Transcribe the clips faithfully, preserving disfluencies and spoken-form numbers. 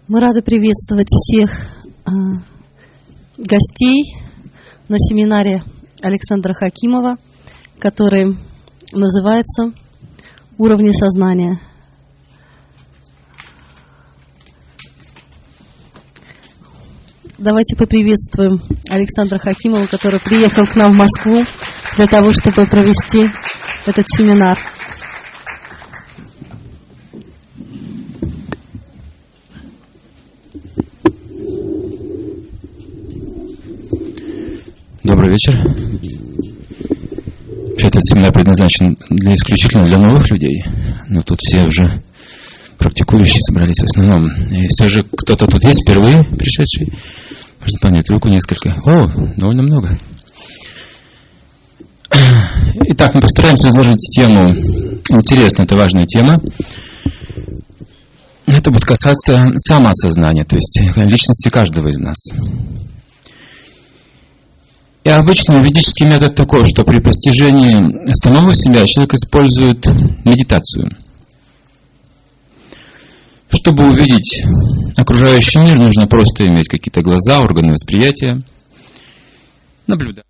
Мы рады приветствовать всех э, гостей на семинаре Александра Хакимова, который называется «Уровни сознания». Давайте поприветствуем Александра Хакимова, который приехал к нам в Москву для того, чтобы провести этот семинар. Добрый вечер. Этот семинар предназначен для исключительно для новых людей, но тут все уже практикующие собрались в основном. И все же кто-то тут есть впервые пришедший? Можно поднять руку несколько. О, довольно много. Итак, мы постараемся изложить тему. Интересно, это важная тема. Это будет касаться самоосознания, то есть личности каждого из нас. И обычно ведический метод такой, что при постижении самого себя человек использует медитацию. Чтобы увидеть окружающий мир, нужно просто иметь какие-то глаза, органы восприятия, наблюдать.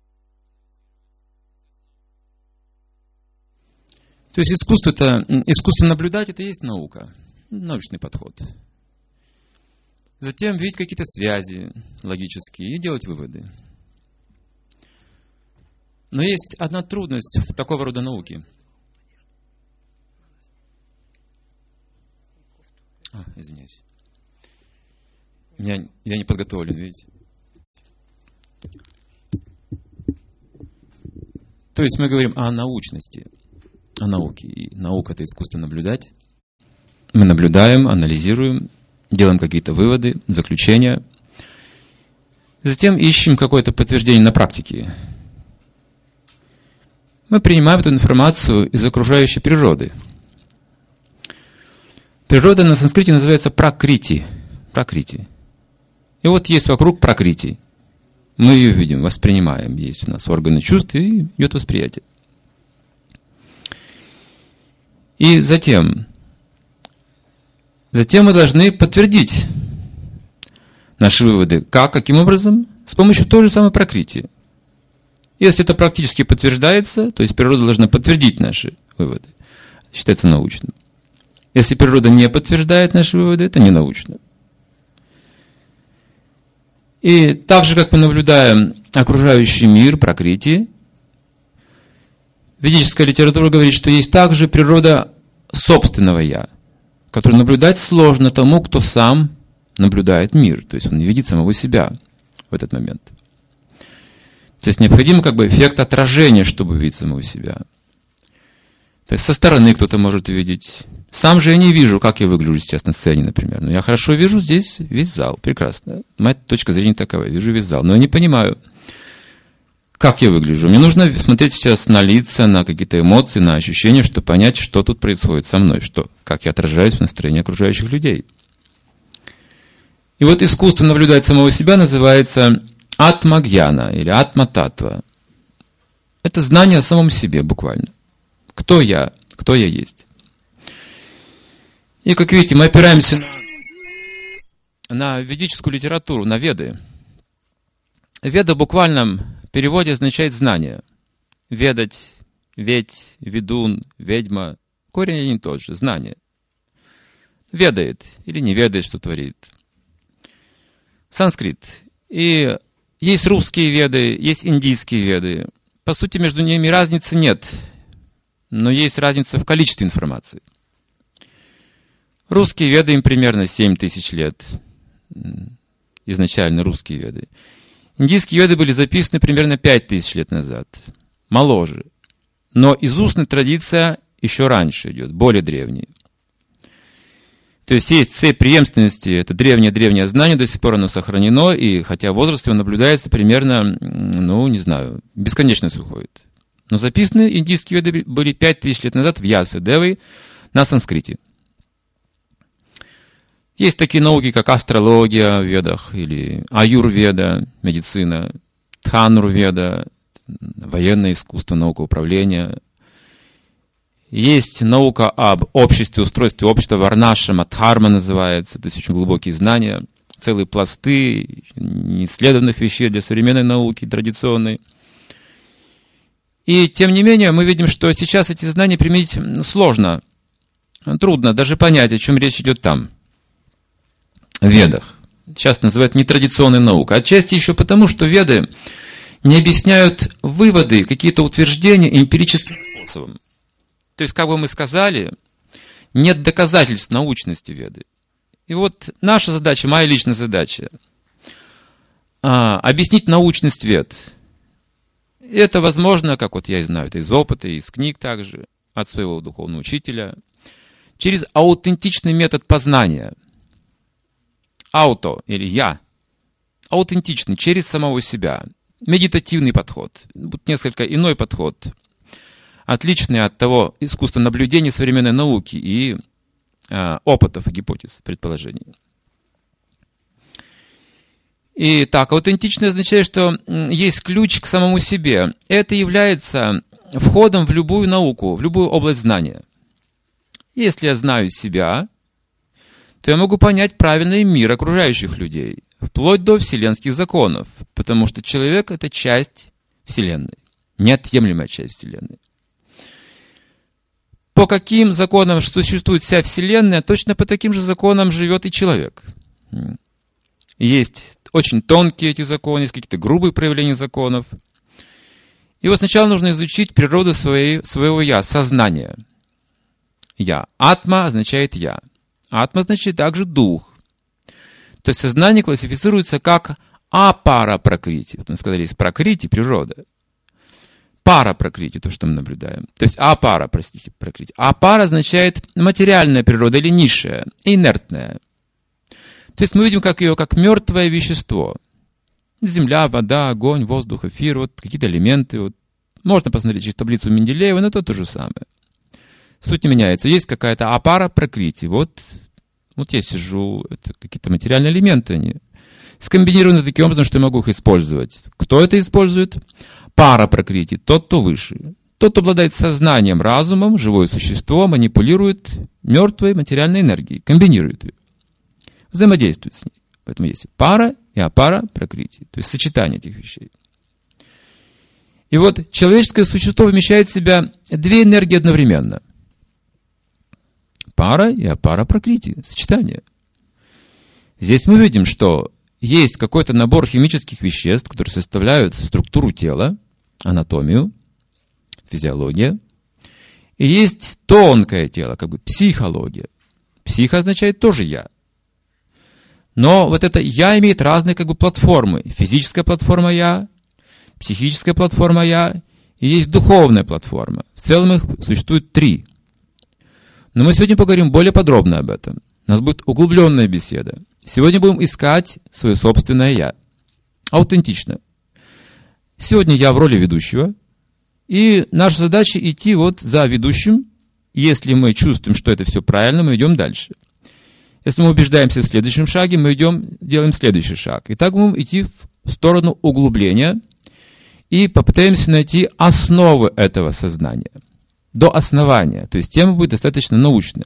То есть искусство, это, искусство наблюдать — это и есть наука, научный подход. Затем видеть какие-то связи логические и делать выводы. Но есть одна трудность в такого рода науке. А, извиняюсь. Я, я не подготовлен, видите? То есть мы говорим о научности, о науке. И наука — это искусство наблюдать. Мы наблюдаем, анализируем, делаем какие-то выводы, заключения. Затем ищем какое-то подтверждение на практике. Мы принимаем эту информацию из окружающей природы. Природа на санскрите называется пракрити. Пракрити. И вот есть вокруг пракрити. Мы ее видим, воспринимаем. Есть у нас органы чувств и идет восприятие. И затем, затем мы должны подтвердить наши выводы. Как? Каким образом? С помощью той же самой пракрити. Если это практически подтверждается, то есть природа должна подтвердить наши выводы. Считается научным. Если природа не подтверждает наши выводы, это не научно. И так же, как мы наблюдаем окружающий мир, пракрити, ведическая литература говорит, что есть также природа собственного «я», которую наблюдать сложно тому, кто сам наблюдает мир. То есть он не видит самого себя в этот момент. То есть необходим как бы эффект отражения, чтобы увидеть самого себя. То есть со стороны кто-то может увидеть. Сам же я не вижу, как я выгляжу сейчас на сцене, например. Но я хорошо вижу здесь весь зал. Прекрасно. Моя точка зрения такова. Я вижу весь зал. Но я не понимаю, как я выгляжу. Мне нужно смотреть сейчас на лица, на какие-то эмоции, на ощущения, чтобы понять, что тут происходит со мной, что, как я отражаюсь в настроении окружающих людей. И вот искусство наблюдать самого себя называется атма-гьяна или атма-татва. Это знание о самом себе буквально. Кто я, кто я есть. И как видите, мы опираемся на, на ведическую литературу, на веды. Веда в буквальном переводе означает знание. Ведать, ведь, ведун, ведьма. Корень один и тот же, знание. Ведает или не ведает, что творит. Санскрит. И есть русские веды, есть индийские веды. По сути, между ними разницы нет, но есть разница в количестве информации. Русские веды им примерно семь тысяч лет. Изначально русские веды. Индийские веды были записаны примерно пять тысяч лет назад. Моложе. Но из устной традиция еще раньше идет, более древняя. То есть есть цепь преемственности, это древнее-древнее знание, до сих пор оно сохранено, и хотя возраст его наблюдается примерно, ну, не знаю, бесконечность уходит. Но записаны индийские веды были пять тысяч лет назад в Ясы-девой на санскрите. Есть такие науки, как астрология в ведах, или аюрведа, медицина, дханурведа, военное искусство, наука управления. Есть наука об обществе, устройстве общества, Варнашрама, Дхарма называется, то есть очень глубокие знания, целые пласты неисследованных вещей для современной науки, традиционной. И тем не менее мы видим, что сейчас эти знания применить сложно, трудно даже понять, о чем речь идет там, в Ведах. Часто называют нетрадиционной наукой. Отчасти еще потому, что Веды не объясняют выводы, какие-то утверждения эмпирическим способом. То есть, как бы мы сказали, нет доказательств научности Веды. И вот наша задача, моя личная задача, а, объяснить научность Вед. Это возможно, как вот я и знаю, это из опыта, из книг также, от своего духовного учителя, через аутентичный метод познания. Ауто или я. Аутентичный, через самого себя. Медитативный подход. Несколько иной подход. Отличный от того искусства наблюдения современной науки и э, опытов, гипотез, предположений. И так, аутентичное означает, что есть ключ к самому себе. Это является входом в любую науку, в любую область знания. Если я знаю себя, то я могу понять правильный мир окружающих людей, вплоть до вселенских законов, потому что человек — это часть Вселенной, неотъемлемая часть Вселенной. По каким законам существует вся Вселенная, точно по таким же законам живет и человек. Есть очень тонкие эти законы, есть какие-то грубые проявления законов. И вот сначала нужно изучить природу своей, своего «я», сознания. «Я». Атма означает «я». Атма значит также дух. То есть сознание классифицируется как апара-пракрити. Вот мы сказали, есть пракрити, природа. Пара-пракрити, то, что мы наблюдаем. То есть апара, простите, пракрити. Апара означает материальная природа или низшая, инертная. То есть мы видим как ее как мертвое вещество. Земля, вода, огонь, воздух, эфир, вот какие-то элементы. Вот. Можно посмотреть через таблицу Менделеева, но это то же самое. Суть не меняется. Есть какая-то апара пракрити. Вот, вот я сижу, это какие-то материальные элементы, они скомбинированы таким образом, что я могу их использовать. Кто это использует? Пара пракрити, тот, кто выше. Тот, кто обладает сознанием, разумом, живое существо, манипулирует мертвой материальной энергией, комбинирует ее, взаимодействует с ней. Поэтому есть пара и апара пракрити, то есть сочетание этих вещей. И вот человеческое существо вмещает в себя две энергии одновременно. Пара и апара пракрити, сочетание. Здесь мы видим, что есть какой-то набор химических веществ, которые составляют структуру тела, анатомию, физиология. И есть тонкое тело, как бы психология. Психо означает тоже «я». Но вот это «я» имеет разные как бы платформы. Физическая платформа «я», психическая платформа «я» и есть духовная платформа. В целом их существует три. Но мы сегодня поговорим более подробно об этом. У нас будет углубленная беседа. Сегодня будем искать свое собственное «я». Аутентично. Сегодня я в роли ведущего. И наша задача идти вот за ведущим. Если мы чувствуем, что это все правильно, мы идем дальше. Если мы убеждаемся в следующем шаге, мы идем, делаем следующий шаг. И так мы будем идти в сторону углубления и попытаемся найти основы этого сознания. До основания. То есть тема будет достаточно научная.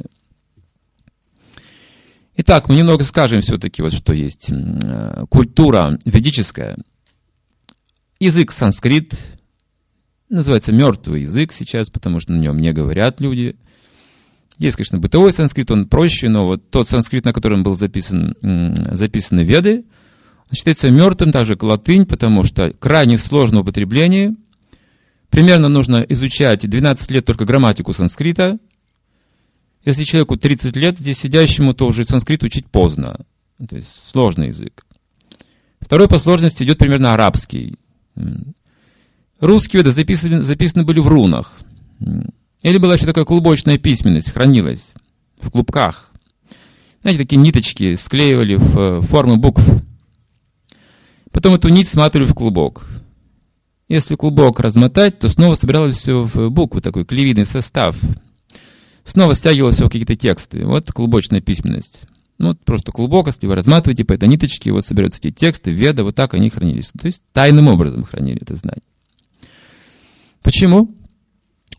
Итак, мы немного скажем все-таки, вот, что есть культура ведическая. Язык санскрит. Называется мертвый язык сейчас, потому что на нем не говорят люди. Есть, конечно, бытовой санскрит, он проще, но вот тот санскрит, на котором был записан, записаны Веды, считается мертвым, так же как латынь, потому что крайне сложное употребление. Примерно нужно изучать двенадцать лет только грамматику санскрита. Если человеку тридцать лет, здесь сидящему, то уже санскрит учить поздно. То есть сложный язык. Второй по сложности идет примерно арабский. Русские Веды записаны, записаны были в рунах. Или была еще такая клубочная письменность, хранилась в клубках. Знаете, такие ниточки склеивали в формы букв. Потом эту нить сматывали в клубок. Если клубок размотать, то снова собиралось все в буквы, такой клевидный состав. Снова стягивалось все в какие-то тексты. Вот клубочная письменность. Ну, вот просто клубок, если вы разматываете по этой ниточке, вот собираются эти тексты, Веды, вот так они хранились. То есть тайным образом хранили это знание. Почему?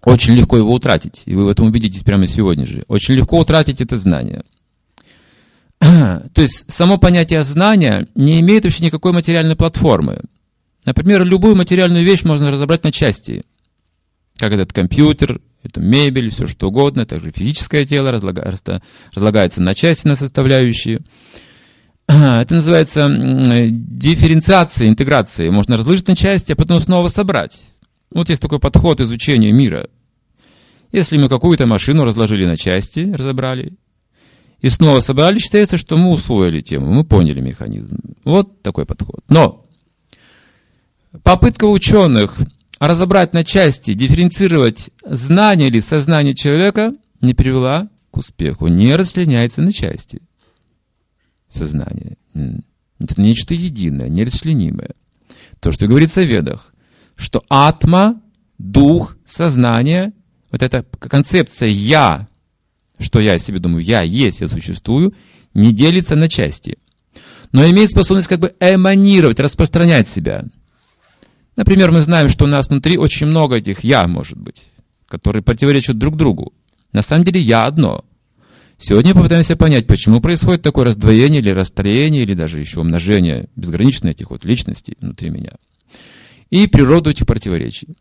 очень легко его утратить, и вы в этом убедитесь прямо сегодня же. Очень легко утратить это знание. То есть само понятие знания не имеет вообще никакой материальной платформы. Например, любую материальную вещь можно разобрать на части. Как этот компьютер, эту мебель, все что угодно. Также физическое тело разлагается, разлагается на части, на составляющие. Это называется дифференциация, интеграция. Можно разложить на части, а потом снова собрать. Вот есть такой подход изучения мира. Если мы какую-то машину разложили на части, разобрали, и снова собрали, считается, что мы усвоили тему, мы поняли механизм. Вот такой подход. Но попытка ученых разобрать на части, дифференцировать знание или сознание человека не привела к успеху. Не расчленяется на части сознание. Это нечто единое, нерасчленимое. То, что говорится в Ведах, что атма, дух, сознание, вот эта концепция «я», что я себе думаю, я есть, я существую, не делится на части. Но имеет способность как бы эманировать, распространять себя. Например, мы знаем, что у нас внутри очень много этих «я», может быть, которые противоречат друг другу. На самом деле «я» одно. Сегодня попытаемся понять, почему происходит такое раздвоение или расстроение, или даже еще умножение безграничное этих вот личностей внутри меня. И природу этих противоречий.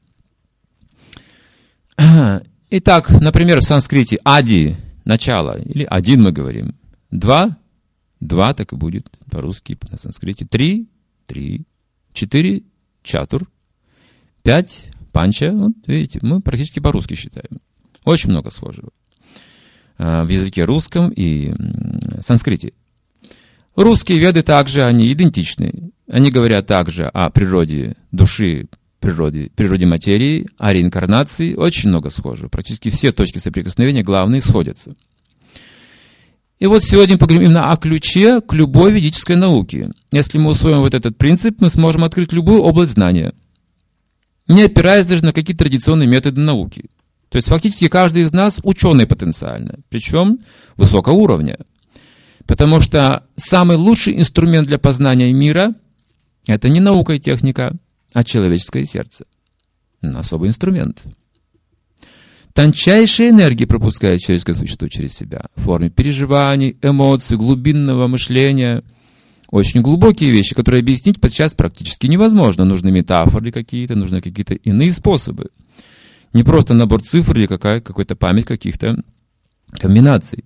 Итак, например, в санскрите «ади» — начало, или «один» мы говорим. Два — два, так и будет по-русски, на санскрите. Три — три. Четыре — чатур. Пять — панча. Вот видите, мы практически по-русски считаем. Очень много схожего в языке русском и санскрите. Русские веды также, они идентичны. Они говорят также о природе души, природе, природе материи, о реинкарнации. Очень много схожего. Практически все точки соприкосновения главные сходятся. И вот сегодня поговорим именно о ключе к любой ведической науке. Если мы усвоим вот этот принцип, мы сможем открыть любую область знания, не опираясь даже на какие-то традиционные методы науки. То есть фактически каждый из нас ученый потенциально, причем высокого уровня. Потому что самый лучший инструмент для познания мира — это не наука и техника, а человеческое сердце. Особый инструмент. Тончайшие энергии пропускает человеческое существо через себя в форме переживаний, эмоций, глубинного мышления. Очень глубокие вещи, которые объяснить подчас практически невозможно. Нужны метафоры какие-то, нужны какие-то иные способы. Не просто набор цифр или какая, какая-то память каких-то комбинаций.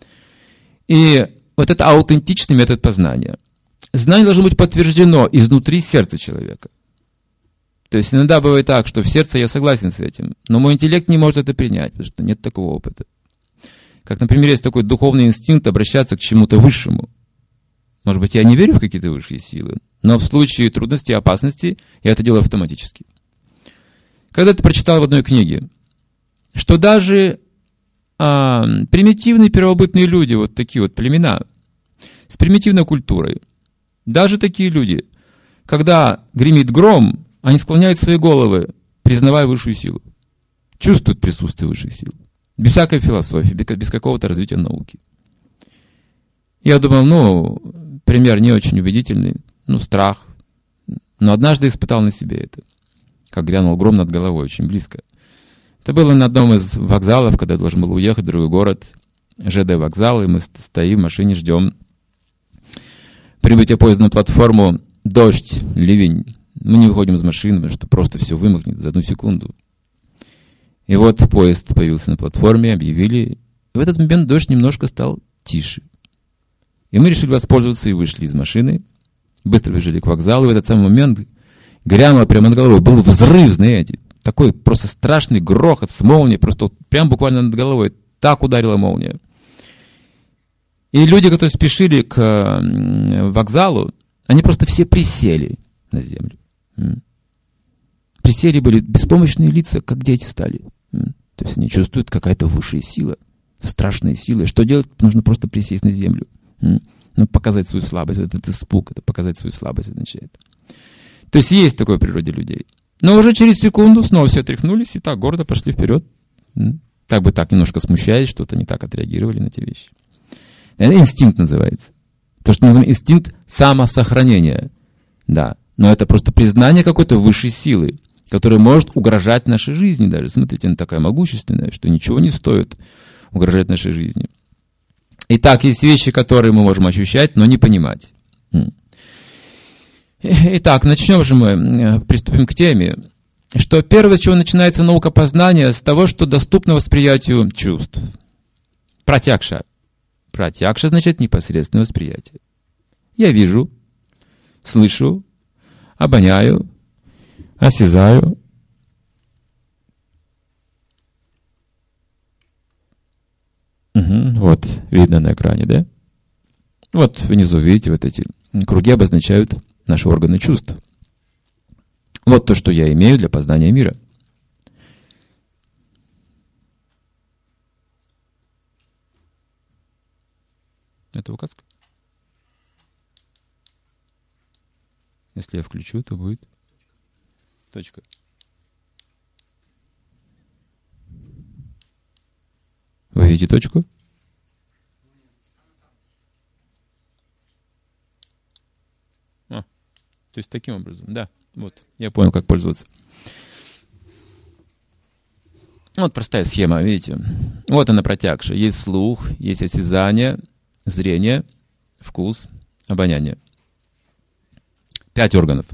И вот это аутентичный метод познания. Знание должно быть подтверждено изнутри сердца человека. То есть иногда бывает так, что в сердце я согласен с этим, но мой интеллект не может это принять, потому что нет такого опыта. Как, например, есть такой духовный инстинкт обращаться к чему-то высшему. Может быть, я не верю в какие-то высшие силы, но в случае трудностей и опасности я это делаю автоматически. Когда-то прочитал в одной книге, что даже а, примитивные первобытные люди, вот такие вот племена, с примитивной культурой, даже такие люди, когда гремит гром, они склоняют свои головы, признавая высшую силу. Чувствуют присутствие высших сил. Без всякой философии, без какого-то развития науки. Я думал, ну, пример не очень убедительный, ну, страх. Но однажды испытал на себе это. Как грянул гром над головой, очень близко. Это было на одном из вокзалов, когда я должен был уехать в другой город, ЖД вокзал, и мы стоим в машине, ждем прибытия поезда на платформу, дождь, ливень. Мы не выходим из машины, потому что просто все вымокнет за одну секунду. И вот поезд появился на платформе, объявили. И в этот момент дождь немножко стал тише. И мы решили воспользоваться и вышли из машины. Быстро бежали к вокзалу, и в этот самый момент грянуло прямо над головой. Был взрыв, знаете. Такой просто страшный грохот с молнией. Просто вот прямо буквально над головой. Так ударила молния. И люди, которые спешили к вокзалу, они просто все присели на землю. Присели, были беспомощные лица, как дети стали. То есть они чувствуют какая-то высшая сила, страшная сила. Что делать? Нужно просто присесть на землю. Ну, показать свою слабость. Вот этот испуг, это показать свою слабость означает. То есть есть такое в природе людей. Но уже через секунду снова все отряхнулись и так гордо пошли вперед. Так бы так немножко смущаясь, что-то не так отреагировали на те вещи. Это инстинкт называется. То, что называем инстинкт самосохранения. Да. Но это просто признание какой-то высшей силы, которое может угрожать нашей жизни даже. Смотрите, она такая могущественная, что ничего не стоит угрожать нашей жизни. Итак, есть вещи, которые мы можем ощущать, но не понимать. Итак, начнем же мы, приступим к теме, что первое, с чего начинается наука познания, с того, что доступно восприятию чувств. Пратьякша. Пратьякша значит непосредственное восприятие. Я вижу, слышу, обоняю, осязаю. Угу, вот, видно на экране, да? Вот внизу, видите, вот эти круги обозначают наши органы чувств. Вот то, что я имею для познания мира. Это указка? Если я включу, то будет точка. Вы видите точку? А, то есть таким образом, да. Вот, я понял, как пользоваться. Вот простая схема, видите. Вот она протягша. Есть слух, есть осязание, зрение, вкус, обоняние. Пять органов.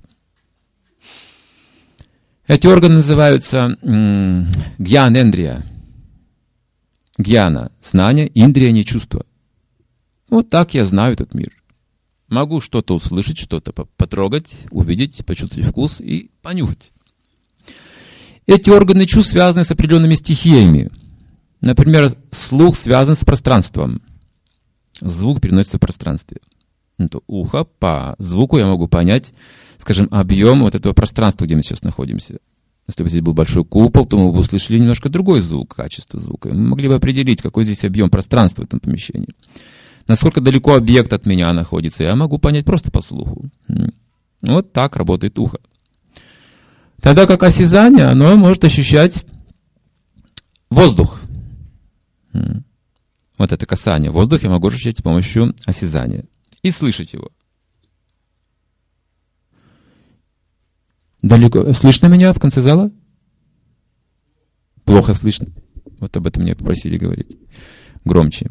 Эти органы называются гьян-эндрия. Гьяна – знание, индрия – не чувство. Вот так я знаю этот мир. Могу что-то услышать, что-то потрогать, увидеть, почувствовать вкус и понюхать. Эти органы чувств связаны с определенными стихиями. Например, слух связан с пространством. Звук переносится в пространстве. Это ухо, по звуку я могу понять, скажем, объем вот этого пространства, где мы сейчас находимся. Если бы здесь был большой купол, то мы бы услышали немножко другой звук, качество звука. Мы могли бы определить, какой здесь объем пространства в этом помещении. Насколько далеко объект от меня находится, я могу понять просто по слуху. Вот так работает ухо. Тогда как осязание, оно может ощущать воздух. Вот это касание. Воздух я могу ощущать с помощью осязания. И слышать его. Далеко. Слышно меня в конце зала? Плохо слышно. Вот об этом меня попросили говорить. Громче.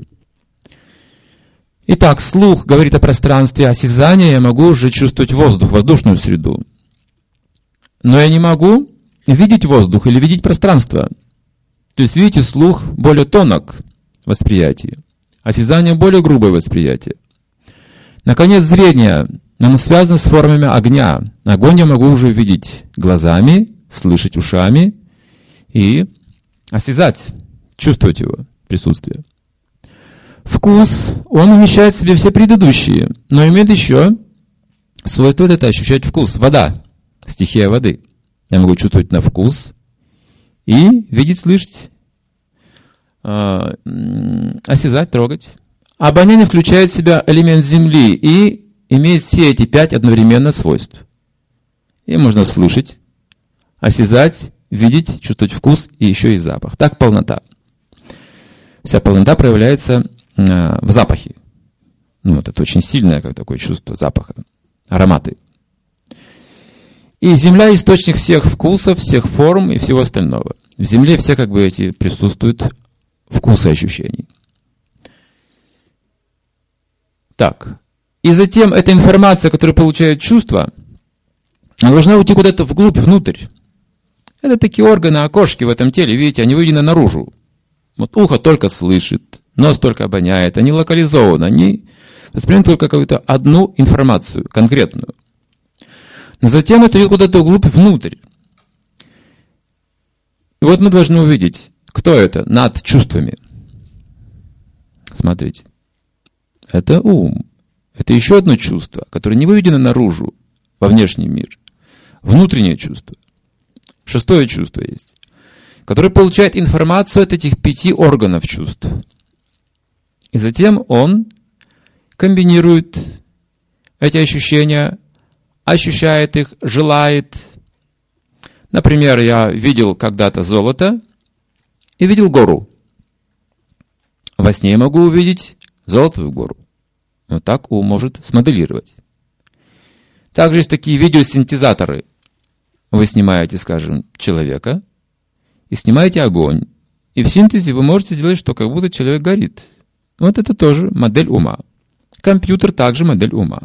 Итак, слух говорит о пространстве, осязание я могу уже чувствовать воздух, воздушную среду. Но я не могу видеть воздух или видеть пространство. То есть, видите, слух более тонок в восприятии, осязание более грубое восприятие. Наконец, зрение, оно связано с формами огня. Огонь я могу уже видеть глазами, слышать ушами и осязать, чувствовать его присутствие. Вкус, он умещает в себе все предыдущие, но имеет еще свойство это ощущать вкус. Вода, стихия воды. Я могу чувствовать на вкус и видеть, слышать, э, осязать, трогать. Обоняние включает в себя элемент земли и имеет все эти пять одновременно свойств. И можно слышать, осязать, видеть, чувствовать вкус и еще и запах. Так полнота. Вся полнота проявляется э, в запахе. Ну, вот это очень сильное как такое чувство запаха, ароматы. И земля – источник всех вкусов, всех форм и всего остального. В земле все как бы эти присутствуют вкусы ощущений. Так. И затем эта информация, которую получают чувства, она должна уйти куда-то вглубь, внутрь. Это такие органы, окошки в этом теле, видите, они выведены наружу. Вот ухо только слышит, нос только обоняет, они локализованы, они воспринимают только какую-то одну информацию, конкретную. Но затем это идет куда-то вглубь, внутрь. И вот мы должны увидеть, кто это над чувствами. Смотрите. Это ум. Это еще одно чувство, которое не выведено наружу, во внешний мир. Внутреннее чувство. Шестое чувство есть, которое получает информацию от этих пяти органов чувств. И затем он комбинирует эти ощущения, ощущает их, желает. Например, я видел когда-то золото и видел гору. Во сне я могу увидеть золотую гору. Вот так ум может смоделировать. Также есть такие видеосинтезаторы. вы снимаете, скажем, человека и снимаете огонь. И в синтезе вы можете сделать, что как будто человек горит. Вот это тоже модель ума. Компьютер также модель ума.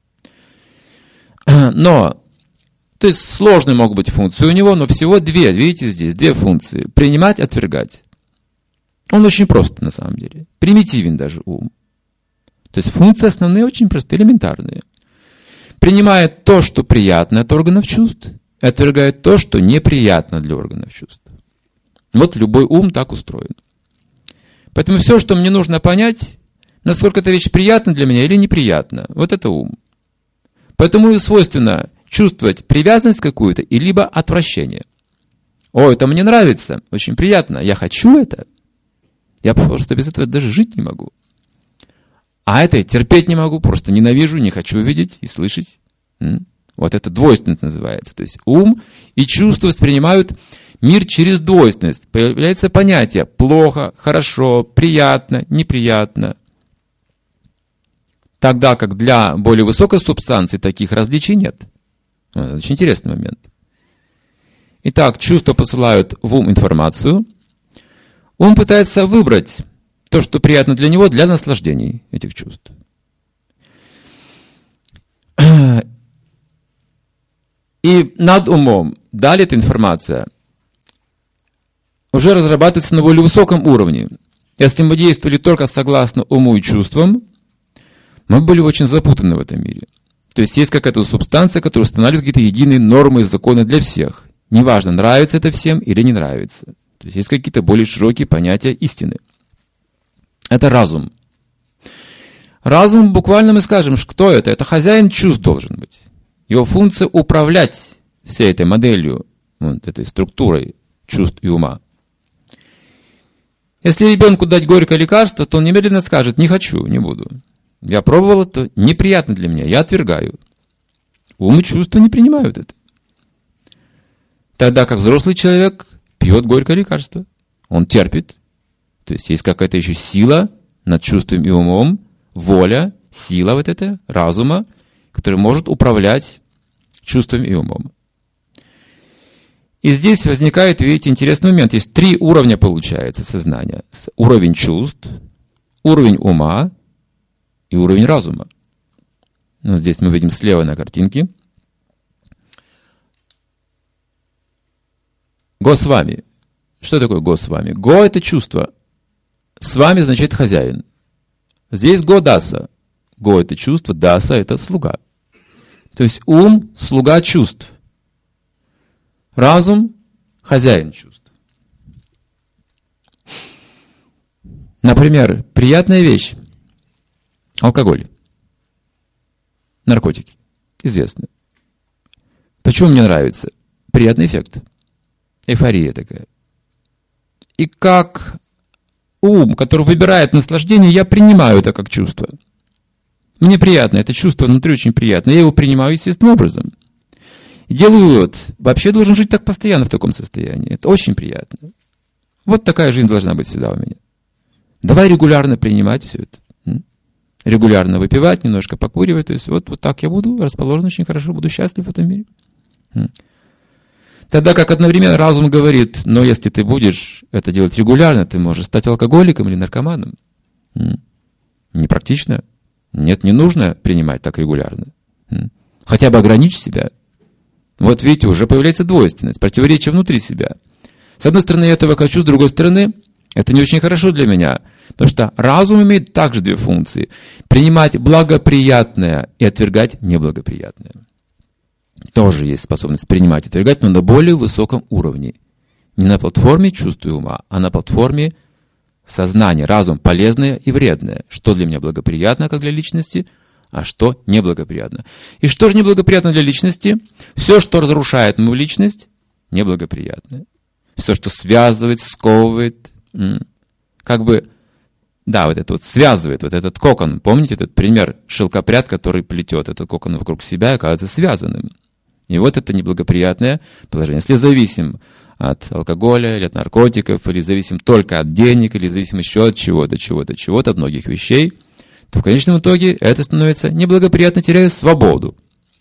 Но, то есть сложные могут быть функции у него, но всего две, видите здесь, две функции. Принимать, отвергать. Он очень прост на самом деле. Примитивен даже ум. То есть функции основные очень простые, элементарные. Принимает то, что приятно от органов чувств, и отвергает то, что неприятно для органов чувств. Вот любой ум так устроен. Поэтому все, что мне нужно понять, насколько эта вещь приятна для меня или неприятна, вот это ум. Поэтому и свойственно чувствовать привязанность какую-то и либо отвращение. О, это мне нравится, очень приятно, я хочу это. Я просто без этого даже жить не могу. А это я терпеть не могу, просто ненавижу, не хочу видеть и слышать. Вот это двойственность называется. То есть ум и чувства воспринимают мир через двойственность. Появляется понятие плохо, хорошо, приятно, неприятно. Тогда как для более высокой субстанции таких различий нет. Это очень интересный момент. Итак, чувства посылают в ум информацию. Ум пытается выбрать то, что приятно для него, для наслаждений этих чувств. И над умом далее эта информация уже разрабатывается на более высоком уровне. Если мы действовали только согласно уму и чувствам, мы были очень запутаны в этом мире. То есть есть какая-то субстанция, которая устанавливает какие-то единые нормы и законы для всех. Неважно, нравится это всем или не нравится. То есть есть какие-то более широкие понятия истины. Это разум. Разум, буквально мы скажем, кто это? Это хозяин чувств должен быть. Его функция управлять всей этой моделью, вот этой структурой чувств и ума. Если ребенку дать горькое лекарство, то он немедленно скажет: не хочу, не буду. Я пробовал это, неприятно для меня, я отвергаю. Ум и чувства не принимают это. Тогда как взрослый человек пьет горькое лекарство. Он терпит. То есть есть какая-то еще сила над чувством и умом, воля, сила вот эта, разума, который может управлять чувством и умом. И здесь возникает, видите, интересный момент. Есть три уровня, получается, сознания. Уровень чувств, уровень ума и уровень разума. Ну, здесь мы видим слева на картинке. Го с вами. Что такое го с вами? Го — это чувство. С вами значит хозяин. Здесь го даса. Го — это чувство, даса — это слуга. То есть ум — слуга чувств. Разум — хозяин чувств. Например, приятная вещь. Алкоголь. Наркотики. Известно. Почему мне нравится? Приятный эффект. Эйфория такая. И как ум, который выбирает наслаждение, я принимаю это как чувство. Мне приятно, это чувство внутри очень приятно. Я его принимаю естественным образом. И делаю вывод. Вообще должен жить так постоянно в таком состоянии. Это очень приятно. Вот такая жизнь должна быть всегда у меня. Давай регулярно принимать все это. Регулярно выпивать, немножко покуривать. То есть вот, вот так я буду расположен очень хорошо, буду счастлив в этом мире. Тогда как одновременно разум говорит: но если ты будешь это делать регулярно, ты можешь стать алкоголиком или наркоманом. Непрактично. Нет, не нужно принимать так регулярно. Хотя бы ограничь себя. Вот видите, уже появляется двойственность, противоречие внутри себя. С одной стороны, я этого хочу, с другой стороны, это не очень хорошо для меня. Потому что разум имеет также две функции. Принимать благоприятное и отвергать неблагоприятное. Тоже есть способность принимать и отвергать, но на более высоком уровне. Не на платформе чувства и ума, а на платформе сознания, разум, полезное и вредное. Что для меня благоприятно, как для личности, а что неблагоприятно. И что же неблагоприятно для личности? Все, что разрушает мою личность, неблагоприятно. Все, что связывает, сковывает, как бы, да, вот это вот связывает, вот этот кокон. Помните этот пример? Шелкопряд, который плетет этот кокон вокруг себя и оказывается связанным. И вот это неблагоприятное положение. Если зависим от алкоголя или от наркотиков, или зависим только от денег, или зависим еще от чего-то, чего-то, чего-то, от многих вещей, то в конечном итоге это становится неблагоприятно, теряя свободу.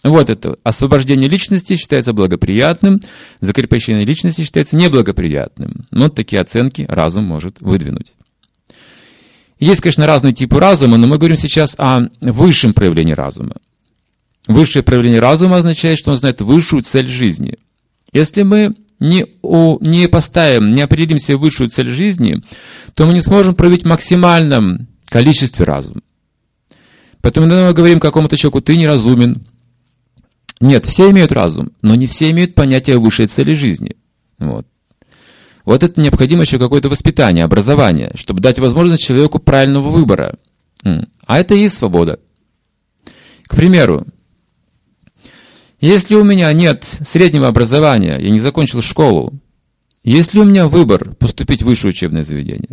Вот это освобождение личности считается благоприятным, закрепощение личности считается неблагоприятным. Вот такие оценки разум может выдвинуть. Есть, конечно, разные типы разума, но мы говорим сейчас о высшем проявлении разума. Высшее проявление разума означает, что он знает высшую цель жизни. Если мы не, у, не поставим, не определим себе высшую цель жизни, то мы не сможем проявить в максимальном количестве разума. Поэтому, когда мы говорим какому-то человеку: ты неразумен. Нет, все имеют разум, но не все имеют понятие высшей цели жизни. Вот. Вот это необходимо еще какое-то воспитание, образование, чтобы дать возможность человеку правильного выбора. А это и есть свобода. К примеру, если у меня нет среднего образования, я не закончил школу, есть ли у меня выбор поступить в высшее учебное заведение?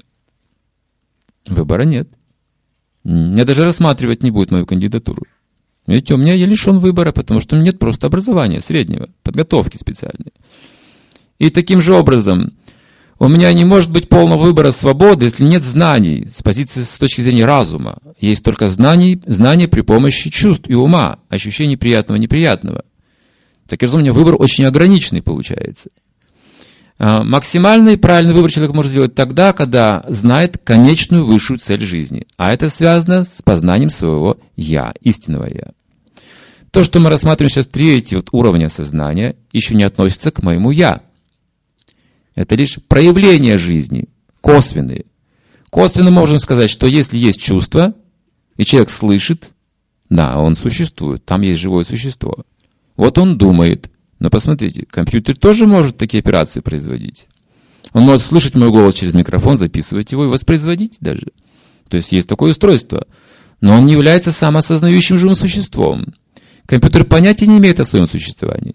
Выбора нет. Меня даже рассматривать не будет мою кандидатуру. Видите, у меня я лишен выбора, потому что у меня нет просто образования среднего, подготовки специальной. И таким же образом, у меня не может быть полного выбора свободы, если нет знаний с позиции, с точки зрения разума. Есть только знаний, знания при помощи чувств и ума, ощущений приятного и неприятного. Так, разумеется, у меня выбор очень ограниченный получается. Максимальный правильный выбор человек может сделать тогда, когда знает конечную высшую цель жизни. А это связано с познанием своего «я», истинного «я». То, что мы рассматриваем сейчас, третий вот уровень сознания, еще не относится к моему «я». Это лишь проявления жизни, косвенные. Косвенно можем сказать, что если есть чувство, и человек слышит, да, он существует, там есть живое существо. Вот он думает. Но посмотрите, компьютер тоже может такие операции производить. Он может слышать мой голос через микрофон, записывать его и воспроизводить даже. То есть есть такое устройство. Но он не является самоосознающим живым существом. Компьютер понятия не имеет о своем существовании.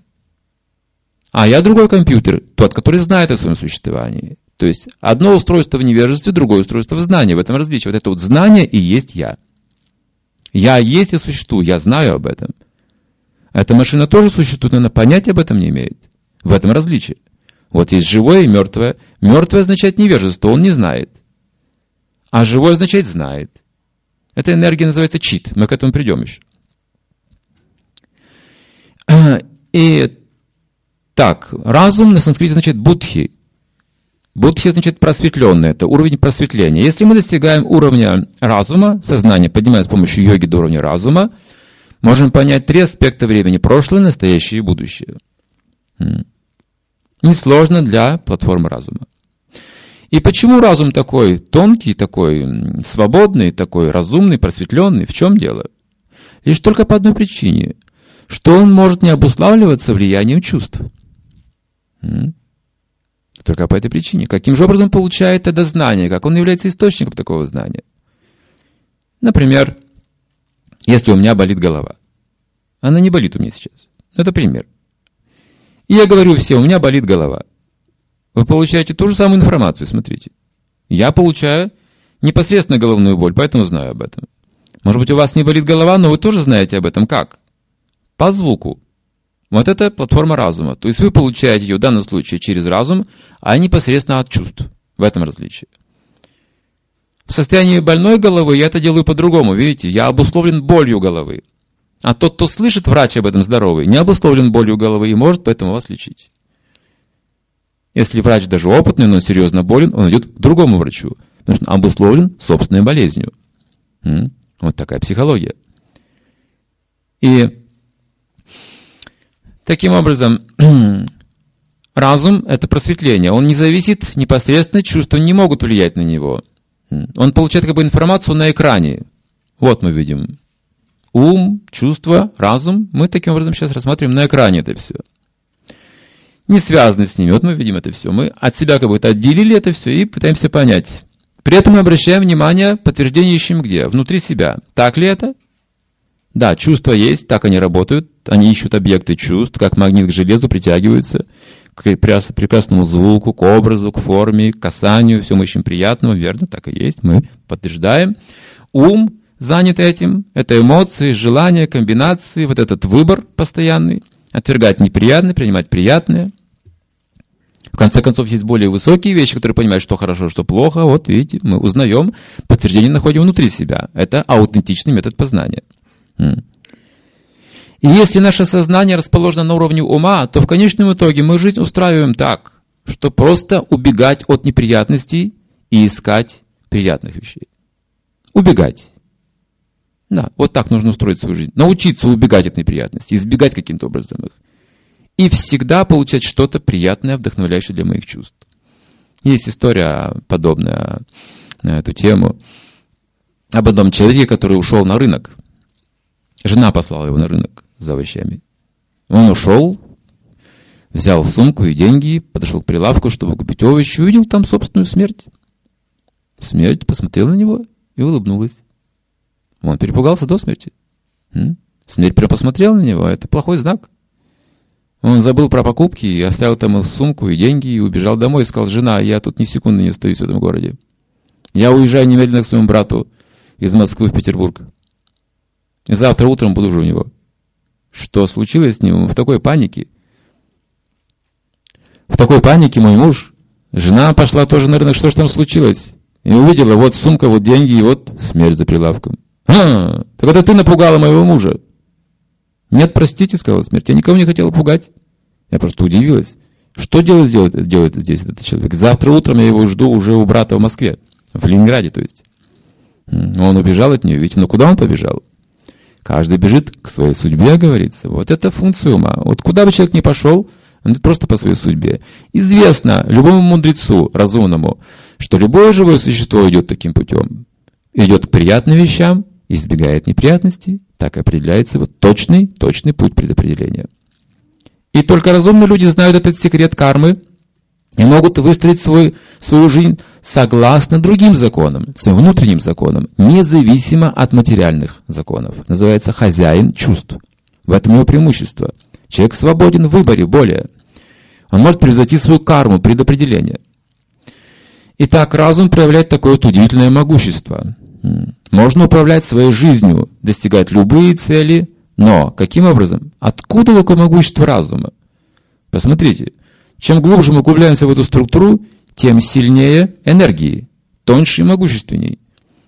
А я другой компьютер, тот, который знает о своем существовании. То есть одно устройство в невежестве, другое устройство в знании. В этом различие. Вот это вот знание и есть я. Я есть и существую, я знаю об этом. Эта машина тоже существует, но она понятия об этом не имеет. В этом различие. Вот есть живое и мертвое. Мертвое означает невежество, он не знает. А живое означает знает. Эта энергия называется чит. Мы к этому придем еще. И так, разум на санскрите означает будхи. Будхи означает просветленный. Это уровень просветления. Если мы достигаем уровня разума, сознания, поднимаясь с помощью йоги до уровня разума, можем понять три аспекта времени: прошлое, настоящее и будущее. Несложно для платформы разума. И почему разум такой тонкий, такой свободный, такой разумный, просветленный? В чем дело? Лишь только по одной причине, что он может не обуславливаться влиянием чувств. Только по этой причине. Каким же образом получает это знание? Как он является источником такого знания? Например, если у меня болит голова. Она не болит у меня сейчас. Это пример. И я говорю всем: у меня болит голова. Вы получаете ту же самую информацию, смотрите. Я получаю непосредственно головную боль, поэтому знаю об этом. Может быть, у вас не болит голова, но вы тоже знаете об этом. Как? По звуку. Вот это платформа разума. То есть вы получаете ее в данном случае через разум, а непосредственно от чувств. В этом различие. В состоянии больной головы я это делаю по-другому, видите? Я обусловлен болью головы. А тот, кто слышит, врач об этом здоровый, не обусловлен болью головы и может поэтому вас лечить. Если врач даже опытный, но серьезно болен, он идет к другому врачу, потому что он обусловлен собственной болезнью. Вот такая психология. И таким образом, разум – это просветление. Он не зависит непосредственно, чувства не могут влиять на него. Он получает как бы информацию на экране. Вот мы видим ум, чувства, разум. Мы таким образом сейчас рассматриваем на экране это все. Не связаны с ними. Вот мы видим это все. Мы от себя как будто отделили это все и пытаемся понять. При этом мы обращаем внимание, подтверждение ищем где? Внутри себя. Так ли это? Да, чувства есть, так они работают. Они ищут объекты чувств, как магнит к железу притягиваются к прекрасному звуку, к образу, к форме, к касанию. Все мы ищем приятного, верно, так и есть. Мы подтверждаем. Ум занят этим. Это эмоции, желания, комбинации, вот этот выбор постоянный. Отвергать неприятное, принимать приятное. В конце концов, есть более высокие вещи, которые понимают, что хорошо, что плохо. Вот видите, мы узнаем, подтверждение находим внутри себя. Это аутентичный метод познания. И если наше сознание расположено на уровне ума, то в конечном итоге мы жизнь устраиваем так, что просто убегать от неприятностей и искать приятных вещей. Убегать. Да, вот так нужно устроить свою жизнь. Научиться убегать от неприятностей, избегать каким-то образом их. И всегда получать что-то приятное, вдохновляющее для моих чувств. Есть история подобная на эту тему об одном человеке, который ушел на рынок. Жена послала его на рынок за овощами. Он ушел, взял сумку и деньги, подошел к прилавку, чтобы купить овощи, увидел там собственную смерть. Смерть посмотрела на него и улыбнулась. Он перепугался до смерти. Смерть прям посмотрела на него, это плохой знак. Он забыл про покупки и оставил там сумку и деньги, и убежал домой и сказал: жена, я тут ни секунды не остаюсь в этом городе. Я уезжаю немедленно к своему брату из Москвы в Петербург. И завтра утром буду уже у него. Что случилось с ним? Он в такой панике. В такой панике мой муж. Жена пошла тоже на рынок. Что же там случилось? И увидела, вот сумка, вот деньги, и вот смерть за прилавком. А, так это ты напугала моего мужа. Нет, простите, сказала смерть. Я никого не хотела пугать. Я просто удивилась. Что делает, делает, делает здесь этот человек? Завтра утром я его жду уже у брата в Москве. В Ленинграде, то есть. Он убежал от нее. Ведь ну куда он побежал? Каждый бежит к своей судьбе, говорится. Вот это функция ума. Вот куда бы человек ни пошел, он идет просто по своей судьбе. Известно любому мудрецу, разумному, что любое живое существо идет таким путем. Идет к приятным вещам, избегает неприятностей. Так определяется вот точный, точный путь предопределения. И только разумные люди знают этот секрет кармы и могут выстроить свой, свою жизнь согласно другим законам, своим внутренним законам, независимо от материальных законов. Называется хозяин чувств. В этом его преимущество. Человек свободен в выборе более. Он может превзойти свою карму, предопределение. Итак, разум проявляет такое вот удивительное могущество. Можно управлять своей жизнью, достигать любые цели, но каким образом? Откуда такое могущество разума? Посмотрите, чем глубже мы углубляемся в эту структуру, тем сильнее энергии, тоньше и могущественней.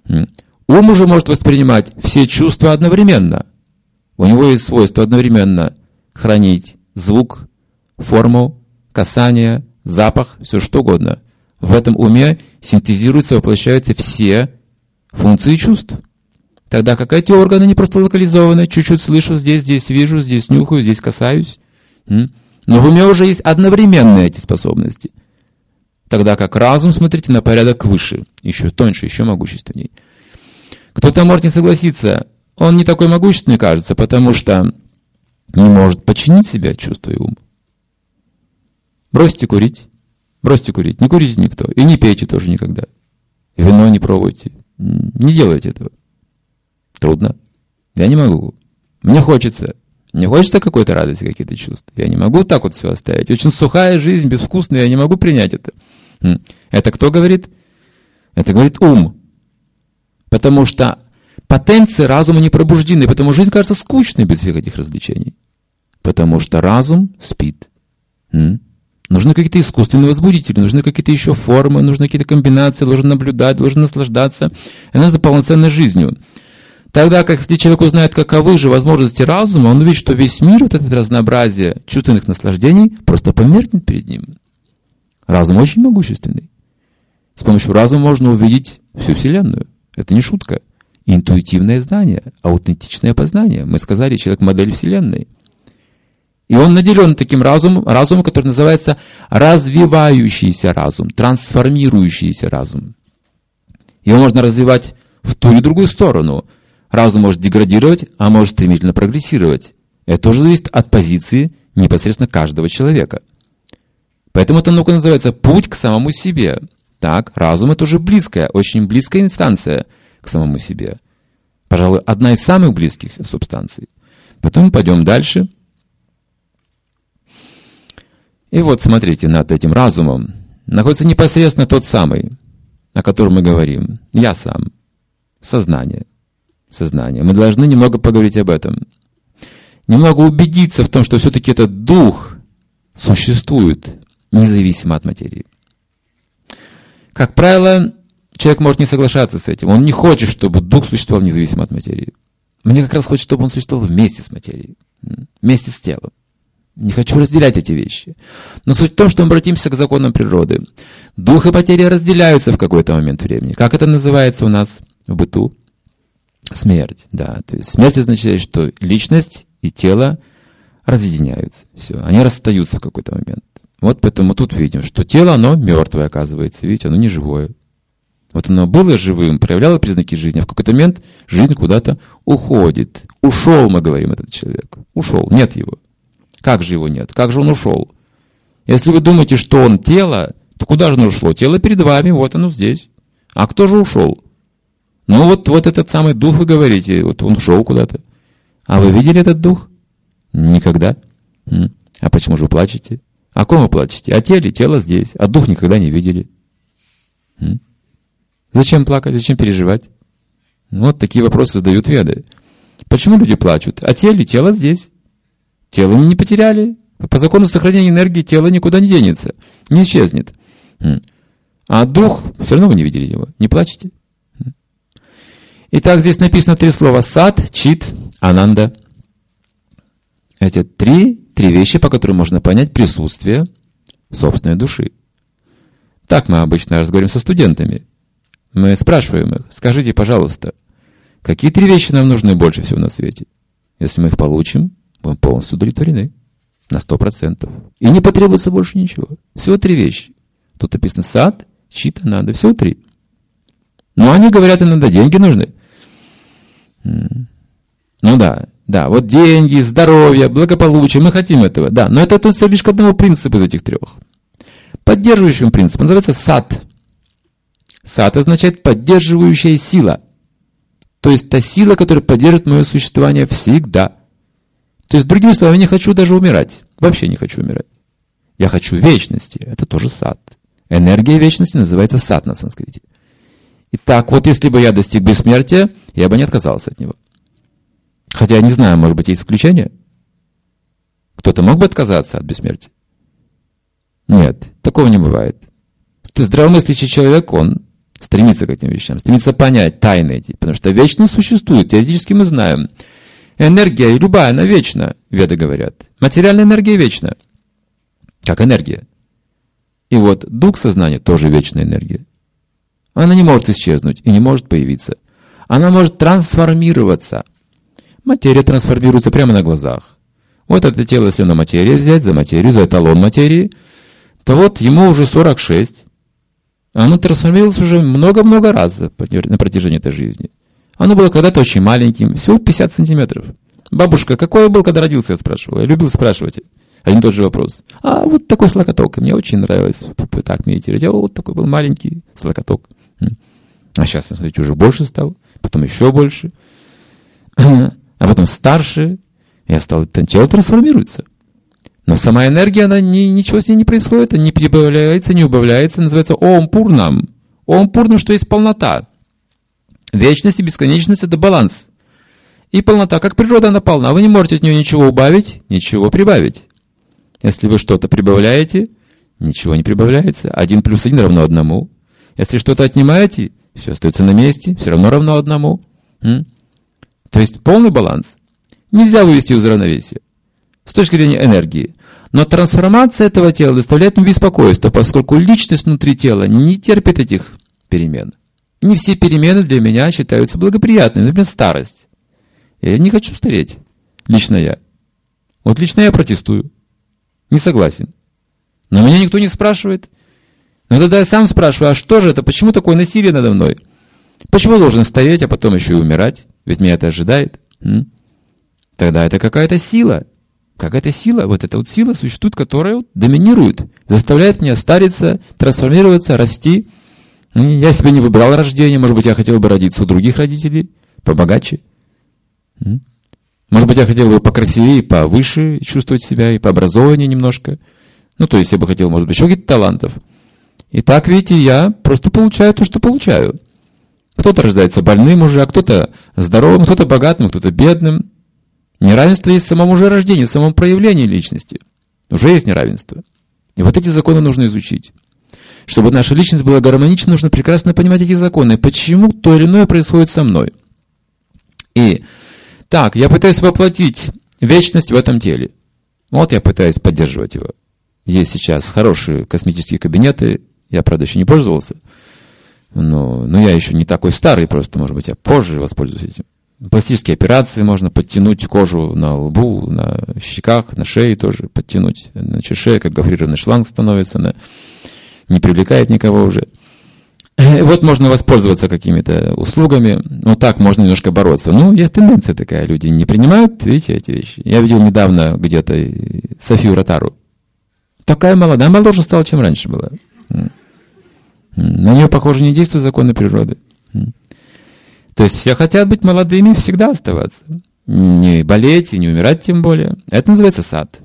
Ум уже может воспринимать все чувства одновременно. У него есть свойство одновременно хранить звук, форму, касание, запах, все что угодно. В этом уме синтезируются, воплощаются все функции чувств. Тогда как эти органы не просто локализованы, чуть-чуть слышу здесь, здесь вижу, здесь нюхаю, здесь касаюсь. Но в уме уже есть одновременные эти способности. Тогда как разум, смотрите, на порядок выше, еще тоньше, еще могущественней. Кто-то может не согласиться, он не такой могущественный, кажется, потому что не может подчинить себя чувству и ум. Бросьте курить, бросьте курить, не курите никто, и не пейте тоже никогда. Вино не пробуйте, не делайте этого. Трудно. Я не могу. Мне хочется. Мне хочется какой-то радости, какие-то чувства. Я не могу так вот все оставить. Очень сухая жизнь, безвкусная, я не могу принять это. Это кто говорит? Это говорит ум. Потому что потенции разума не пробуждены, потому что жизнь кажется скучной без всех этих развлечений. Потому что разум спит. Нужны какие-то искусственные возбудители, нужны какие-то еще формы, нужны какие-то комбинации, должен наблюдать, должен наслаждаться. Это нужно полноценной жизнью. Тогда как если человек узнает, каковы же возможности разума, он увидит, что весь мир, вот это разнообразие чувственных наслаждений, просто померкнет перед ним. Разум очень могущественный. С помощью разума можно увидеть всю Вселенную. Это не шутка. Интуитивное знание, аутентичное познание. Мы сказали, человек модель Вселенной. И он наделен таким разумом, разумом, который называется развивающийся разум, трансформирующийся разум. Его можно развивать в ту или другую сторону. Разум может деградировать, а может стремительно прогрессировать. Это тоже зависит от позиции непосредственно каждого человека. Поэтому эта наука называется «путь к самому себе». Так, разум — это уже близкая, очень близкая инстанция к самому себе. Пожалуй, одна из самых близких субстанций. Потом мы пойдем дальше. И вот, смотрите, над этим разумом находится непосредственно тот самый, о котором мы говорим. Я сам. Сознание. Сознание. Мы должны немного поговорить об этом. Немного убедиться в том, что все-таки этот дух существует независимо от материи. Как правило, человек может не соглашаться с этим. Он не хочет, чтобы дух существовал независимо от материи. Мне как раз хочется, чтобы он существовал вместе с материей. вместе с телом. Не хочу разделять эти вещи. Но суть в том, что мы обратимся к законам природы. Дух и материя разделяются в какой-то момент времени. Как это называется у нас в быту? Смерть. Да. То есть смерть означает, что личность и тело разъединяются. Все. Они расстаются в какой-то момент. Вот поэтому тут видим, что тело, оно мертвое, оказывается. Видите, оно не живое. Вот оно было живым, проявляло признаки жизни, а в какой-то момент жизнь куда-то уходит. Ушел, мы говорим, этот человек. Ушел. Нет его. Как же его нет? Как же он ушел? Если вы думаете, что он тело, то куда же оно ушло? Тело перед вами, вот оно здесь. А кто же ушел? Ну вот, вот этот самый дух, вы говорите, вот он ушел куда-то. А вы видели этот дух? Никогда. А почему же вы плачете? О ком вы плачете? О теле, тело здесь. А дух никогда не видели. Зачем плакать? Зачем переживать? Вот такие вопросы задают веды. Почему люди плачут? О теле, тело здесь. Тело не потеряли. По закону сохранения энергии тело никуда не денется. Не исчезнет. А дух, все равно вы не видели его. Не плачете. Итак, здесь написано три слова. Сат, чит, ананда. Эти три, три вещи, по которым можно понять присутствие собственной души. Так мы обычно разговариваем со студентами. Мы спрашиваем их, скажите, пожалуйста, какие три вещи нам нужны больше всего на свете? Если мы их получим, будем полностью удовлетворены. На сто процентов. И не потребуется больше ничего. Всего три вещи. Тут написано сад, чит, ананда. Всего три. Но они говорят, иногда деньги нужны. Ну да, да, вот деньги, здоровье, благополучие, мы хотим этого, да. Но это относится лишь к одному принципу из этих трех. Поддерживающему принципу называется сад. Сад означает поддерживающая сила. То есть та сила, которая поддержит мое существование всегда. То есть, другими словами, я не хочу даже умирать. Вообще не хочу умирать. Я хочу вечности. Это тоже сад. Энергия вечности называется сад на санскрите. Итак, вот если бы я достиг бессмертия, я бы не отказался от него. Хотя я не знаю, может быть, есть исключения. Кто-то мог бы отказаться от бессмертия? Нет, такого не бывает. То есть здравомыслящий человек, он стремится к этим вещам, стремится понять тайны эти, потому что вечность существует. Теоретически мы знаем. Энергия любая, она вечна, веды говорят. Материальная энергия вечна, как энергия. И вот дух сознания тоже вечная энергия. Она не может исчезнуть и не может появиться. Она может трансформироваться. Материя трансформируется прямо на глазах. Вот это тело, если на материю взять, за материю, за эталон материи, то вот ему уже сорок шесть. Оно трансформировалось уже много-много раз на протяжении этой жизни. Оно было когда-то очень маленьким, всего пятьдесят сантиметров. Бабушка, какой я был, когда родился, я спрашивал. Я любил спрашивать один и тот же вопрос. А вот такой слокоток, мне очень нравилось так медитировать. Я вот такой был маленький слокоток. А сейчас, смотрите, уже больше стал, потом еще больше. А потом старше. Я стал, тело трансформируется. Но сама энергия, она не, ничего с ней не происходит, не прибавляется, не убавляется. Называется Ом Пурнам. Ом Пурнам, что есть полнота. Вечность и бесконечность — это баланс. И полнота, как природа, она полна. Вы не можете от нее ничего убавить, ничего прибавить. Если вы что-то прибавляете, ничего не прибавляется. Один плюс один равно одному. Если что-то отнимаете, все остается на месте, все равно равно одному. М? То есть полный баланс. Нельзя вывести из равновесия с точки зрения энергии. Но трансформация этого тела доставляет мне беспокойство, поскольку личность внутри тела не терпит этих перемен. Не все перемены для меня считаются благоприятными. Например, старость. Я не хочу стареть. Лично я. Вот лично я протестую. Не согласен. Но меня никто не спрашивает. Но тогда я сам спрашиваю, а что же это? Почему такое насилие надо мной? Почему я должен стареть, а потом еще и умирать? Ведь меня это ожидает. М? Тогда это какая-то сила. Какая-то сила, вот эта вот сила существует, которая вот доминирует. Заставляет меня стариться, трансформироваться, расти. Я себе не выбрал рождение. Может быть, я хотел бы родиться у других родителей, побогаче. Может быть, я хотел бы покрасивее, повыше чувствовать себя, и пообразованнее немножко. Ну, то есть, я бы хотел, может быть, еще каких-то талантов. И так, видите, я просто получаю то, что получаю. Кто-то рождается больным уже, а кто-то здоровым, кто-то богатым, кто-то бедным. Неравенство есть в самом уже рождении, в самом проявлении личности. Уже есть неравенство. И вот эти законы нужно изучить. Чтобы наша личность была гармонична, нужно прекрасно понимать эти законы. Почему то или иное происходит со мной. И так, я пытаюсь воплотить вечность в этом теле. Вот я пытаюсь поддерживать его. Есть сейчас хорошие космические кабинеты, я, правда, еще не пользовался, но, но я еще не такой старый, просто, может быть, я позже воспользуюсь этим. Пластические операции можно подтянуть кожу на лбу, на щеках, на шее тоже подтянуть. Значит, шея, как гофрированный шланг становится, она не привлекает никого уже. Вот можно воспользоваться какими-то услугами, вот так можно немножко бороться. Ну, есть тенденция такая, люди не принимают, видите, эти вещи. Я видел недавно где-то Софию Ротару. Такая молодая, моложе стала, чем раньше была. На нее, похоже, не действуют законы природы. То есть все хотят быть молодыми и всегда оставаться. Не болеть и не умирать тем более. Это называется сад.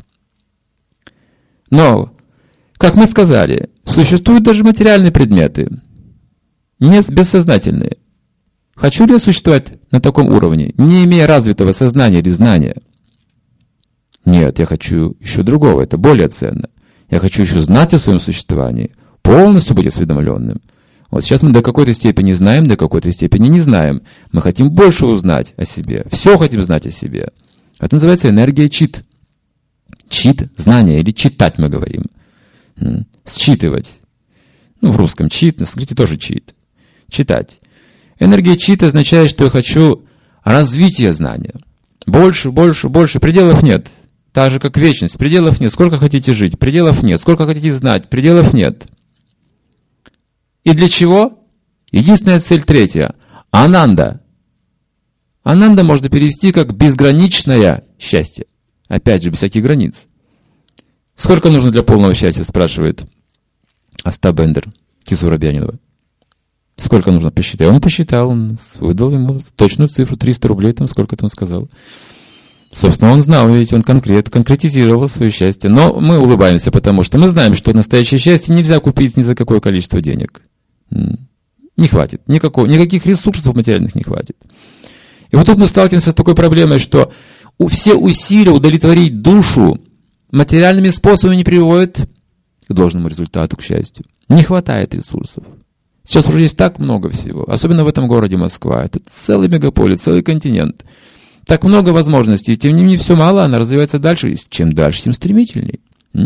Но, как мы сказали, существуют даже материальные предметы, не бессознательные. Хочу ли я существовать на таком уровне, не имея развитого сознания или знания? Нет, я хочу еще другого, это более ценно. Я хочу еще знать о своем существовании, полностью быть осведомленным. Вот сейчас мы до какой-то степени знаем, до какой-то степени не знаем. Мы хотим больше узнать о себе. Все хотим знать о себе. Это называется энергия чит. Чит – знание, или читать мы говорим. Считывать. Ну, в русском чит, на санскрите тоже чит. Читать. Энергия чит означает, что я хочу развития знания. Больше, больше, больше. Пределов нет. Так же, как вечность. Пределов нет. Сколько хотите жить? Пределов нет. Сколько хотите знать? Пределов нет. И для чего? Единственная цель третья. Ананда. Ананда можно перевести как безграничное счастье. Опять же, без всяких границ. Сколько нужно для полного счастья, спрашивает Остап Бендер, Кису Рабьянинова. Сколько нужно посчитать? Он посчитал, он выдал ему точную цифру, триста рублей, там сколько-то он сказал. Собственно, он знал, ведь он конкрет, конкретизировал свое счастье. Но мы улыбаемся, потому что мы знаем, что настоящее счастье нельзя купить ни за какое количество денег. Не хватит. Никакого, никаких ресурсов материальных не хватит. И вот тут мы сталкиваемся с такой проблемой, что у, все усилия удовлетворить душу материальными способами не приводят к должному результату, к счастью. Не хватает ресурсов. Сейчас уже есть так много всего. Особенно в этом городе Москва. Это целый мегаполис, целый континент. Так много возможностей. Тем не менее, все мало, она развивается дальше. И чем дальше, тем стремительней.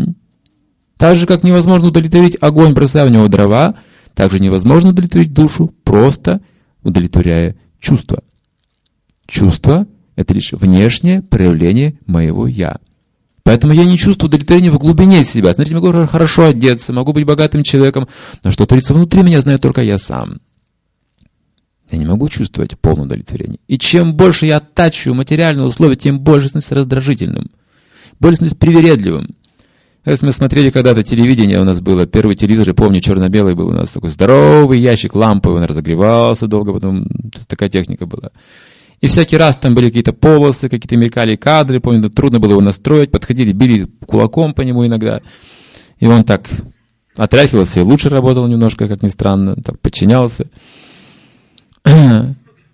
Так же, как невозможно удовлетворить огонь, бросая в него дрова, также невозможно удовлетворить душу, просто удовлетворяя чувства. Чувство – это лишь внешнее проявление моего «я». Поэтому я не чувствую удовлетворения в глубине себя. Смотрите, могу хорошо одеться, могу быть богатым человеком, но что творится внутри меня, знаю только я сам. Я не могу чувствовать полное удовлетворение. И чем больше я оттачиваю материальные условия, тем больше становлюсь раздражительным, больше становлюсь привередливым. Если мы смотрели когда-то телевидение, у нас было первый телевизор, я помню, черно-белый был у нас такой здоровый ящик ламповый, он разогревался долго, потом такая техника была. И всякий раз там были какие-то полосы, какие-то мелькали кадры, помню, трудно было его настроить, подходили, били кулаком по нему иногда. И он так отряхивался и лучше работал немножко, как ни странно, так подчинялся. О,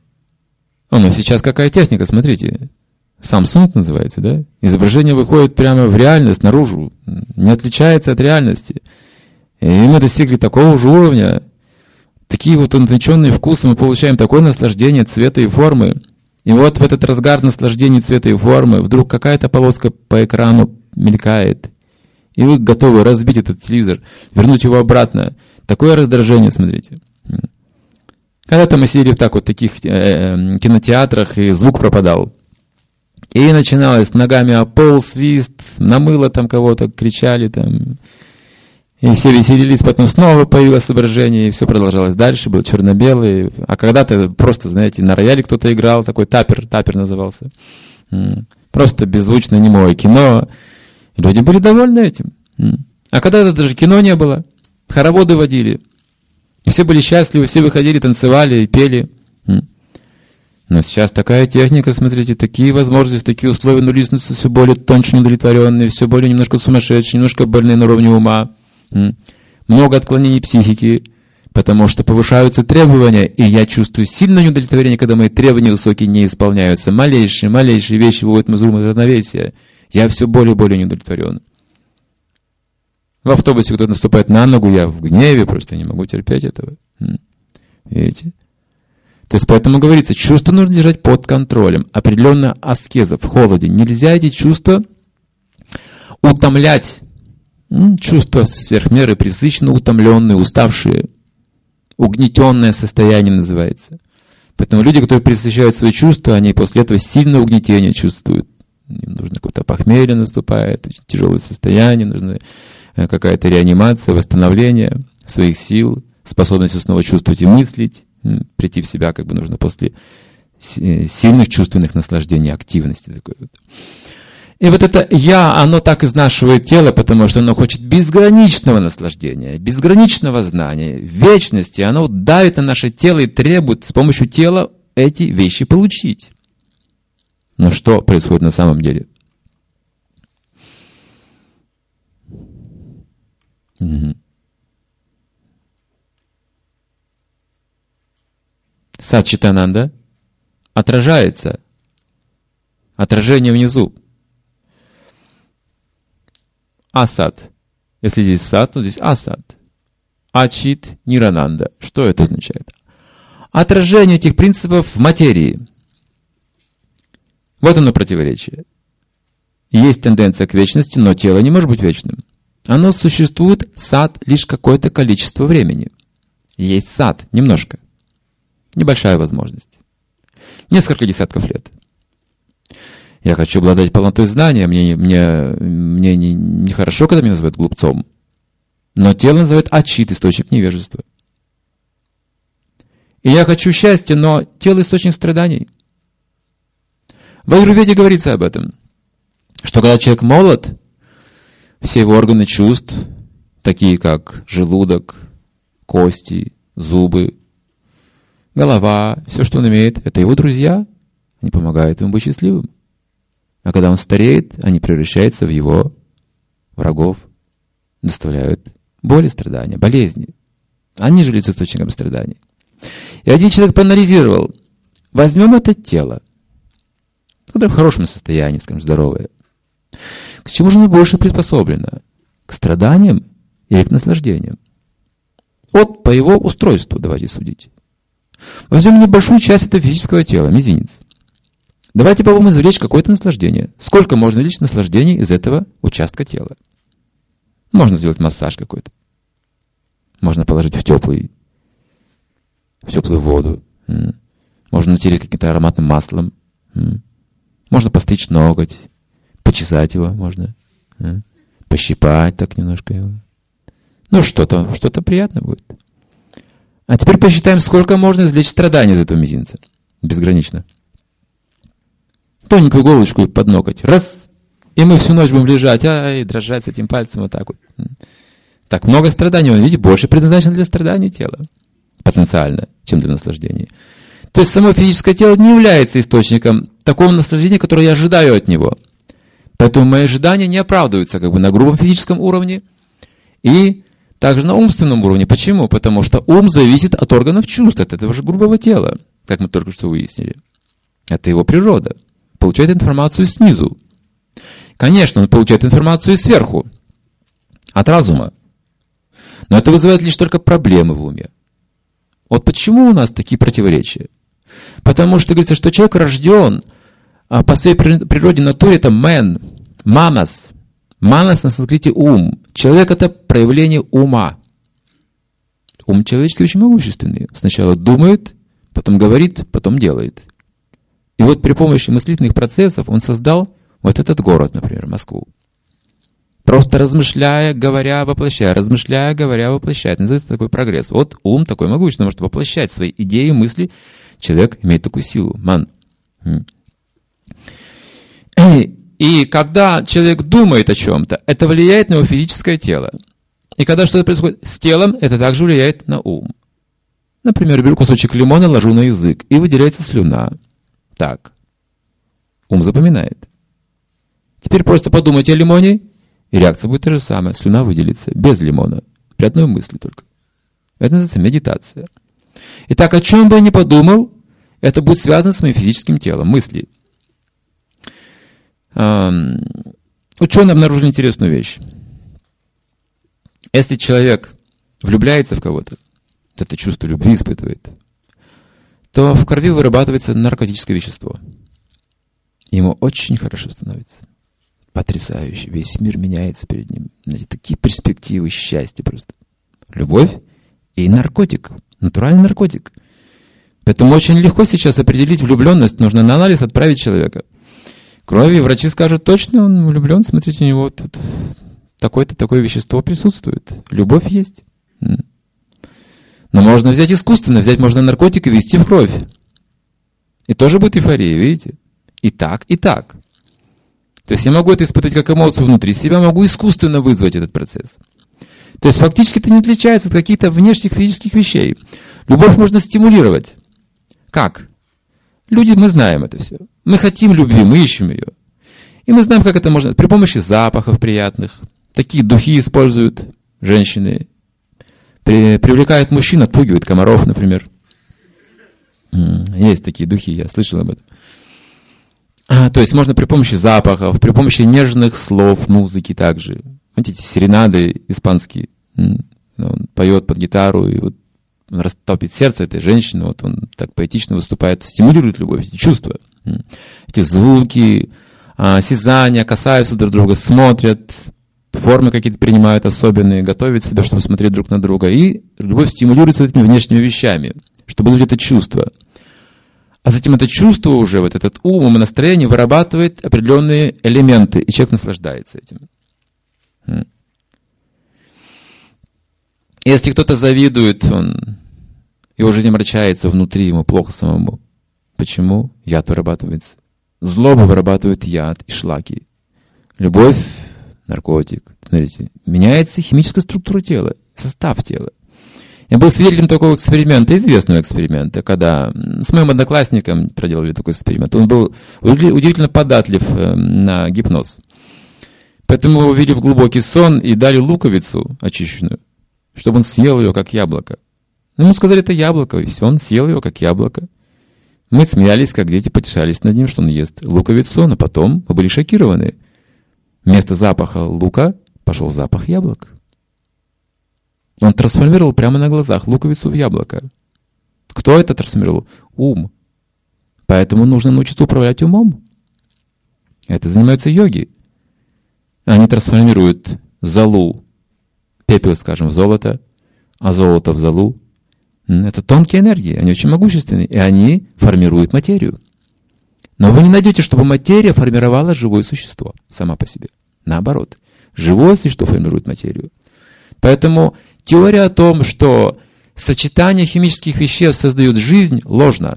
ну сейчас какая техника, смотрите. Samsung называется, да? Изображение выходит прямо в реальность, наружу. Не отличается от реальности. И мы достигли такого же уровня. Такие вот утонченные вкусы, мы получаем такое наслаждение цвета и формы. И вот в этот разгар наслаждения цвета и формы вдруг какая-то полоска по экрану мелькает. И вы готовы разбить этот телевизор, вернуть его обратно. Такое раздражение, смотрите. Когда-то мы сидели в так вот таких э, кинотеатрах, и звук пропадал. И начиналось ногами о пол, свист, на мыло там кого-то кричали там. И все веселились, потом снова появилось изображение, и все продолжалось дальше, был черно-белый. А когда-то просто, знаете, на рояле кто-то играл, такой тапер, тапер назывался. Просто беззвучно немое кино. И люди были довольны этим. А когда-то даже кино не было, хороводы водили. И все были счастливы, все выходили, танцевали и пели. Но сейчас такая техника, смотрите, такие возможности, такие условия, но люди становятся все более тоньше удовлетворенные, все более немножко сумасшедшие, немножко больные на уровне ума. Много отклонений психики, потому что повышаются требования, и я чувствую сильное неудовлетворение, когда мои требования высокие не исполняются. Малейшие, малейшие вещи выводят из равновесия. Я все более и более неудовлетворен. В автобусе кто-то наступает на ногу, я в гневе, просто не могу терпеть этого. Видите? То есть поэтому говорится, чувства нужно держать под контролем. Определенная аскеза в холоде. Нельзя эти чувства утомлять. Чувства сверх меры пресыщенно утомленные, уставшие. Угнетенное состояние называется. Поэтому люди, которые пресыщают свои чувства, они после этого сильное угнетение чувствуют. Им нужно какое-то похмелье наступает, очень тяжелое состояние, нужна какая-то реанимация, восстановление своих сил, способность снова чувствовать и мыслить. Прийти в себя как бы нужно после сильных чувственных наслаждений, активности такой вот. И вот это «я», оно так изнашивает тело, потому что оно хочет безграничного наслаждения, безграничного знания, вечности. Оно давит на наше тело и требует с помощью тела эти вещи получить. Но что происходит на самом деле? Угу. Сат-читананда отражается. Отражение внизу. Асад. Если здесь сад, то здесь асад. Ачит нирананда. Что это означает? Отражение этих принципов в материи. Вот оно противоречие. Есть тенденция к вечности, но тело не может быть вечным. Оно существует, сад, лишь какое-то количество времени. Есть сад, немножко. Небольшая возможность. Несколько десятков лет. Я хочу обладать полнотой знания, мне, мне, мне не, не хорошо, когда меня называют глупцом. Но тело называет ачит, источник невежества. И я хочу счастья, но тело источник страданий. В аюрведе говорится об этом, что когда человек молод, все его органы чувств, такие как желудок, кости, зубы, голова, все, что он имеет, это его друзья, они помогают ему быть счастливым. А когда он стареет, они превращаются в его врагов, доставляют боли, страдания, болезни. Они же являются источником страданий. И один человек проанализировал, возьмем это тело, которое в хорошем состоянии, скажем, здоровое. К чему же оно больше приспособлено? К страданиям или к наслаждениям? Вот по его устройству давайте судить. Возьмем небольшую часть этого физического тела, мизинец. Давайте попробуем извлечь какое-то наслаждение. Сколько можно извлечь наслаждений из этого участка тела? Можно сделать массаж какой-то. Можно положить в теплый, в теплую воду. Можно натереть каким-то ароматным маслом. Можно постричь ноготь, почесать его можно. Пощипать так немножко его. Ну, что-то, что-то приятное будет. А теперь посчитаем, сколько можно извлечь страданий из этого мизинца. Безгранично. Тоненькую головочку под ноготь. Раз. И мы всю ночь будем лежать, а, и дрожать с этим пальцем вот так вот. Так много страданий. Он, видите, больше предназначен для страданий тела. Потенциально, чем для наслаждения. То есть само физическое тело не является источником такого наслаждения, которое я ожидаю от него. Поэтому мои ожидания не оправдываются как бы на грубом физическом уровне и также на умственном уровне. Почему? Потому что ум зависит от органов чувств, от этого же грубого тела, как мы только что выяснили. Это его природа. Получает информацию снизу. Конечно, он получает информацию и сверху, от разума. Но это вызывает лишь только проблемы в уме. Вот почему у нас такие противоречия? Потому что говорится, что человек рожден а по своей природе, натуре, это man, манас. Манас на санскрите ум. Человек — это проявление ума. Ум человеческий очень могущественный. Сначала думает, потом говорит, потом делает. И вот при помощи мыслительных процессов он создал вот этот город, например, Москву. Просто размышляя, говоря, воплощая, размышляя, говоря, воплощая. Это называется такой прогресс. Вот ум такой могущественный, может воплощать свои идеи, мысли. Человек имеет такую силу. Ман. И, и когда человек думает о чем-то, это влияет на его физическое тело. И когда что-то происходит с телом, это также влияет на ум. Например, беру кусочек лимона, ложу на язык, и выделяется слюна. Так. Ум запоминает. Теперь просто подумайте о лимоне, и реакция будет та же самая. Слюна выделится без лимона. При одной мысли только. Это называется медитация. Итак, о чем бы я ни подумал, это будет связано с моим физическим телом, мысли. Эм, ученые обнаружили интересную вещь. Если человек влюбляется в кого-то, это чувство любви испытывает, то в крови вырабатывается наркотическое вещество. Ему очень хорошо становится. Потрясающе. Весь мир меняется перед ним. Знаете, такие перспективы счастья просто. Любовь и наркотик. Натуральный наркотик. Поэтому очень легко сейчас определить влюбленность. Нужно на анализ отправить человека. Крови, врачи скажут, точно он влюблен. Смотрите, у него тут такое-то такое вещество присутствует. Любовь есть. Но можно взять искусственно, взять можно наркотик и ввести в кровь. И тоже будет эйфория, видите? И так, и так. То есть я могу это испытать как эмоцию внутри себя, могу искусственно вызвать этот процесс. То есть фактически это не отличается от каких-то внешних физических вещей. Любовь можно стимулировать. Как? Люди, мы знаем это все. Мы хотим любви, мы ищем ее. И мы знаем, как это можно. При помощи запахов приятных. Такие духи используют женщины. При, привлекают мужчин, отпугивают комаров, например. Есть такие духи, я слышал об этом. А, то есть можно при помощи запахов, при помощи нежных слов, музыки также. Вот эти серенады испанские. Он поет под гитару, и вот он растопит сердце этой женщины, вот он так поэтично выступает, стимулирует любовь, эти чувства. Эти звуки, осязания, касаются друг друга, смотрят, формы какие-то принимают особенные, готовят себя, чтобы смотреть друг на друга. И любовь стимулируется этими внешними вещами, чтобы было это чувство. А затем это чувство уже, вот этот ум, настроение вырабатывает определенные элементы, и человек наслаждается этим. Если кто-то завидует, он его жизнь омрачается внутри, ему плохо самому. Почему? Яд вырабатывается. Злоба вырабатывает яд и шлаки. Любовь, наркотик. Смотрите, меняется химическая структура тела, состав тела. Я был свидетелем такого эксперимента, известного эксперимента, когда с моим одноклассником проделали такой эксперимент. Он был удивительно податлив на гипноз. Поэтому его ввели в глубокий сон и дали луковицу очищенную, чтобы он съел ее, как яблоко. Ему сказали, это яблоко, и все, он съел ее, как яблоко. Мы смеялись, как дети, потешались над ним, что он ест луковицу, но потом мы были шокированы. Вместо запаха лука пошел запах яблок. Он трансформировал прямо на глазах луковицу в яблоко. Кто это трансформировал? Ум. Поэтому нужно научиться управлять умом. Это занимаются йоги. Они трансформируют золу, пепел, скажем, в золото, а золото в золу. Это тонкие энергии, они очень могущественные, и они формируют материю. Но вы не найдете, чтобы материя формировала живое существо сама по себе. Наоборот, живое существо формирует материю. Поэтому теория о том, что сочетание химических веществ создает жизнь, ложна.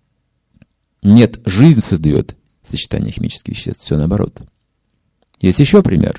Нет, жизнь создает сочетание химических веществ, все наоборот. Есть еще пример.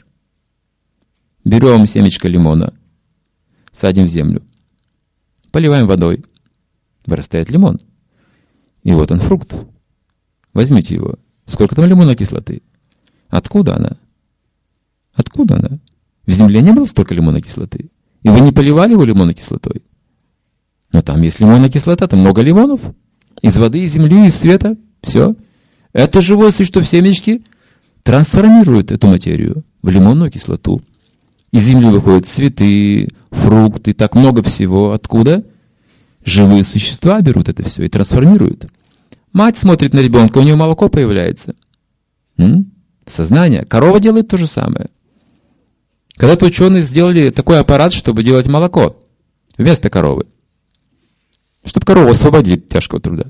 Берем семечко лимона, садим в землю, поливаем водой, вырастает лимон. И вот он фрукт. Возьмите его. Сколько там лимонной кислоты? Откуда она? Откуда она? В земле не было столько лимонной кислоты. И вы не поливали его лимонной кислотой. Но там есть лимонная кислота, там много лимонов. Из воды, из земли, из света. Все. Это живое существо в семечке трансформирует эту материю в лимонную кислоту. Из земли выходят цветы, фрукты, так много всего. Откуда? Живые существа берут это все и трансформируют. Мать смотрит на ребенка, у нее молоко появляется. М? Сознание. Корова делает то же самое. Когда-то ученые сделали такой аппарат, чтобы делать молоко вместо коровы. Чтобы корову освободить от тяжкого труда.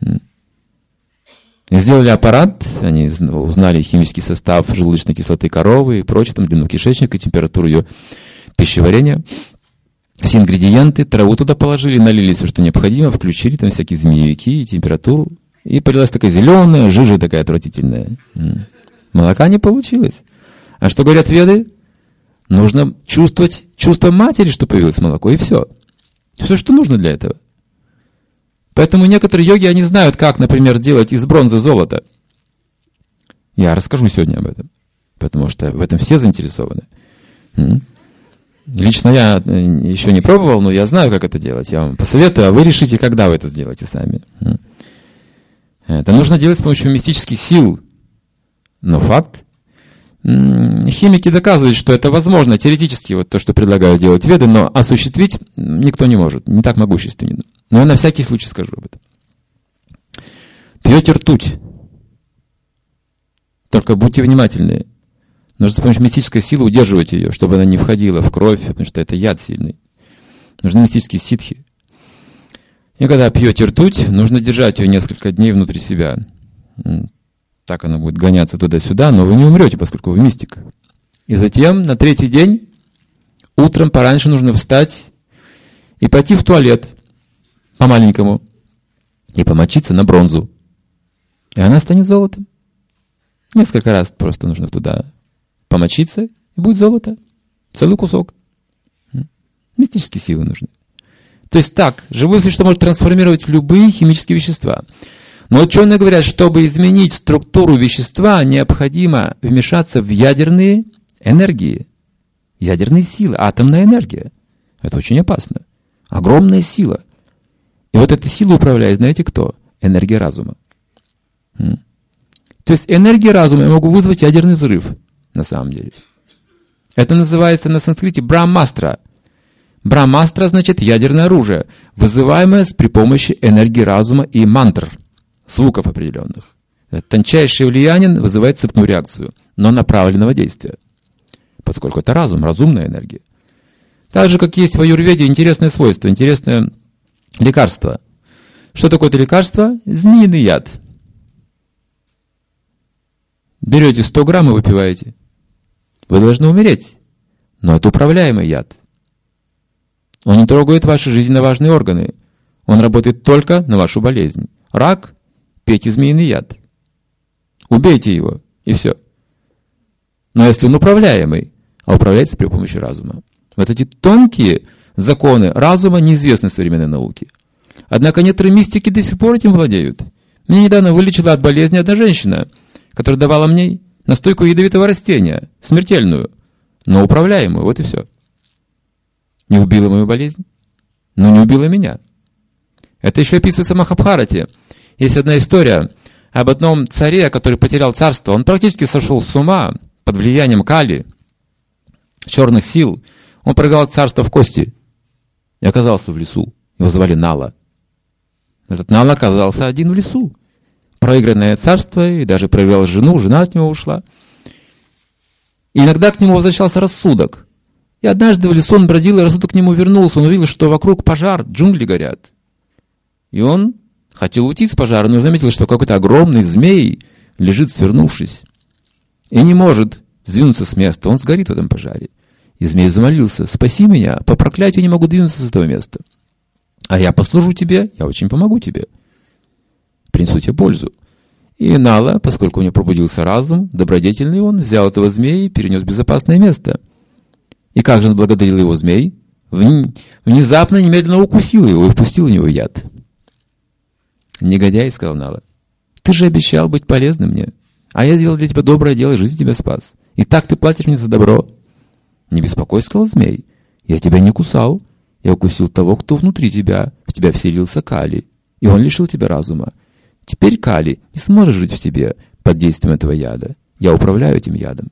И сделали аппарат, они узнали химический состав желудочной кислоты коровы и прочее, там, длину кишечника, температуру ее пищеварения. Все ингредиенты, траву туда положили, налили все, что необходимо, включили там всякие змеевики и температуру. И полилась такая зеленая, жижа такая отвратительная. Молока не получилось. А что говорят веды? Нужно чувствовать чувство матери, что появилось молоко, и все. Все, что нужно для этого. Поэтому некоторые йоги, они знают, как, например, делать из бронзы золото. Я расскажу сегодня об этом, потому что в этом все заинтересованы. Лично я еще не пробовал, но я знаю, как это делать. Я вам посоветую, а вы решите, когда вы это сделаете сами. Это нужно делать с помощью мистических сил. Но факт. Химики доказывают, что это возможно теоретически, вот то, что предлагают делать веды, но осуществить никто не может, не так могущественно. Но я на всякий случай скажу об этом. Пьете ртуть. Только будьте внимательны. Нужно с помощью мистической силы удерживать ее, чтобы она не входила в кровь, потому что это яд сильный. Нужны мистические ситхи. И когда пьете ртуть, нужно держать ее несколько дней внутри себя. Так она будет гоняться туда-сюда, но вы не умрете, поскольку вы мистик. И затем на третий день утром пораньше нужно встать и пойти в туалет по-маленькому и помочиться на бронзу. И она станет золотом. Несколько раз просто нужно туда помочиться, и будет золото. Целый кусок. Мистические силы нужны. То есть так, живое существо может трансформировать любые химические вещества. Но ученые говорят, чтобы изменить структуру вещества, необходимо вмешаться в ядерные энергии. Ядерные силы, атомная энергия. Это очень опасно. Огромная сила. И вот эта сила управляет, знаете кто? Энергия разума. То есть энергия разума я могу вызвать ядерный взрыв, на самом деле. Это называется на санскрите брамастра. Брамастра значит ядерное оружие, вызываемое при помощи энергии разума и мантр, звуков определенных. Это тончайшее влияние вызывает цепную реакцию, но направленного действия. Поскольку это разум, разумная энергия. Так же, как есть в аюрведе интересное свойство, интересное лекарство. Что такое это лекарство? Змеиный яд. Берете сто грамм и выпиваете. Вы должны умереть. Но это управляемый яд. Он не трогает ваши жизненно важные органы. Он работает только на вашу болезнь. Рак – пейте змеиный яд. Убейте его, и все. Но если он управляемый, а управляется при помощи разума. Вот эти тонкие законы разума неизвестны современной науке. Однако некоторые мистики до сих пор этим владеют. Меня недавно вылечила от болезни одна женщина, которая давала мне настойку ядовитого растения, смертельную, но управляемую, вот и все. Не убила мою болезнь, но не убила меня. Это еще описывается в Махабхарате. Есть одна история об одном царе, который потерял царство. Он практически сошел с ума под влиянием Кали, черных сил. Он проиграл царство в кости и оказался в лесу. Его звали Нала. Этот Нала оказался один в лесу. Проигранное царство, и даже проиграл жену, жена от него ушла. И иногда к нему возвращался рассудок. И однажды в лесу он бродил, и рассудок к нему вернулся. Он увидел, что вокруг пожар, джунгли горят. И он хотел уйти с пожара, но заметил, что какой-то огромный змей лежит, свернувшись. И не может сдвинуться с места. Он сгорит в этом пожаре. И змей замолился: «Спаси меня, по проклятию не могу двинуться с этого места. А я послужу тебе, я очень помогу тебе. Принесу тебе пользу». И Нала, поскольку у него пробудился разум, добродетельный он, взял этого змея и перенес в безопасное место. И как же он благодарил его змей? Внезапно, немедленно укусил его и впустил в него яд. «Негодяй», — сказал Нала, — «ты же обещал быть полезным мне, а я сделал для тебя доброе дело и жизнь тебя спас. И так ты платишь мне за добро». «Не беспокойся», — сказал змей, — «я тебя не кусал. Я укусил того, кто внутри тебя. В тебя вселился Кали, и он лишил тебя разума. Теперь Кали не сможет жить в тебе под действием этого яда. Я управляю этим ядом».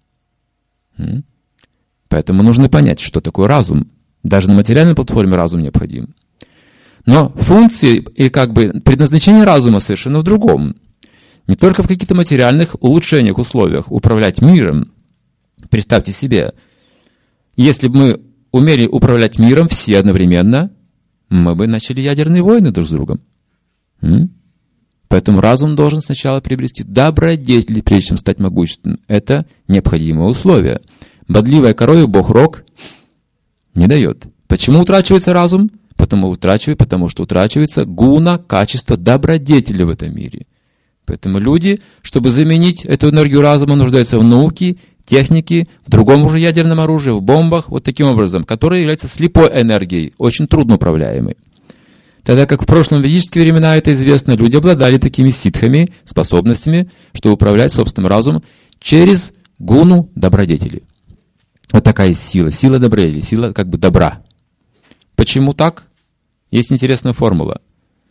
М? Поэтому нужно понять, что такое разум. Даже на материальной платформе разум необходим. Но функции и как бы предназначение разума совершенно в другом. Не только в каких-то материальных улучшениях, условиях управлять миром. Представьте себе, если бы мы умели управлять миром все одновременно, мы бы начали ядерные войны друг с другом. М? Поэтому разум должен сначала приобрести добродетели, прежде чем стать могущественным. Это необходимое условие. Бодливой корове бог рог не дает. Почему утрачивается разум? Потому, утрачивает, потому что утрачивается гуна, качество добродетели в этом мире. Поэтому люди, чтобы заменить эту энергию разума, нуждаются в науке, технике, в другом уже ядерном оружии, в бомбах, вот таким образом, которые являются слепой энергией, очень трудно управляемой. Тогда как в прошлом ведические времена, это известно, люди обладали такими ситхами, способностями, чтобы управлять собственным разумом через гуну добродетели. Вот такая сила, сила добродетели, сила как бы добра. Почему так? Есть интересная формула.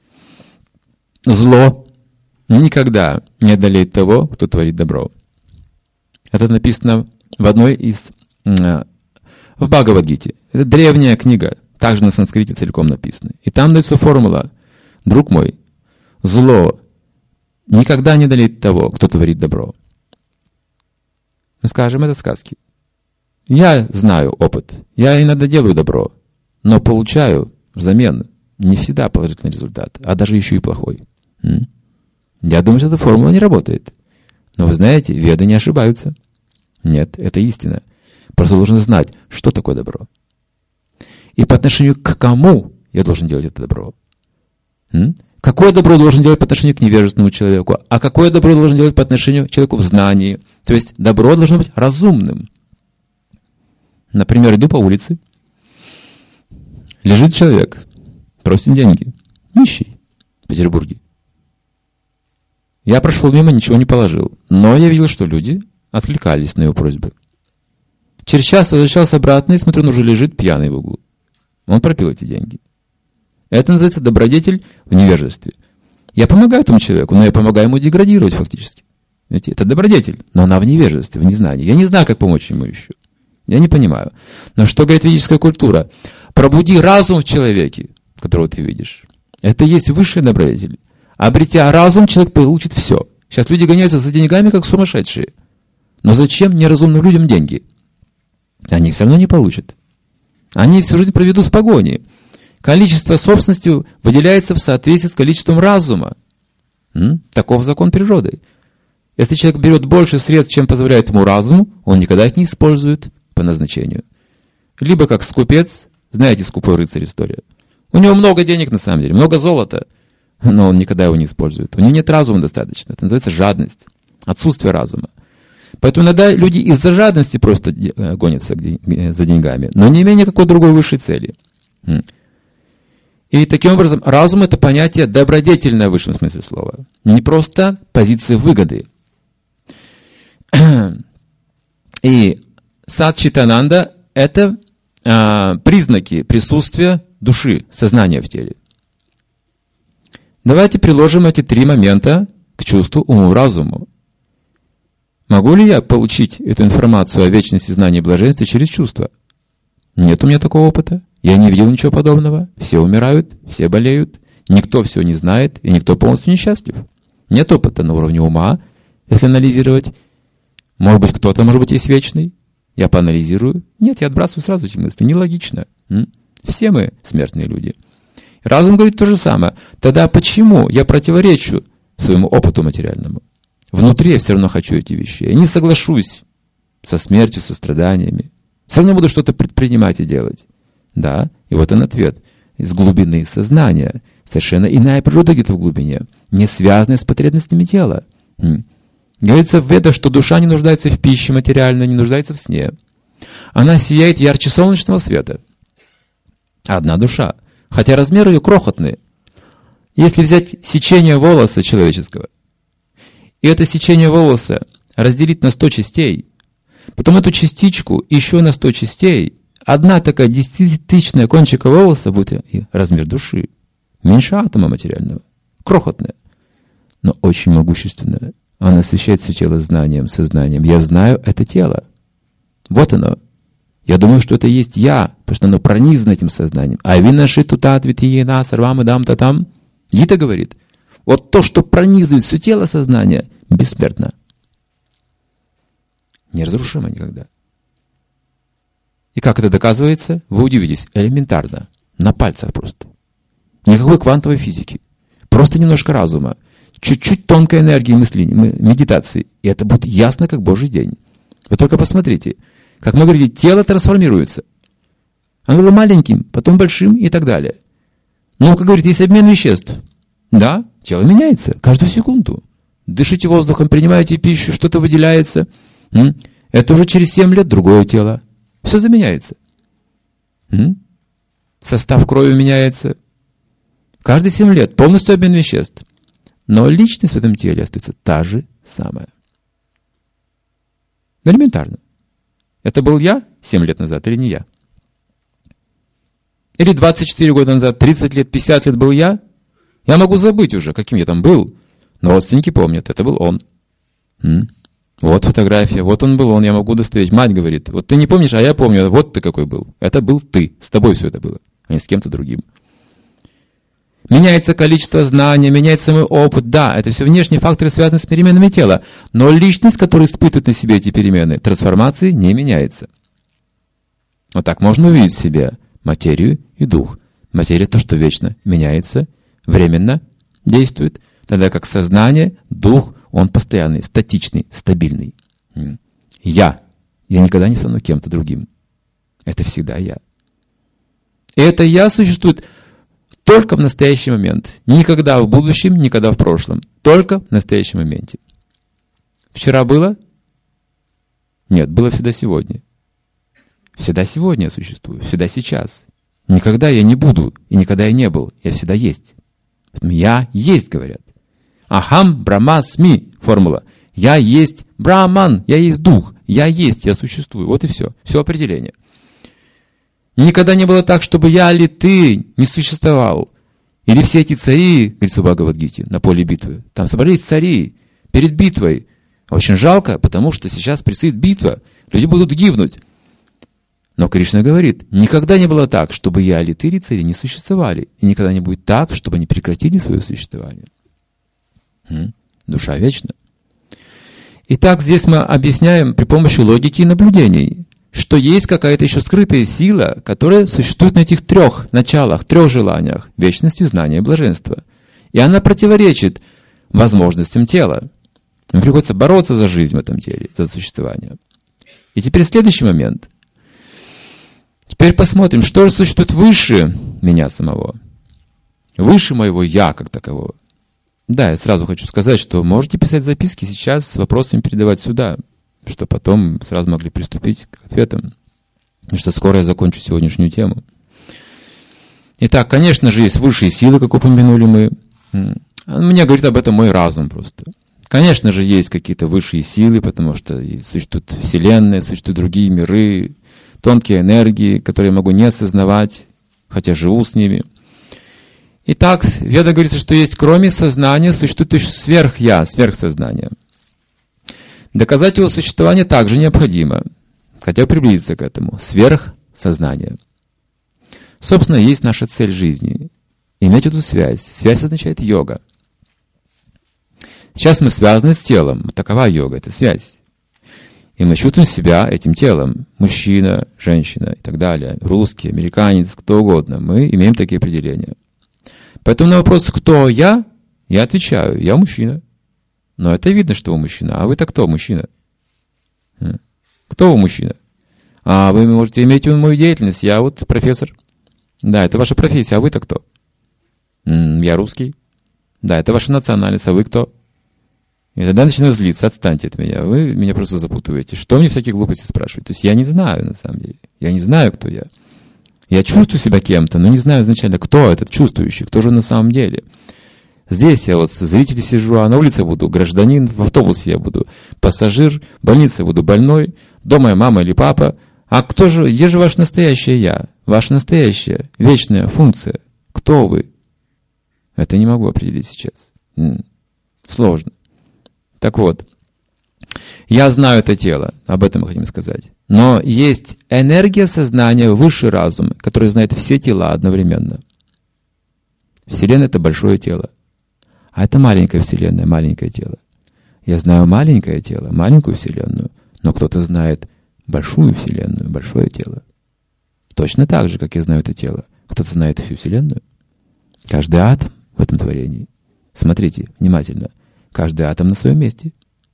Зло никогда не одолеет того, кто творит добро. Это написано в одной из... в Бхагавад-гите. Это древняя книга, также на санскрите целиком написана. И там дается формула: друг мой, зло никогда не одолеет того, кто творит добро. Мы скажем, это сказки. Я знаю опыт, я иногда делаю добро, но получаю взамен не всегда положительный результат, а даже еще и плохой. М? Я думаю, что эта формула не работает. Но вы знаете, веды не ошибаются. Нет, это истина. Просто должен знать, что такое добро. И по отношению к кому я должен делать это добро. М? Какое добро должен делать по отношению к невежественному человеку, а какое добро должен делать по отношению к человеку в знании. То есть добро должно быть разумным. Например, иду по улице, лежит человек, просит деньги, нищий в Петербурге. Я прошел мимо, ничего не положил, но я видел, что люди откликались на его просьбы. Через час возвращался обратно и смотрю, он уже лежит пьяный в углу. Он пропил эти деньги. Это называется добродетель в невежестве. Я помогаю этому человеку, но я помогаю ему деградировать фактически. Видите, это добродетель, но она в невежестве, в незнании. Я не знаю, как помочь ему еще. Я не понимаю. Но что говорит ведическая культура? Пробуди разум в человеке, которого ты видишь. Это и есть высший добродетель. Обретя разум, человек получит все. Сейчас люди гоняются за деньгами, как сумасшедшие. Но зачем неразумным людям деньги? Они их все равно не получат. Они всю жизнь проведут в погоне. Количество собственности выделяется в соответствии с количеством разума. М? Таков закон природы. Если человек берет больше средств, чем позволяет ему разум, он никогда их не использует по назначению. Либо как скупец, знаете, скупой рыцарь история. У него много денег на самом деле, много золота, но он никогда его не использует. У него нет разума достаточно. Это называется жадность, отсутствие разума. Поэтому иногда люди из-за жадности просто гонятся за деньгами, но не имея никакой другой высшей цели. И таким образом, разум — это понятие добродетельное в высшем смысле слова. Не просто позиция выгоды. И сад-читананда — это а, признаки присутствия души, сознания в теле. Давайте приложим эти три момента к чувству, уму, разуму. Могу ли я получить эту информацию о вечности, знании и блаженстве через чувства? Нет у меня такого опыта. Я не видел ничего подобного. Все умирают, все болеют. Никто все не знает, и никто полностью несчастлив. Нет опыта на уровне ума, если анализировать. Может быть, кто-то, может быть, есть вечный. Я поанализирую. Нет, я отбрасываю сразу эти мысли. Нелогично. Все мы смертные люди. Разум говорит то же самое. Тогда почему я противоречу своему опыту материальному? Внутри я все равно хочу эти вещи. Я не соглашусь со смертью, со страданиями. Все равно буду что-то предпринимать и делать. Да, и вот он ответ. Из глубины сознания. Совершенно иная природа где-то в глубине. Не связанная с потребностями тела. Говорится в Ведах, что душа не нуждается в пище материальной, не нуждается в сне. Она сияет ярче солнечного света. Одна душа. Хотя размеры ее крохотные. Если взять сечение волоса человеческого, и это сечение волоса разделить на сто частей, потом эту частичку еще на сто частей, одна такая десятитысячная кончика волоса будет размер души. Меньше атома материального. Крохотная, но очень могущественная. Она освещает все тело знанием, сознанием. Я знаю это тело. Вот оно. Я думаю, что это есть я, потому что оно пронизано этим сознанием. А винаши тутат витиена сарвам идам татам. Гита говорит, вот то, что пронизывает все тело сознания, бессмертно. Неразрушимо никогда. И как это доказывается? Вы удивитесь. Элементарно. На пальцах просто. Никакой квантовой физики. Просто немножко разума. Чуть-чуть тонкой энергии мысли, медитации. И это будет ясно, как Божий день. Вы только посмотрите. Как мы говорили, тело трансформируется. Оно было маленьким, потом большим и так далее. Но, как говорит, есть обмен веществ. Да, тело меняется каждую секунду. Дышите воздухом, принимаете пищу, что-то выделяется. Это уже через семь лет другое тело. Все заменяется. Состав крови меняется. Каждые семь лет полностью обмен веществ. Но личность в этом теле остается та же самая. Элементарно. Это был я семь лет назад или не я? Или двадцать четыре года назад, тридцать лет, пятьдесят лет был я? Я могу забыть уже, каким я там был. Но родственники помнят, это был он. М? Вот фотография, вот он был он, я могу удостоверить. Мать говорит, вот ты не помнишь, а я помню, вот ты какой был. Это был ты, с тобой все это было, а не с кем-то другим. Меняется количество знаний, меняется мой опыт. Да, это все внешние факторы, связанные с переменами тела. Но личность, которая испытывает на себе эти перемены, трансформации, не меняется. Вот так можно увидеть в себе материю и дух. Материя — то, что вечно меняется, временно действует, тогда как сознание, дух, он постоянный, статичный, стабильный. Я. Я никогда не стану кем-то другим. Это всегда я. И это я существует только в настоящий момент. Никогда в будущем, никогда в прошлом. Только в настоящем моменте. Вчера было? Нет, было всегда сегодня. Всегда сегодня я существую, всегда сейчас. Никогда я не буду, и никогда я не был. Я всегда есть. Я есть, говорят. Ахам Брахмасми, формула. Я есть Брахман, я есть дух. Я есть, я существую. Вот и все. Все определение. Никогда не было так, чтобы я или ты не существовал. Или все эти цари, говорится в Бхагавад-гите, на поле битвы. Там собрались цари перед битвой. Очень жалко, потому что сейчас предстоит битва. Люди будут гибнуть. Но Кришна говорит, никогда не было так, чтобы я или ты, или цари не существовали. И никогда не будет так, чтобы они прекратили свое существование. М? Душа вечна. Итак, здесь мы объясняем при помощи логики и наблюдений, что есть какая-то еще скрытая сила, которая существует на этих трех началах, трех желаниях — вечности, знания и блаженства. И она противоречит возможностям тела. Им приходится бороться за жизнь в этом теле, за существование. И теперь следующий момент. Теперь посмотрим, что же существует выше меня самого, выше моего «я» как такового. Да, я сразу хочу сказать, что можете писать записки сейчас с вопросами передавать сюда, что потом сразу могли приступить к ответам, что скоро я закончу сегодняшнюю тему. Итак, конечно же, есть высшие силы, как упомянули мы. Мне говорит об этом мой разум просто. Конечно же, есть какие-то высшие силы, потому что существует Вселенная, существуют другие миры, тонкие энергии, которые я могу не осознавать, хотя живу с ними. Итак, в Ведах говорится, что есть кроме сознания, существует еще сверх-я, сверхсознание. Доказать его существование также необходимо, хотя приблизиться к этому. Сверхсознание. Собственно, есть наша цель жизни. Иметь эту связь. Связь означает йога. Сейчас мы связаны с телом. Такова йога, это связь. И мы чувствуем себя этим телом. Мужчина, женщина и так далее. Русский, американец, кто угодно. Мы имеем такие определения. Поэтому на вопрос «кто я?» я отвечаю «я мужчина». Но это видно, что вы мужчина. А вы-то кто мужчина? Кто вы мужчина? А вы можете иметь мою деятельность. Я вот профессор. Да, это ваша профессия. А вы-то кто? Я русский. Да, это ваша национальность. А вы кто? И тогда начинаю злиться. Отстаньте от меня. Вы меня просто запутываете. Что мне всякие глупости спрашивать? То есть я не знаю, на самом деле. Я не знаю, кто я. Я чувствую себя кем-то, но не знаю изначально, кто этот чувствующий, кто же на самом деле. Здесь я вот зритель сижу, а на улице буду гражданин, в автобусе я буду пассажир, в больнице я буду больной, дома я мама или папа. А кто же, где же ваше настоящее я? Ваша настоящая, вечная функция. Кто вы? Это не могу определить сейчас. М-м. Сложно. Так вот, я знаю это тело, об этом мы хотим сказать. Но есть энергия сознания, высший разум, который знает все тела одновременно. Вселенная — это большое тело. А это маленькая Вселенная, маленькое тело. Я знаю маленькое тело, маленькую Вселенную, но кто-то знает большую Вселенную, большое тело. Точно так же, как я знаю это тело. Кто-то знает всю Вселенную. Каждый атом в этом творении. Смотрите внимательно. Каждый атом на своем месте.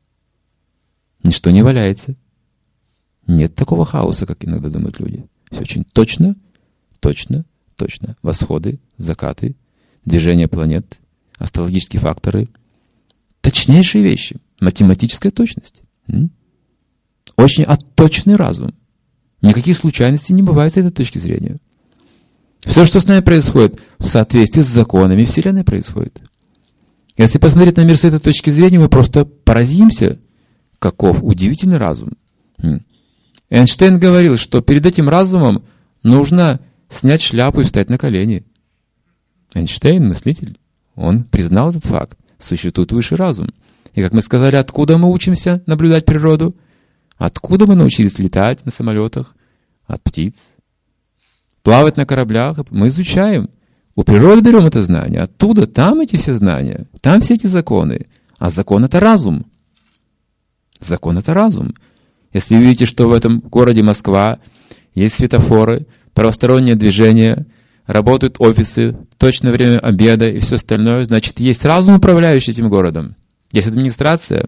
Ничто не валяется. Нет такого хаоса, как иногда думают люди. Все очень точно, точно, точно. Восходы, закаты, движение планет, астрологические факторы. Точнейшие вещи. Математическая точность. М? Очень отточенный разум. Никаких случайностей не бывает с этой точки зрения. Все, что с нами происходит, в соответствии с законами Вселенной происходит. Если посмотреть на мир с этой точки зрения, мы просто поразимся, каков удивительный разум. Эйнштейн говорил, что перед этим разумом нужно снять шляпу и встать на колени. Эйнштейн, мыслитель, он признал этот факт. Существует высший разум. И как мы сказали, откуда мы учимся наблюдать природу? Откуда мы научились летать на самолетах? От птиц. Плавать на кораблях. Мы изучаем У природы берем это знание, оттуда, там эти все знания, там все эти законы. А закон — это разум. Закон — это разум. Если вы видите, что в этом городе Москва есть светофоры, правостороннее движение, работают офисы, точное время обеда и все остальное, значит, есть разум, управляющий этим городом. Есть администрация.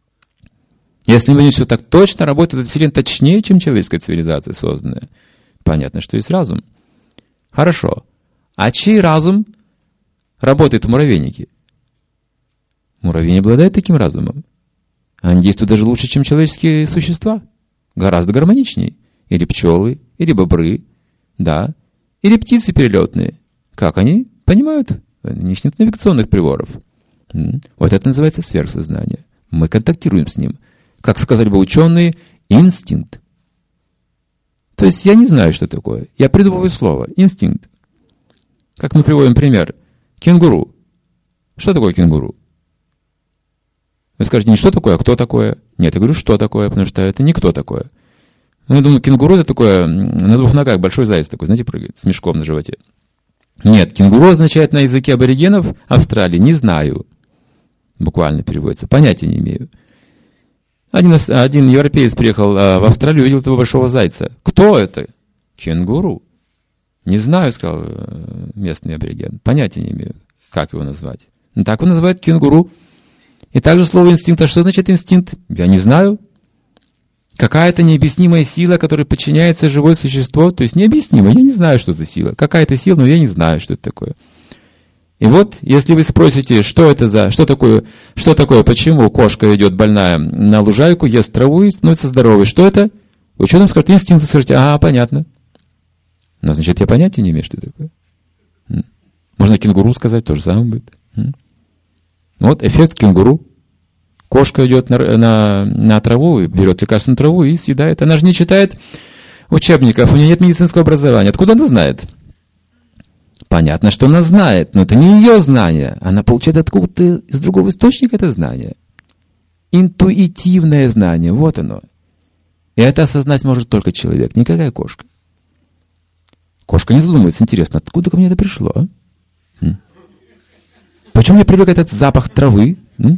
Если мы не все так точно, работает эта вселенная точнее, чем человеческая цивилизация созданная. Понятно, что есть разум. Хорошо. А чей разум работает в муравейнике? Муравей не обладает таким разумом. Они действуют даже лучше, чем человеческие существа. Гораздо гармоничнее. Или пчелы, или бобры, да. Или птицы перелетные. Как они понимают? У них нет навигационных приборов. Вот это называется сверхсознание. Мы контактируем с ним. Как сказали бы ученые, инстинкт. То есть я не знаю, что такое. Я придумываю слово. Инстинкт. Как мы приводим пример. Кенгуру. Что такое кенгуру? Вы скажете не что такое, а кто такое? Нет, я говорю, что такое, потому что это не кто такое. Ну, я думаю, кенгуру — это такое на двух ногах, большой заяц такой, знаете, прыгает с мешком на животе. Нет, кенгуру означает на языке аборигенов Австралии «не знаю». Буквально переводится. Понятия не имею. Один, один европеец приехал а, в Австралию, увидел этого большого зайца. Кто это? Кенгуру. Не знаю, сказал местный абориген. Понятия не имею, как его назвать. Но так его называют кенгуру. И также слово инстинкт. А что значит инстинкт? Я не знаю. Какая-то необъяснимая сила, которой подчиняется живое существо. То есть необъяснимо. Я не знаю, что за сила. Какая-то сила, но я не знаю, что это такое. И вот, если вы спросите, что это за, что такое, что такое, почему кошка идет больная на лужайку, ест траву и становится здоровой, что это? Ученым скажут инстинкт, скажете, ага, понятно. Но значит, я понятия не имею, что это такое. Можно кенгуру сказать, то же самое будет. Вот эффект кенгуру. Кошка идет на, на, на траву, берет лекарственную траву и съедает. Она же не читает учебников, у нее нет медицинского образования. Откуда она знает? Понятно, что она знает, но это не ее знание. Она получает откуда-то из другого источника это знание. Интуитивное знание, вот оно. И это осознать может только человек, никакая кошка. Кошка не задумывается, интересно, откуда ко мне это пришло? А? М? Почему мне привык этот запах травы? М?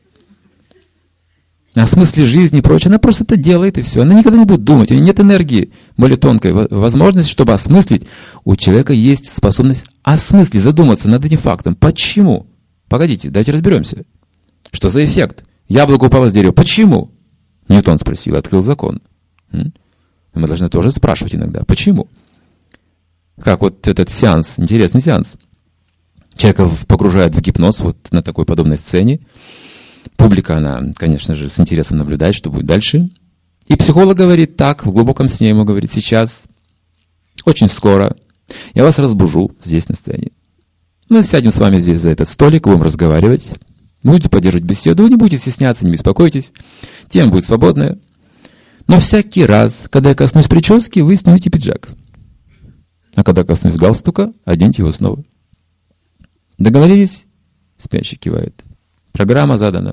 О смысле жизни и прочее. Она просто это делает, и все. Она никогда не будет думать. У нее нет энергии более тонкой. Возможность, чтобы осмыслить. У человека есть способность осмыслить, задуматься над этим фактом. Почему? Погодите, давайте разберемся. Что за эффект? Яблоко упало с дерева. Почему? Ньютон спросил, открыл закон. Мы должны тоже спрашивать иногда. Почему? Как вот этот сеанс, интересный сеанс. Человека погружают в гипноз вот на такой подобной сцене. Публика, она, конечно же, с интересом наблюдает, что будет дальше. И психолог говорит так, в глубоком сне ему говорит, сейчас, очень скоро, я вас разбужу здесь на сцене. Мы сядем с вами здесь за этот столик, будем разговаривать, будете поддерживать беседу, вы не будете стесняться, не беспокойтесь, тема будет свободная. Но всякий раз, когда я коснусь прически, вы снимете пиджак. А когда коснусь галстука, оденьте его снова. Договорились? Спящий кивает. Программа задана.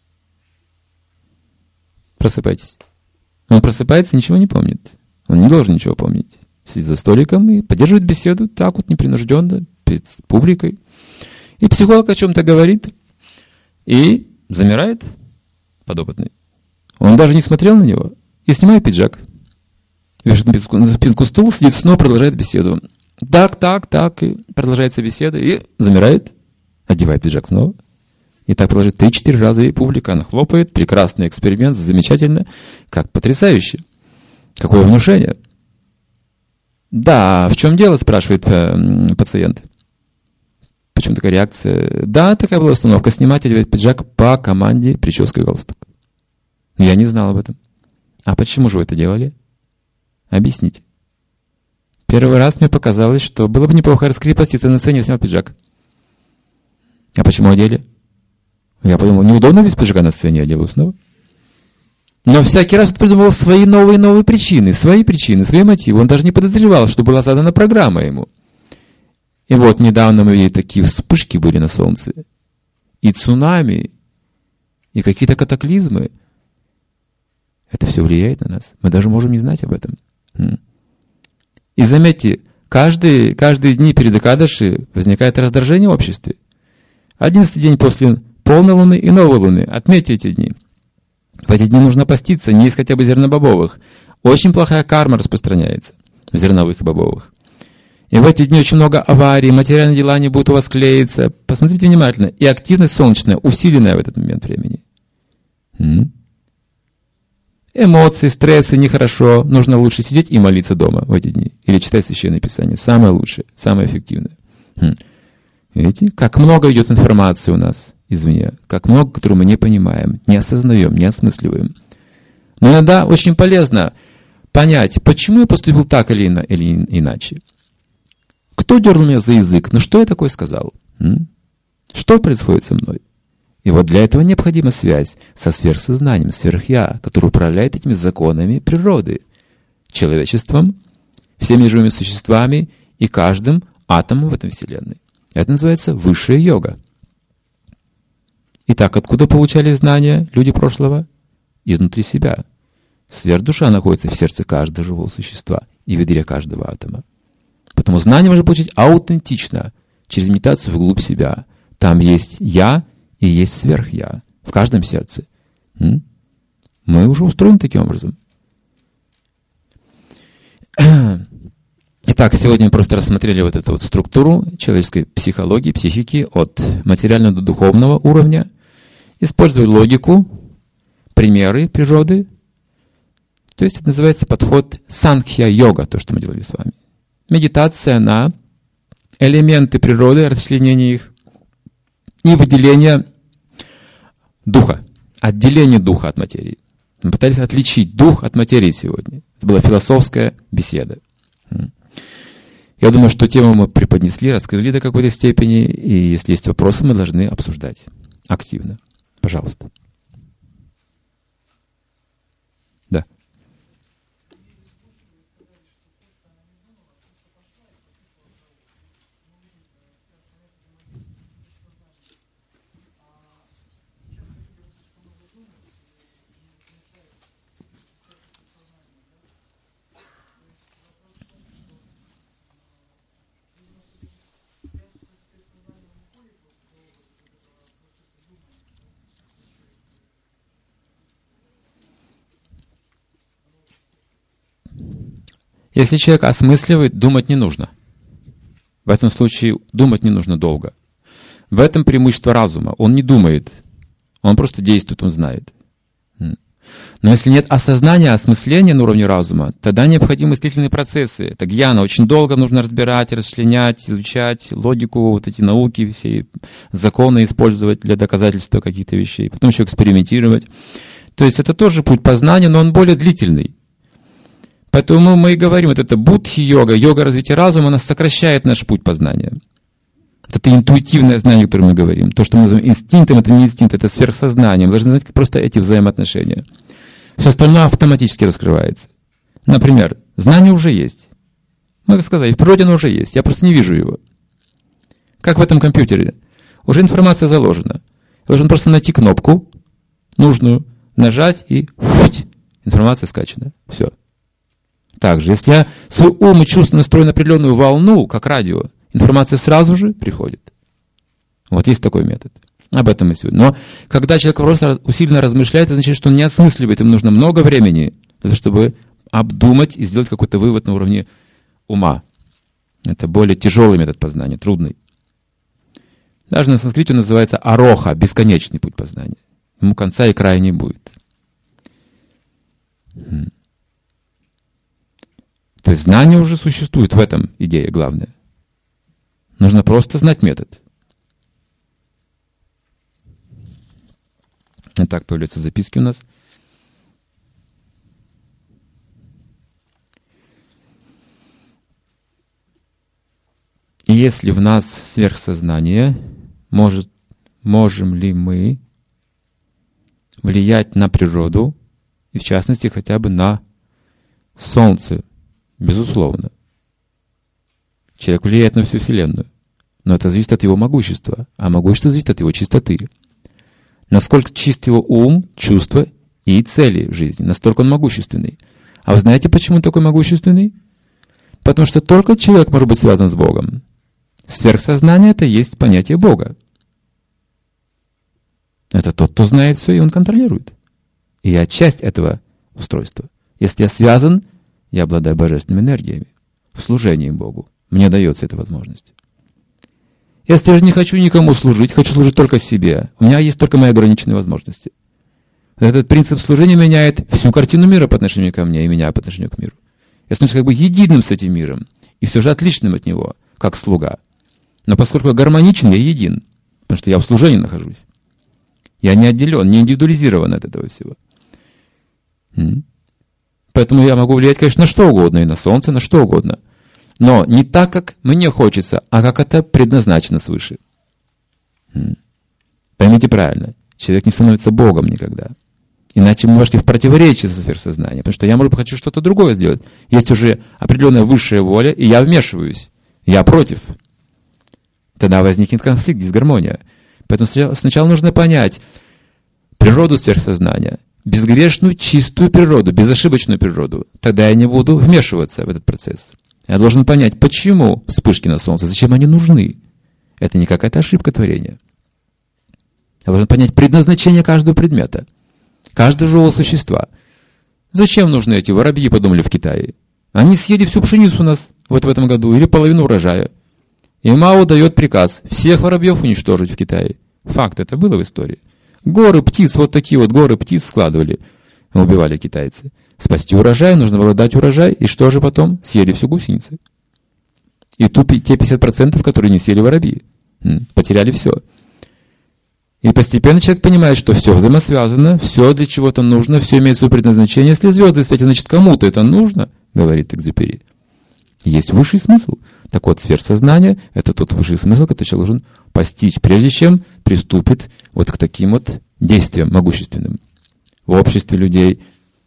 Просыпайтесь. Он просыпается, ничего не помнит. Он не должен ничего помнить. Сидит за столиком и поддерживает беседу так вот непринужденно перед публикой. И психолог о чем-то говорит и замирает подопытный. Он даже не смотрел на него и снимает пиджак. Вешает на спинку стула, сидит снова, продолжает беседу. Так, так, так, и продолжается беседа, и замирает, одевает пиджак снова. И так продолжает три-четыре раза, и публика, она хлопает. Прекрасный эксперимент, замечательно. Как потрясающе. Какое внушение. Да, в чем дело, спрашивает э, пациент. Почему такая реакция? Да, такая была установка. Снимать, одевать пиджак по команде, прическа и галстук. Я не знал об этом. А почему же вы это делали? Объясните. Первый раз мне показалось, что было бы неплохо раскрепоститься на сцене и снял пиджак. А почему одели? Я подумал, неудобно без пиджака на сцене, я делаю снова. Но всякий раз он придумывал свои новые-новые причины, свои причины, свои мотивы. Он даже не подозревал, что была задана программа ему. И вот недавно мы видели, такие вспышки были на солнце. И цунами, и какие-то катаклизмы. Это все влияет на нас. Мы даже можем не знать об этом. И заметьте, каждые, каждые дни перед Экадаши возникает раздражение в обществе. Одиннадцатый день после полной луны и новой луны. Отметьте эти дни. В эти дни нужно поститься, не есть хотя бы зернобобовых. Очень плохая карма распространяется в зерновых и бобовых. И в эти дни очень много аварий, материальные дела не будут у вас клеиться. Посмотрите внимательно. И активность солнечная, усиленная в этот момент времени. М? Эмоции, стрессы, нехорошо. Нужно лучше сидеть и молиться дома в эти дни. Или читать Священное Писание. Самое лучшее, самое эффективное. М. Видите, как много идет информации у нас извне. Как много, которую мы не понимаем, не осознаем, не осмысливаем. Но иногда очень полезно понять, почему я поступил так или, ина- или иначе. Кто дернул меня за язык? Ну что я такое сказал? М? Что происходит со мной? И вот для этого необходима связь со сверхсознанием, сверхя, который управляет этими законами природы, человечеством, всеми живыми существами и каждым атомом в этой Вселенной. Это называется высшая йога. Итак, откуда получали знания люди прошлого? Изнутри себя. Сверхдуша находится в сердце каждого живого существа и в ядре каждого атома. Поэтому знание можно получить аутентично, через медитацию вглубь себя. Там есть «я» и есть сверх-я в каждом сердце. М? Мы уже устроены таким образом. Итак, сегодня мы просто рассмотрели вот эту вот структуру человеческой психологии, психики от материального до духовного уровня. Используя логику, примеры природы. То есть это называется подход санхья-йога, то, что мы делали с вами. Медитация на элементы природы, расчленение их и выделение духа, отделение духа от материи. Мы пытались отличить дух от материи сегодня. Это была философская беседа. Я думаю, что тему мы преподнесли, раскрыли до какой-то степени, и если есть вопросы, мы должны обсуждать активно. Пожалуйста. Да. Если человек осмысливает, думать не нужно. В этом случае думать не нужно долго. В этом преимущество разума. Он не думает. Он просто действует, он знает. Но если нет осознания, осмысления на уровне разума, тогда необходимы мыслительные процессы. Это гьяна. Очень долго нужно разбирать, расчленять, изучать логику, вот эти науки, все законы использовать для доказательства каких-то вещей. Потом еще экспериментировать. То есть это тоже путь познания, но он более длительный. Поэтому мы и говорим, вот это будхи-йога, йога развития разума, она сокращает наш путь познания. Вот это интуитивное знание, о котором мы говорим. То, что мы называем инстинктом, это не инстинкт, это сверхсознание. Мы должны знать просто эти взаимоотношения. Все остальное автоматически раскрывается. Например, знание уже есть. Мы сказали, в природе оно уже есть, я просто не вижу его. Как в этом компьютере. Уже информация заложена. Я должен просто найти кнопку нужную, нажать и футь, информация скачана. Все. Также, если я свой ум и чувство настроен на определенную волну, как радио, информация сразу же приходит. Вот есть такой метод. Об этом мы сегодня. Но когда человек просто усиленно размышляет, это значит, что он не осмысливает. Им нужно много времени для того, чтобы обдумать и сделать какой-то вывод на уровне ума. Это более тяжелый метод познания, трудный. Даже на санскрите он называется ароха, бесконечный путь познания. Ему конца и края не будет. То есть знание уже существует, в этом идея главная. Нужно просто знать метод. Итак, появляются записки у нас. И если в нас сверхсознание, может, можем ли мы влиять на природу, и в частности хотя бы на Солнце? Безусловно. Человек влияет на всю Вселенную. Но это зависит от его могущества. А могущество зависит от его чистоты. Насколько чист его ум, чувства и цели в жизни, настолько он могущественный. А вы знаете, почему он такой могущественный? Потому что только человек может быть связан с Богом. Сверхсознание — это есть понятие Бога. Это тот, кто знает все, и он контролирует. И я часть этого устройства. Если я связан, я обладаю божественными энергиями в служении Богу. Мне дается эта возможность. Если я же не хочу никому служить, хочу служить только себе, у меня есть только мои ограниченные возможности. Этот принцип служения меняет всю картину мира по отношению ко мне и меня по отношению к миру. Я становлюсь как бы единым с этим миром, и все же отличным от него, как слуга. Но поскольку я гармоничен, я един, потому что я в служении нахожусь. Я не отделен, не индивидуализирован от этого всего. Поэтому я могу влиять, конечно, на что угодно, и на солнце, на что угодно. Но не так, как мне хочется, а как это предназначено свыше. Поймите правильно, человек не становится Богом никогда. Иначе мы вошли в противоречие со сверхсознанием, потому что я, может быть, хочу что-то другое сделать. Есть уже определенная высшая воля, и я вмешиваюсь. Я против. Тогда возникнет конфликт, дисгармония. Поэтому сначала нужно понять природу сверхсознания, безгрешную, чистую природу, безошибочную природу. Тогда я не буду вмешиваться в этот процесс. Я должен понять, почему вспышки на солнце, зачем они нужны. Это не какая-то ошибка творения. Я должен понять предназначение каждого предмета, каждого живого существа. Зачем нужны эти воробьи, подумали в Китае? Они съели всю пшеницу у нас вот в этом году, или половину урожая. И Мао дает приказ всех воробьев уничтожить в Китае. Факт, это было в истории. Горы птиц, вот такие вот горы птиц складывали, убивали китайцы. Спасти урожай, нужно было дать урожай, и что же потом? Съели всю гусеницы. И ту, те пятьдесят процентов, которые не съели воробьи. Потеряли все. И постепенно человек понимает, что все взаимосвязано, все для чего-то нужно, все имеет свое предназначение. Если звезды светят, значит, кому-то это нужно, говорит Экзюпери. Есть высший смысл. Так вот, сверхсознание — это тот высший смысл, который человек должен постичь, прежде чем приступит вот к таким вот действиям могущественным в обществе людей.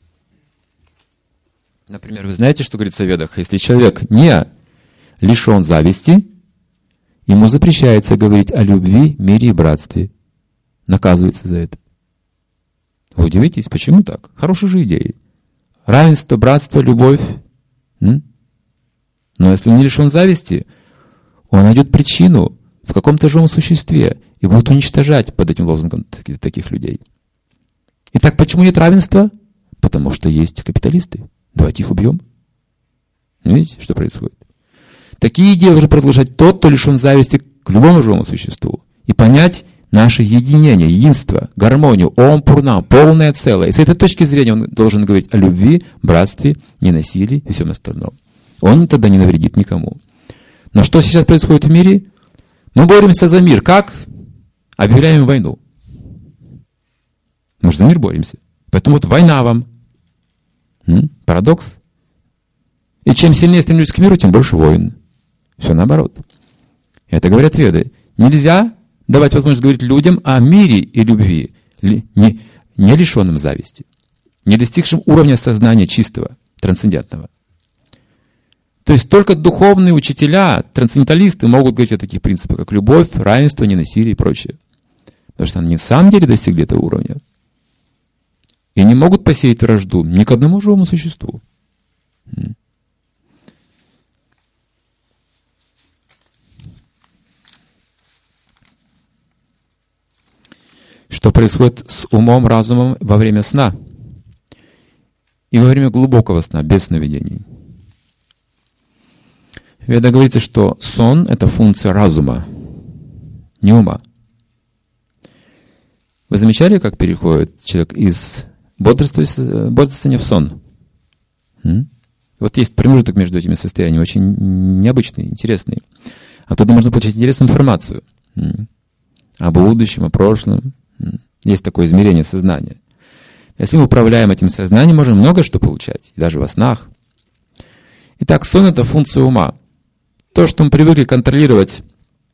Например, вы знаете, что говорится в Ведах? Если человек не лишен зависти, ему запрещается говорить о любви, мире и братстве. Наказывается за это. Вы удивитесь, почему так? Хорошие же идеи. Равенство, братство, любовь. М? Но если он не лишен зависти, он найдет причину в каком-то живом существе и будет уничтожать под этим лозунгом таких людей. Итак, почему нет равенства? Потому что есть капиталисты. Давайте их убьем. Видите, что происходит? Такие идеи должен продолжать тот, кто лишен зависти к любому живому существу. И понять наше единение, единство, гармонию, ом пурна, полное целое. И с этой точки зрения он должен говорить о любви, братстве, ненасилии и всем остальном. Он тогда не навредит никому. Но что сейчас происходит в мире? Мы боремся за мир. Как? Объявляем войну. Мы же за мир боремся. Поэтому вот война вам. М? Парадокс. И чем сильнее стремлюсь к миру, тем больше войн. Все наоборот. Это говорят Веды. Нельзя давать возможность говорить людям о мире и любви, не, не лишенным зависти, не достигшим уровня сознания чистого, трансцендентного. То есть только духовные учителя, трансценденталисты могут говорить о таких принципах, как любовь, равенство, ненасилие и прочее. Потому что они в самом деле достигли этого уровня. И не могут посеять вражду ни к одному живому существу. Что происходит с умом, разумом во время сна и во время глубокого сна, без сновидений. В Ведах говорится, что сон — это функция разума, не ума. Вы замечали, как переходит человек из бодрствования, бодрствования в сон? М? Вот есть промежуток между этими состояниями, очень необычный, интересный. Оттуда можно получить интересную информацию. М? О будущем, о прошлом. М? Есть такое измерение сознания. Если мы управляем этим сознанием, можем много что получать, и даже во снах. Итак, сон — это функция ума. То, что мы привыкли контролировать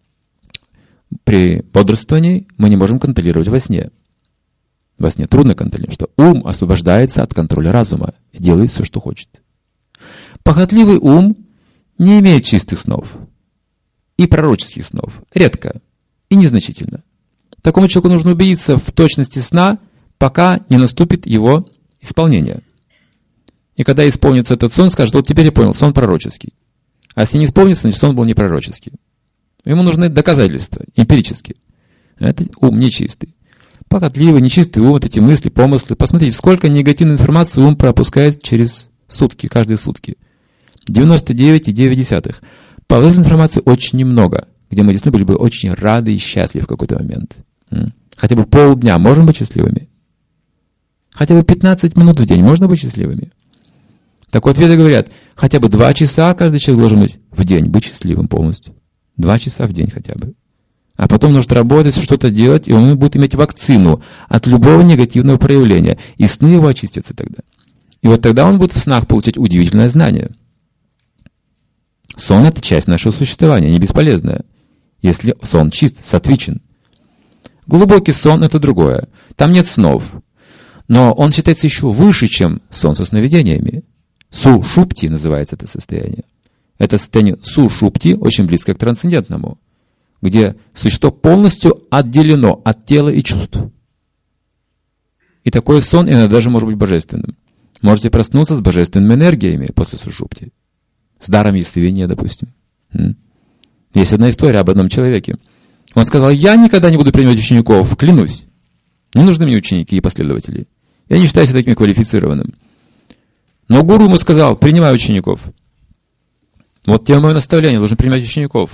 при бодрствовании, мы не можем контролировать во сне. Во сне трудно контролировать, что ум освобождается от контроля разума и делает все, что хочет. Похотливый ум не имеет чистых снов и пророческих снов. Редко и незначительно. Такому человеку нужно убедиться в точности сна, пока не наступит его исполнение. И когда исполнится этот сон, скажет: вот теперь я понял, сон пророческий. А если не исполнится, значит сон был непророческий. Ему нужны доказательства, эмпирические. Это ум нечистый. Похотливый, нечистый ум, вот эти мысли, помыслы. Посмотрите, сколько негативной информации ум пропускает через сутки, каждые сутки. девяносто девять целых девять десятых. Положительной информации очень немного, где мы действительно были бы очень рады и счастливы в какой-то момент. Хотя бы полдня можем быть счастливыми? Хотя бы пятнадцать минут в день можно быть счастливыми? Так вот, веды говорят, хотя бы два часа каждый человек должен быть в день, быть счастливым полностью. Два часа в день хотя бы. А потом нужно работать, что-то делать, и он будет иметь вакцину от любого негативного проявления. И сны его очистятся тогда. И вот тогда он будет в снах получать удивительное знание. Сон — это часть нашего существования, не бесполезная. Если сон чист, сатвичен. Глубокий сон — это другое. Там нет снов. Но он считается еще выше, чем сон со сновидениями. Сушупти называется это состояние. Это состояние сушупти очень близко к трансцендентному, где существо полностью отделено от тела и чувств. И такой сон иногда даже может быть божественным. Можете проснуться с божественными энергиями после сушупти. С даром ясновидения, допустим. Есть одна история об одном человеке. Он сказал: я никогда не буду принимать учеников, клянусь. Не нужны мне ученики и последователи. Я не считаю себя таким квалифицированным. Но гуру ему сказал: принимай учеников. Вот тебе мое наставление, должен принимать учеников.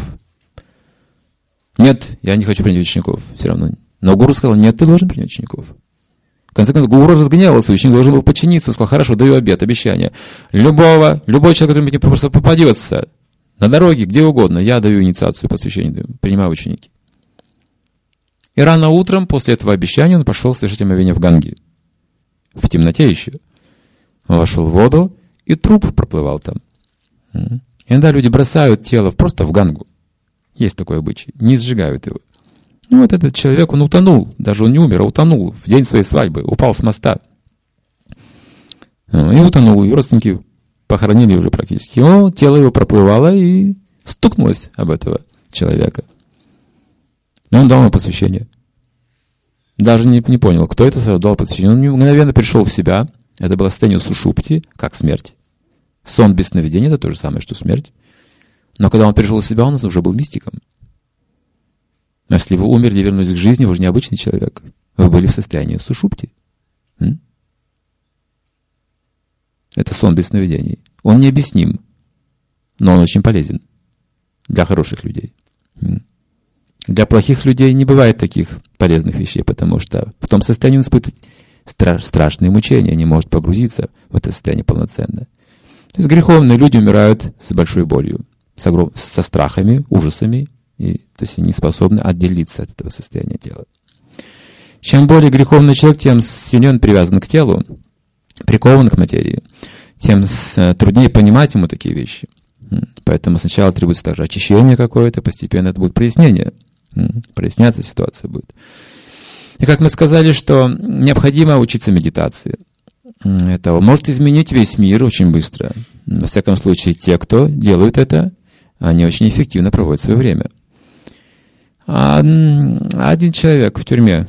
Нет, я не хочу принять учеников, все равно. Но гуру сказал: нет, ты должен принять учеников. В конце концов, гуру разгневался, ученик должен был подчиниться. Он сказал: хорошо, даю обет, обещание. Любого, любой человек, который мне просто попадется, на дороге, где угодно, я даю инициацию, посвящение даю, принимаю ученики. И рано утром, после этого обещания, он пошел совершить омовение в Ганге. В темноте еще. Он вошел в воду, и труп проплывал там. Иногда люди бросают тело просто в Гангу. Есть такой обычай. Не сжигают его. Ну, вот этот человек, он утонул. Даже он не умер, а утонул в день своей свадьбы. Упал с моста. И утонул. И родственники похоронили уже практически. О, тело его проплывало и стукнулось об этого человека. И он дал ему посвящение. Даже не, не понял, кто это сразу дал посвящение. Он мгновенно пришел в себя. Это было состояние сушупти, как смерть. Сон без сновидения — это то же самое, что смерть. Но когда он пришел в себя, он уже был мистиком. Но если вы умерли и вернулись к жизни, вы же не обычный человек. Вы были в состоянии сушупти. М? Это сон без сновидений. Он необъясним, но он очень полезен для хороших людей. М? Для плохих людей не бывает таких полезных вещей, потому что в том состоянии он испытывает стра- страшные мучения, не может погрузиться в это состояние полноценно. То есть греховные люди умирают с большой болью, с огром... со страхами, ужасами, и, то есть они не способны отделиться от этого состояния тела. Чем более греховный человек, тем сильнее он привязан к телу, прикован к материи, тем труднее понимать ему такие вещи. Поэтому сначала требуется также очищение какое-то, постепенно это будет прояснение. Проясняться ситуация будет. И как мы сказали, что необходимо учиться медитации. Это может изменить весь мир очень быстро. Во всяком случае, те, кто делают это, они очень эффективно проводят свое время. А один человек в тюрьме,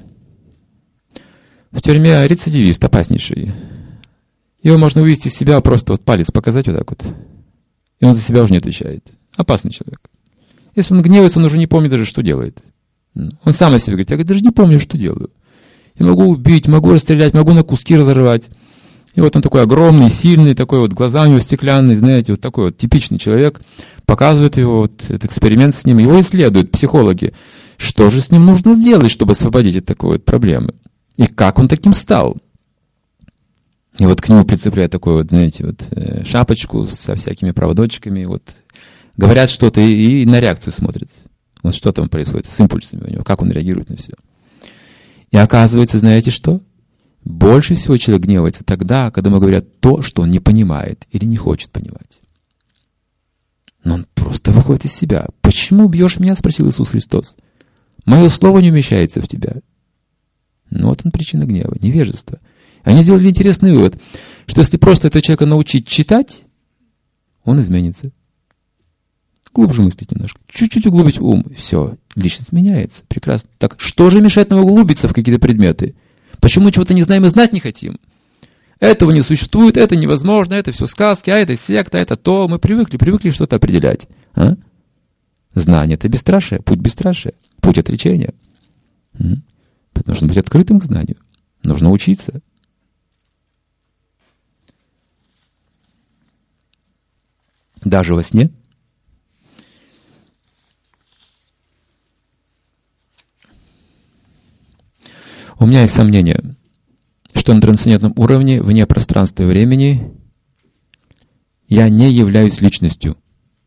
в тюрьме рецидивист опаснейший. Его можно вывести из себя, просто вот палец показать вот так вот. И он за себя уже не отвечает. Опасный человек. Если он гневается, он уже не помнит даже, что делает. Он сам о себе говорит: я даже не помню, что делаю. Я могу убить, могу расстрелять, могу на куски разорвать. И вот он такой огромный, сильный, такой вот, глаза у него стеклянные, знаете, вот такой вот типичный человек. Показывают его, вот этот эксперимент с ним, его исследуют психологи. Что же с ним нужно сделать, чтобы освободить от такой вот проблемы? И как он таким стал? И вот к нему прицепляют такую вот, знаете, вот шапочку со всякими проводочками, вот говорят что-то и, и на реакцию смотрят. Вот что там происходит с импульсами у него, как он реагирует на все. И оказывается, знаете что? Больше всего человек гневается тогда, когда ему говорят то, что он не понимает или не хочет понимать. Но он просто выходит из себя. «Почему бьешь меня?» — спросил Иисус Христос. «Мое слово не умещается в тебя». Ну вот он причина гнева, невежество. Они сделали интересный вывод, что если просто этого человека научить читать, он изменится. Глубже мыслить немножко. Чуть-чуть углубить ум. Все, личность меняется. Прекрасно. Так что же мешает нам углубиться в какие-то предметы? Почему мы чего-то не знаем и знать не хотим? Этого не существует, это невозможно, это все сказки, а это секта, это то. Мы привыкли, привыкли что-то определять. А? Знание — это бесстрашие, путь бесстрашия, путь отречения. М? Нужно быть открытым к знанию. Нужно учиться. Даже во сне. У меня есть сомнение, что на трансцендентном уровне, вне пространства и времени, я не являюсь личностью.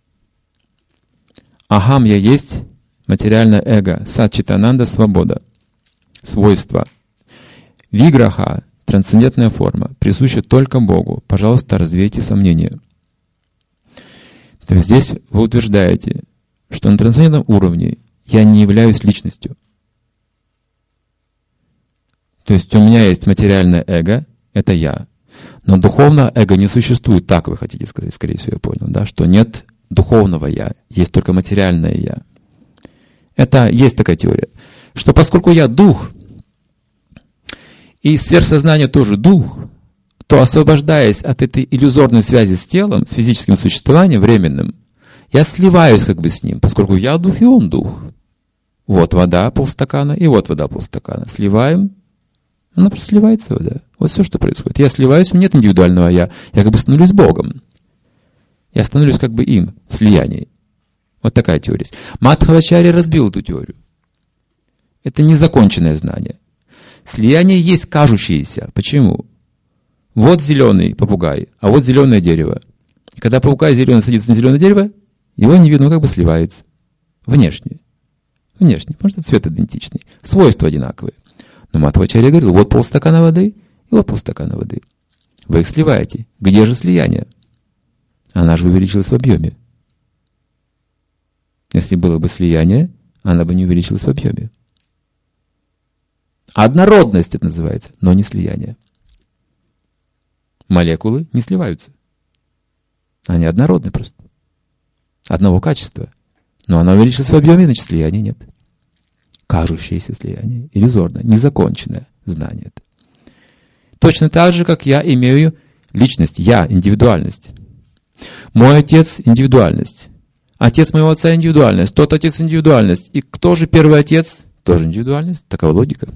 Ахам я есть материальное эго, сат-читананда — свобода, свойства. Виграха — трансцендентная форма, присуща только Богу. Пожалуйста, развейте сомнения. То есть здесь вы утверждаете, что на трансцендентном уровне я не являюсь личностью. То есть у меня есть материальное эго, это я. Но духовное эго не существует, так вы хотите сказать, скорее всего, я понял, да, что нет духовного я, есть только материальное я. Это есть такая теория, что поскольку я дух, и сверхсознание тоже дух, то, освобождаясь от этой иллюзорной связи с телом, с физическим существованием временным, я сливаюсь как бы с ним, поскольку я дух и он дух. Вот вода полстакана, и вот вода полстакана. Сливаем, она просто сливается вода. Вот все, что происходит. Я сливаюсь, у меня нет индивидуального я. Я как бы становлюсь Богом. Я становлюсь как бы им в слиянии. Вот такая теория. Мадхавачарья разбил эту теорию. Это незаконченное знание. Слияние есть кажущееся. Почему? Вот зеленый попугай, а вот зеленое дерево. И когда попугай зеленый садится на зеленое дерево, его не видно, он как бы сливается. Внешне. Внешне. Может, цвет идентичный. Свойства одинаковые. Но Мадхавачарья говорил, вот полстакана воды, и вот полстакана воды. Вы их сливаете. Где же слияние? Она же увеличилась в объеме. Если было бы слияние, она бы не увеличилась в объеме. Однородность это называется, но не слияние. Молекулы не сливаются. Они однородны просто. Одного качества. Но она увеличилась в объеме, значит слияния нет. Кажущееся слияние, иллюзорное, незаконченное знание это. Точно так же, как я имею личность, я, индивидуальность. Мой отец — индивидуальность. Отец моего отца — индивидуальность. Тот отец — индивидуальность. И кто же первый отец? Тоже индивидуальность. Такова логика.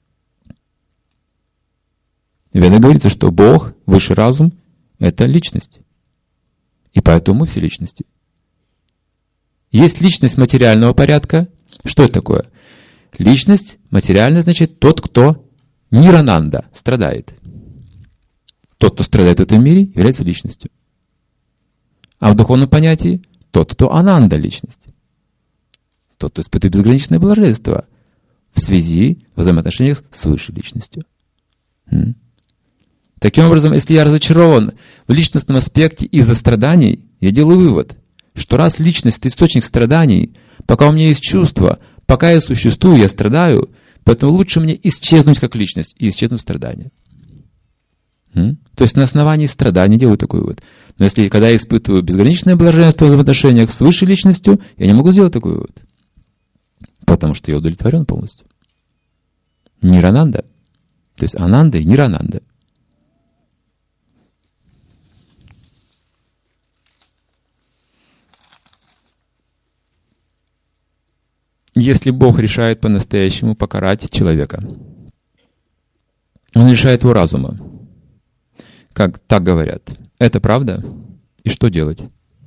В Ведах говорится, что Бог, высший разум — это личность. И поэтому мы все личности. Есть личность материального порядка. Что это такое? Личность материальная, значит, тот, кто нирананда, страдает. Тот, кто страдает в этом мире, является личностью. А в духовном понятии тот, кто ананда, личность. Тот, кто испытывает безграничное блаженство в связи, в взаимоотношениях с высшей личностью. М? Таким образом, если я разочарован в личностном аспекте из-за страданий, я делаю вывод, что раз личность — это источник страданий, пока у меня есть чувства, пока я существую, я страдаю, поэтому лучше мне исчезнуть как личность и исчезнуть страдания. М? То есть на основании страданий делаю такой вывод. Но если когда я испытываю безграничное блаженство в отношениях с высшей личностью, я не могу сделать такой вывод. Потому что я удовлетворен полностью. Нирананда. То есть ананда и нирананда. Если Бог решает по-настоящему покарать человека, Он лишает его разума. Как так говорят. Это правда? И что делать?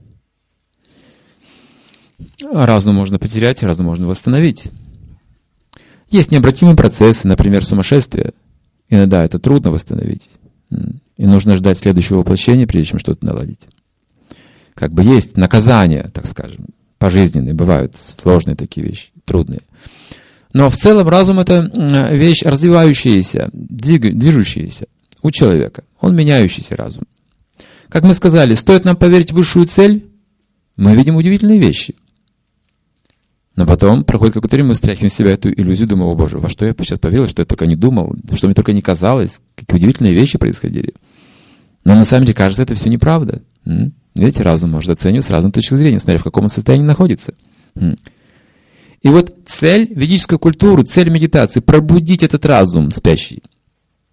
Разум можно потерять, разум можно восстановить. Есть необратимые процессы, например, сумасшествие. Иногда это трудно восстановить. И нужно ждать следующего воплощения, прежде чем что-то наладить. Как бы есть наказания, так скажем, пожизненные. Бывают сложные такие вещи, трудные. Но в целом разум — это вещь развивающаяся, движущаяся у человека. Он меняющийся разум. Как мы сказали, стоит нам поверить в высшую цель, мы видим удивительные вещи. Но потом проходит какое-то время, мы стряхиваем с себя эту иллюзию, думаем, о Боже, во что я сейчас поверил, что я только не думал, что мне только не казалось, какие удивительные вещи происходили. Но на самом деле, кажется, это все неправда. М? Видите, разум может оценивать с разной точки зрения, смотря в каком он состоянии находится. М? И вот цель ведической культуры, цель медитации — пробудить этот разум спящий.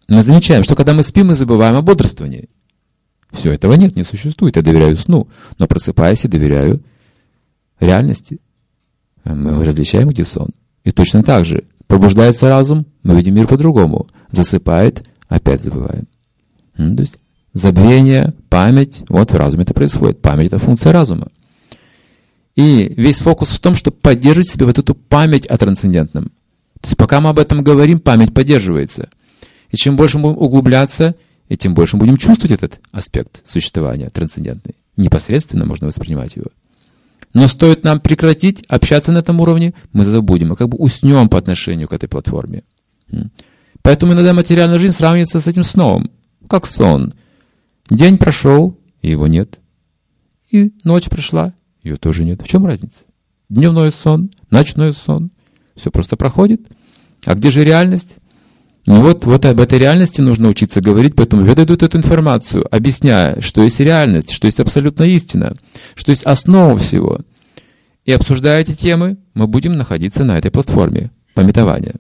Мы замечаем, что когда мы спим, мы забываем о бодрствовании. Все, этого нет, не существует. Я доверяю сну, но просыпаясь, я доверяю реальности. Мы различаем, где сон. И точно так же пробуждается разум, мы видим мир по-другому. Засыпает, опять забываем. То есть забвение, память, вот в разуме это происходит. Память — это функция разума. И весь фокус в том, чтобы поддерживать в себе вот эту память о трансцендентном. То есть пока мы об этом говорим, память поддерживается. И чем больше мы будем углубляться, и тем больше мы будем чувствовать этот аспект существования трансцендентный. Непосредственно можно воспринимать его. Но стоит нам прекратить общаться на этом уровне, мы забудем, мы как бы уснем по отношению к этой платформе. Поэтому иногда материальная жизнь сравнивается с этим сном. Как сон. День прошел, и его нет. И ночь пришла, ее тоже нет. В чем разница? Дневной сон, ночной сон. Все просто проходит. А где же реальность? Ну вот, вот об этой реальности нужно учиться говорить, поэтому веды дают эту информацию, объясняя, что есть реальность, что есть абсолютная истина, что есть основа всего. И обсуждая эти темы, мы будем находиться на этой платформе памятования.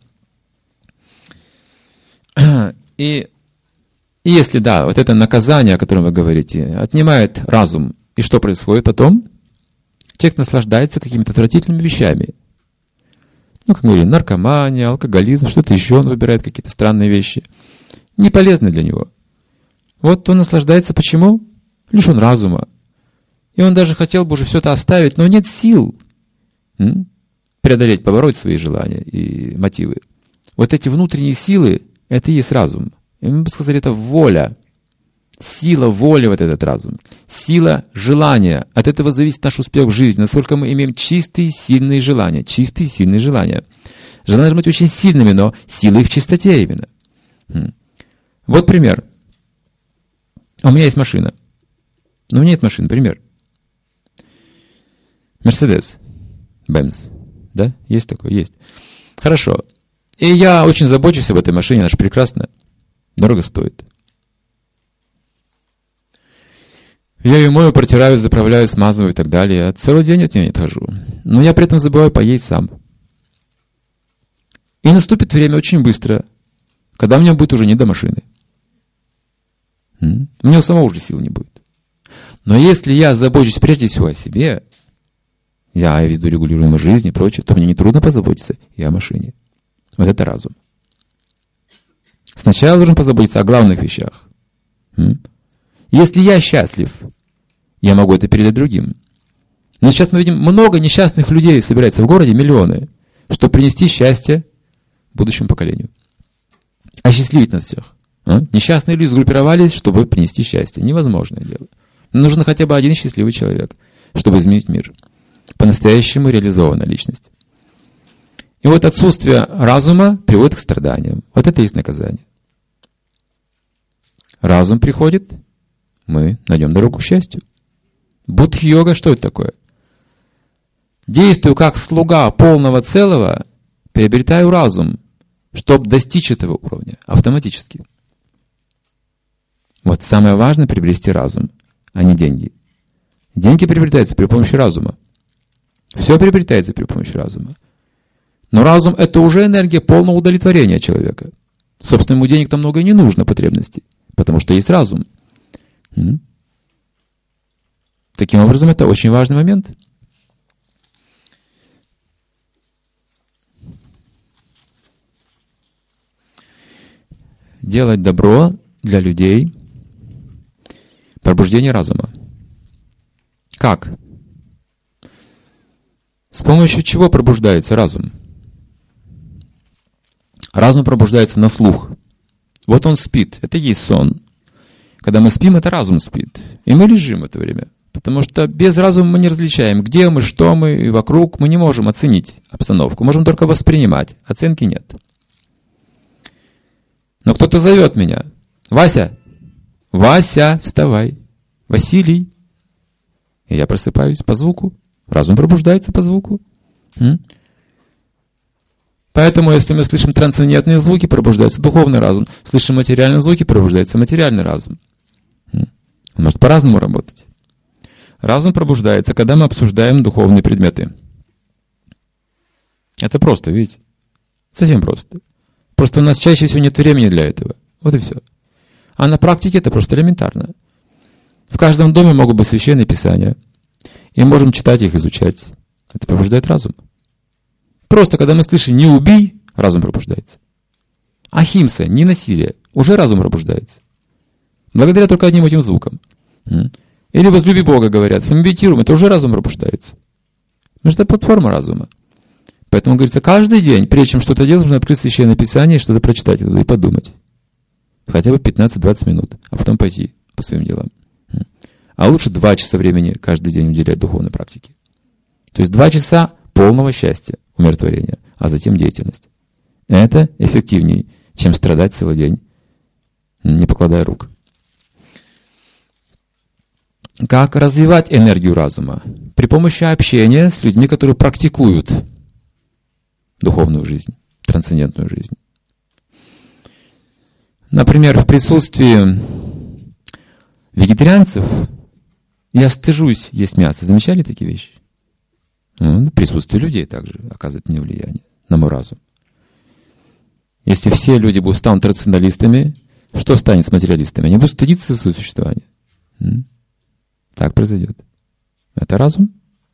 И, и если, да, вот это наказание, о котором вы говорите, отнимает разум, и что происходит потом? Человек наслаждается какими-то отвратительными вещами. Ну, как мы говорим, наркомания, алкоголизм, что-то еще, он выбирает какие-то странные вещи. Не полезны для него. Вот он наслаждается. Почему? Лишен разума. И он даже хотел бы уже все это оставить, но нет сил м? преодолеть, побороть свои желания и мотивы. Вот эти внутренние силы, это и есть разум. И мы бы сказали, это воля. Сила воли, вот этот разум. Сила желания. От этого зависит наш успех в жизни. Насколько мы имеем чистые, сильные желания. Чистые, сильные желания. Желания должны быть очень сильными, но силы их в чистоте именно. Вот пример. У меня есть машина. Но у меня нет машины. Пример. Мерседес. Бэмс. Да? Есть такое? Есть. Хорошо. И я очень забочусь об этой машине. Она же прекрасная. Дорого стоит. Я ее мою, протираю, заправляю, смазываю и так далее. Я целый день от нее не отхожу. Но я при этом забываю поесть сам. И наступит время очень быстро, когда мне будет уже не до машины. М? У меня у самого уже сил не будет. Но если я забочусь прежде всего о себе, я веду регулируемую жизнь и прочее, то мне нетрудно позаботиться и о машине. Вот это разум. Сначала я должен позаботиться о главных вещах. М? Если я счастлив, я могу это передать другим. Но сейчас мы видим, много несчастных людей собирается в городе, миллионы, чтобы принести счастье будущему поколению. Осчастливить нас всех. А? Несчастные люди сгруппировались, чтобы принести счастье. Невозможное дело. Нужен хотя бы один счастливый человек, чтобы изменить мир. По-настоящему реализованная личность. И вот отсутствие разума приводит к страданиям. Вот это и есть наказание. Разум приходит, мы найдем дорогу к счастью. Будхи-йога, что это такое? Действую как слуга полного целого, приобретаю разум, чтобы достичь этого уровня автоматически. Вот самое важное — приобрести разум, а не деньги. Деньги приобретаются при помощи разума. Все приобретается при помощи разума. Но разум — это уже энергия полного удовлетворения человека. Собственно, ему денег-то много и не нужно, потребностей, потому что есть разум. М? Таким образом, это очень важный момент. Делать добро для людей — пробуждение разума. Как? С помощью чего пробуждается разум? Разум пробуждается на слух. Вот он спит. Это и есть сон. Когда мы спим, это разум спит. И мы лежим в это время. Потому что без разума мы не различаем, где мы, что мы, и вокруг. Мы не можем оценить обстановку. Можем только воспринимать. Оценки нет. Но кто-то зовет меня. Вася! Вася, вставай! Василий! И я просыпаюсь по звуку. Разум пробуждается по звуку. М? Поэтому, если мы слышим трансцендентные звуки, пробуждается духовный разум. Слышим материальные звуки, пробуждается материальный разум. Он может по-разному работать. Разум пробуждается, когда мы обсуждаем духовные предметы. Это просто, видите? Совсем просто. Просто у нас чаще всего нет времени для этого. Вот и все. А на практике это просто элементарно. В каждом доме могут быть священные писания. И мы можем читать их, изучать. Это пробуждает разум. Просто когда мы слышим «не убий», разум пробуждается. Ахимса, не насилие, уже разум пробуждается. Благодаря только одним этим звукам. Или возлюби Бога, говорят. Если мы медитируем, это уже разум пробуждается. Потому что это платформа разума. Поэтому, говорится, каждый день, прежде чем что-то делать, нужно открыть священное писание и что-то прочитать и подумать. Хотя бы пятнадцать-двадцать минут, а потом пойти по своим делам. А лучше два часа времени каждый день уделять духовной практике. То есть два часа полного счастья, умиротворения, а затем деятельность. Это эффективнее, чем страдать целый день, не покладая рук. Как развивать энергию разума? При помощи общения с людьми, которые практикуют духовную жизнь, трансцендентную жизнь. Например, в присутствии вегетарианцев я стыжусь есть мясо. Замечали такие вещи? Ну, присутствие людей также оказывает мне влияние на мой разум. Если все люди будут станут трансценденталистами, что станет с материалистами? Они будут стыдиться своего существования. Так произойдет. Это разум.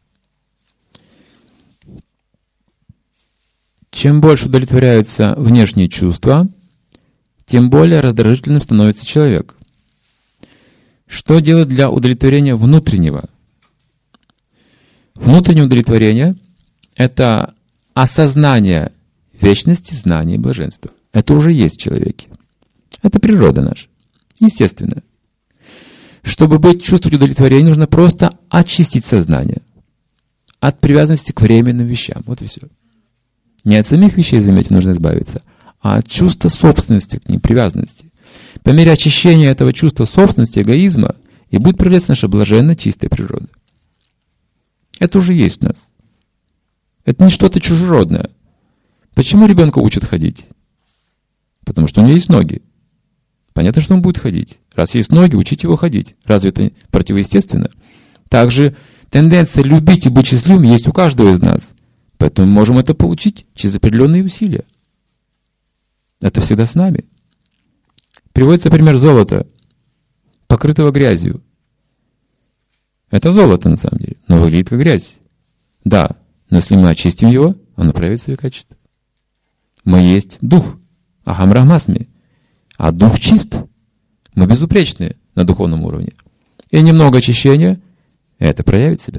Чем больше удовлетворяются внешние чувства, тем более раздражительным становится человек. Что делать для удовлетворения внутреннего? Внутреннее удовлетворение — это осознание вечности, знания и блаженства. Это уже есть в человеке. Это природа наша. Естественно. Чтобы быть чувствовать удовлетворение, нужно просто очистить сознание от привязанности к временным вещам. Вот и все. Не от самих вещей, заметьте, нужно избавиться, а от чувства собственности к ним, привязанности. По мере очищения этого чувства собственности, эгоизма, и будет проявляться наша блаженная, чистая природа. Это уже есть в нас. Это не что-то чужеродное. Почему ребенка учат ходить? Потому что у него есть ноги. Понятно, что он будет ходить. Раз есть ноги, учите его ходить. Разве это противоестественно? Также тенденция любить и быть счастливым есть у каждого из нас. Поэтому мы можем это получить через определенные усилия. Это всегда с нами. Приводится пример золота, покрытого грязью. Это золото на самом деле, но выглядит как грязь. Да, но если мы очистим его, оно проявит свои качества. Мы есть дух, ахам брахмасми, а дух чист. Мы безупречны на духовном уровне. И немного очищения, это проявит себя.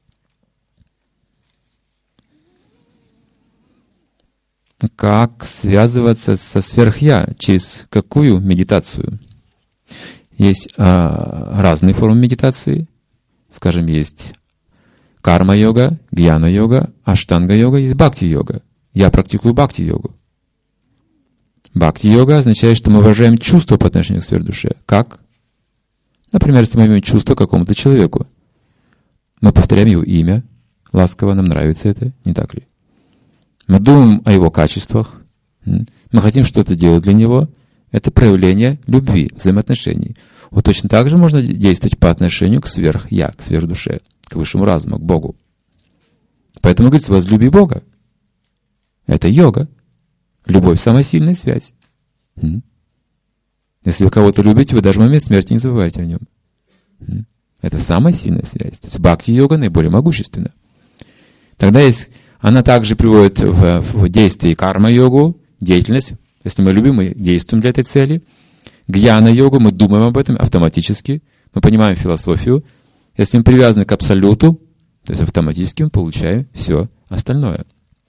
Как связываться со сверхя? Через какую медитацию? Есть а, разные формы медитации. Скажем, есть карма-йога, гьяна-йога, аштанга-йога, есть бхакти-йога. Я практикую бхакти-йогу. Бхакти-йога означает, что мы выражаем чувство по отношению к сверхдуше. Как? Например, если мы имеем чувство к какому-то человеку, мы повторяем его имя, ласково, нам нравится это, не так ли? Мы думаем о его качествах, мы хотим что-то делать для него. Это проявление любви, взаимоотношений. Вот точно так же можно действовать по отношению к сверх-я, к сверхдуше, к высшему разуму, к Богу. Поэтому говорится, возлюби Бога. Это йога. Любовь — самая сильная связь. Если вы кого-то любите, вы даже в момент смерти не забывайте о нем. Это самая сильная связь. То есть бхакти-йога наиболее могущественна. Тогда есть... Она также приводит в, в действие карма-йогу, деятельность. Если мы любим, мы действуем для этой цели. Гьяна-йогу, мы думаем об этом автоматически. Мы понимаем философию. Если мы привязаны к абсолюту, то есть автоматически мы получаем все остальное.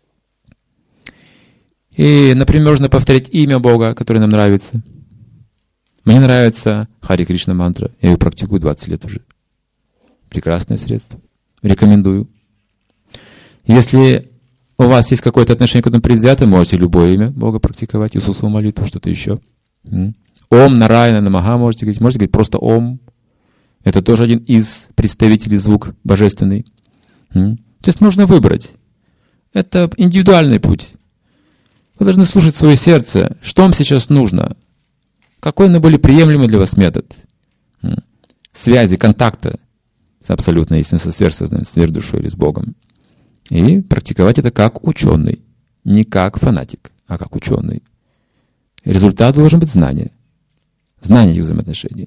И, например, можно повторять имя Бога, которое нам нравится. Мне нравится Хари Кришна мантра. Я ее практикую двадцать лет уже. Прекрасное средство. Рекомендую. Если у вас есть какое-то отношение к этому предвзято, можете любое имя Бога практиковать, Иисусову молитву, что-то еще. Ом, Нараяна, Намаха можете говорить. Можете говорить просто Ом. Это тоже один из представителей звук божественный. То есть нужно выбрать. Это индивидуальный путь. Вы должны слушать свое сердце. Что вам сейчас нужно? Какой наиболее приемлемый для вас метод связи, контакта с абсолютной истиной, со сверхсознанием, с сверхдушой или с Богом? И практиковать это как ученый. Не как фанатик, а как ученый. Результат должен быть знание. знание этих взаимоотношений.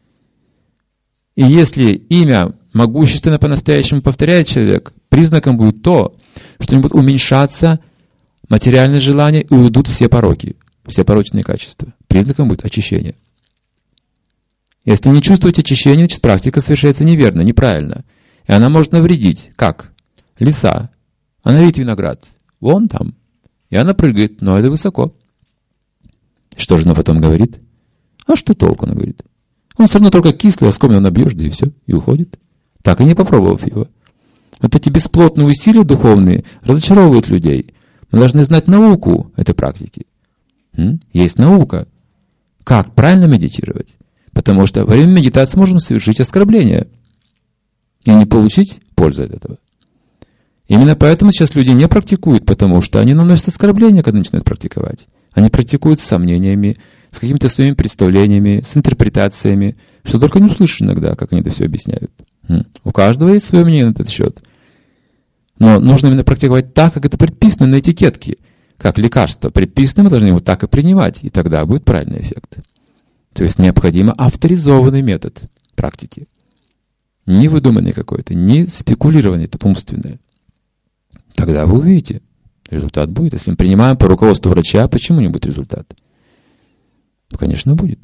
И если имя могущественно по-настоящему повторяет человек, признаком будет то, что не будут уменьшаться материальные желания и уйдут все пороки, все порочные качества. Признаком будет очищение. Если не чувствуете очищения, значит практика совершается неверно, неправильно. И она может навредить. Как? Лиса. Она видит виноград. Вон там. И она прыгает, но это высоко. Что же она потом говорит? А что толку, она говорит? Он все равно только кислый, оскомину набьешь, да и все, и уходит. Так и не попробовав его. Вот эти бесплотные усилия духовные разочаровывают людей. Мы должны знать науку этой практики. М? Есть наука. Как правильно медитировать? Потому что во время медитации можем совершить оскорбление и не получить пользы от этого. Именно поэтому сейчас люди не практикуют, потому что они наносят оскорбления, когда начинают практиковать. Они практикуют с сомнениями, с какими-то своими представлениями, с интерпретациями, что только не услышишь иногда, как они это все объясняют. У каждого есть свое мнение на этот счет. Но нужно именно практиковать так, как это предписано на этикетке. Как лекарство предписано, мы должны его так и принимать, и тогда будет правильный эффект. То есть необходимо авторизованный метод практики. Не выдуманный какой-то, не спекулированный, это умственное. Тогда вы увидите, результат будет. Если мы принимаем по руководству врача, почему не будет результат? Ну, конечно, будет.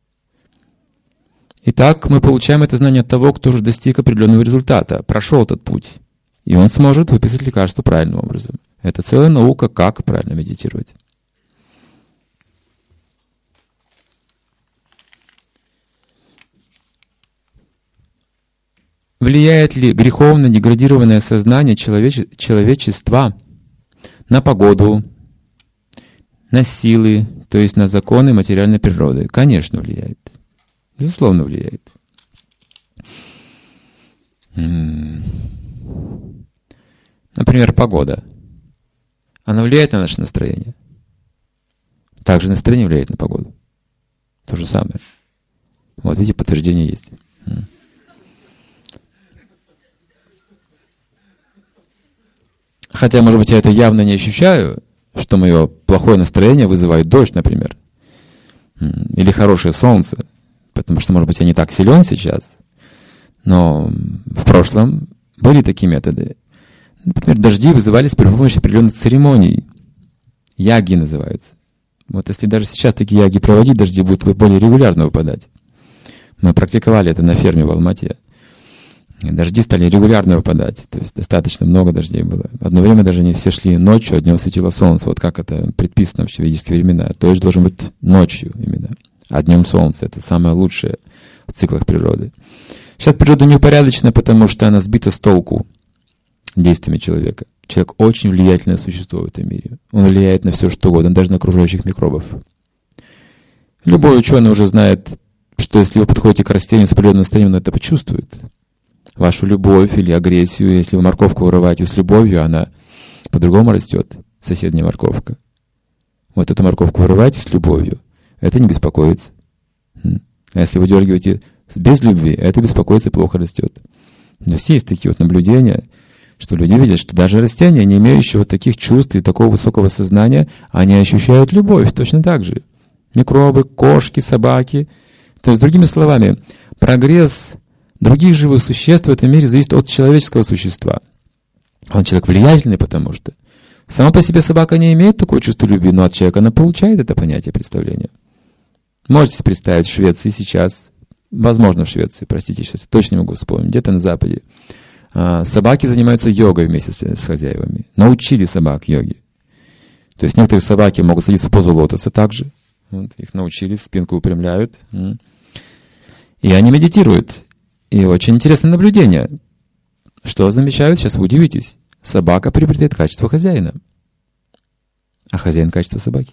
Итак, мы получаем это знание от того, кто уже достиг определенного результата, прошел этот путь. И он сможет выписать лекарство правильным образом. Это целая наука, как правильно медитировать. Влияет ли греховно деградированное сознание человеч... человечества на погоду, на силы, то есть на законы материальной природы? Конечно, влияет. Безусловно, влияет. Например, погода. Она влияет на наше настроение. Также настроение влияет на погоду. То же самое. Вот, видите, подтверждение есть. Хотя, может быть, я это явно не ощущаю, что мое плохое настроение вызывает дождь, например. Или хорошее солнце. Потому что, может быть, я не так силен сейчас. Но в прошлом были такие методы. Например, дожди вызывались при помощи определенных церемоний. Яги называются. Вот если даже сейчас такие яги проводить, дожди будут более регулярно выпадать. Мы практиковали это на ферме в Алмате. Дожди стали регулярно выпадать. То есть достаточно много дождей было. Одно время даже не все шли ночью, а днем светило солнце. Вот как это предписано в ведические времена. Дождь должен быть ночью именно. А днем солнце. Это самое лучшее в циклах природы. Сейчас природа неупорядочена, потому что она сбита с толку действиями человека. Человек очень влиятельное существо в этом мире. Он влияет на все, что угодно, даже на окружающих микробов. Любой ученый уже знает, что если вы подходите к растению с определенным настроением, он это почувствует. Вашу любовь или агрессию, если вы морковку вырываете с любовью, она по-другому растет, соседняя морковка. Вот эту морковку вырываете с любовью, это не беспокоится. А если вы дергиваете без любви, это беспокоится и плохо растет. Но все есть такие вот наблюдения, что люди видят, что даже растения, не имеющие вот таких чувств и такого высокого сознания, они ощущают любовь точно так же. Микробы, кошки, собаки. То есть, другими словами, прогресс других живых существ в этом мире зависит от человеческого существа. Он человек влиятельный, потому что сама по себе собака не имеет такого чувства любви, но от человека она получает это понятие, представление. Можете себе представить в Швеции сейчас, возможно в Швеции, простите, сейчас я точно не могу вспомнить, где-то на Западе, собаки занимаются йогой вместе с хозяевами. Научили собак йоге. То есть некоторые собаки могут садиться в позу лотоса также. Вот, их научили, спинку упрямляют. И они медитируют. И очень интересное наблюдение. Что замечают? Сейчас вы удивитесь. Собака приобретает качество хозяина. А хозяин качество собаки.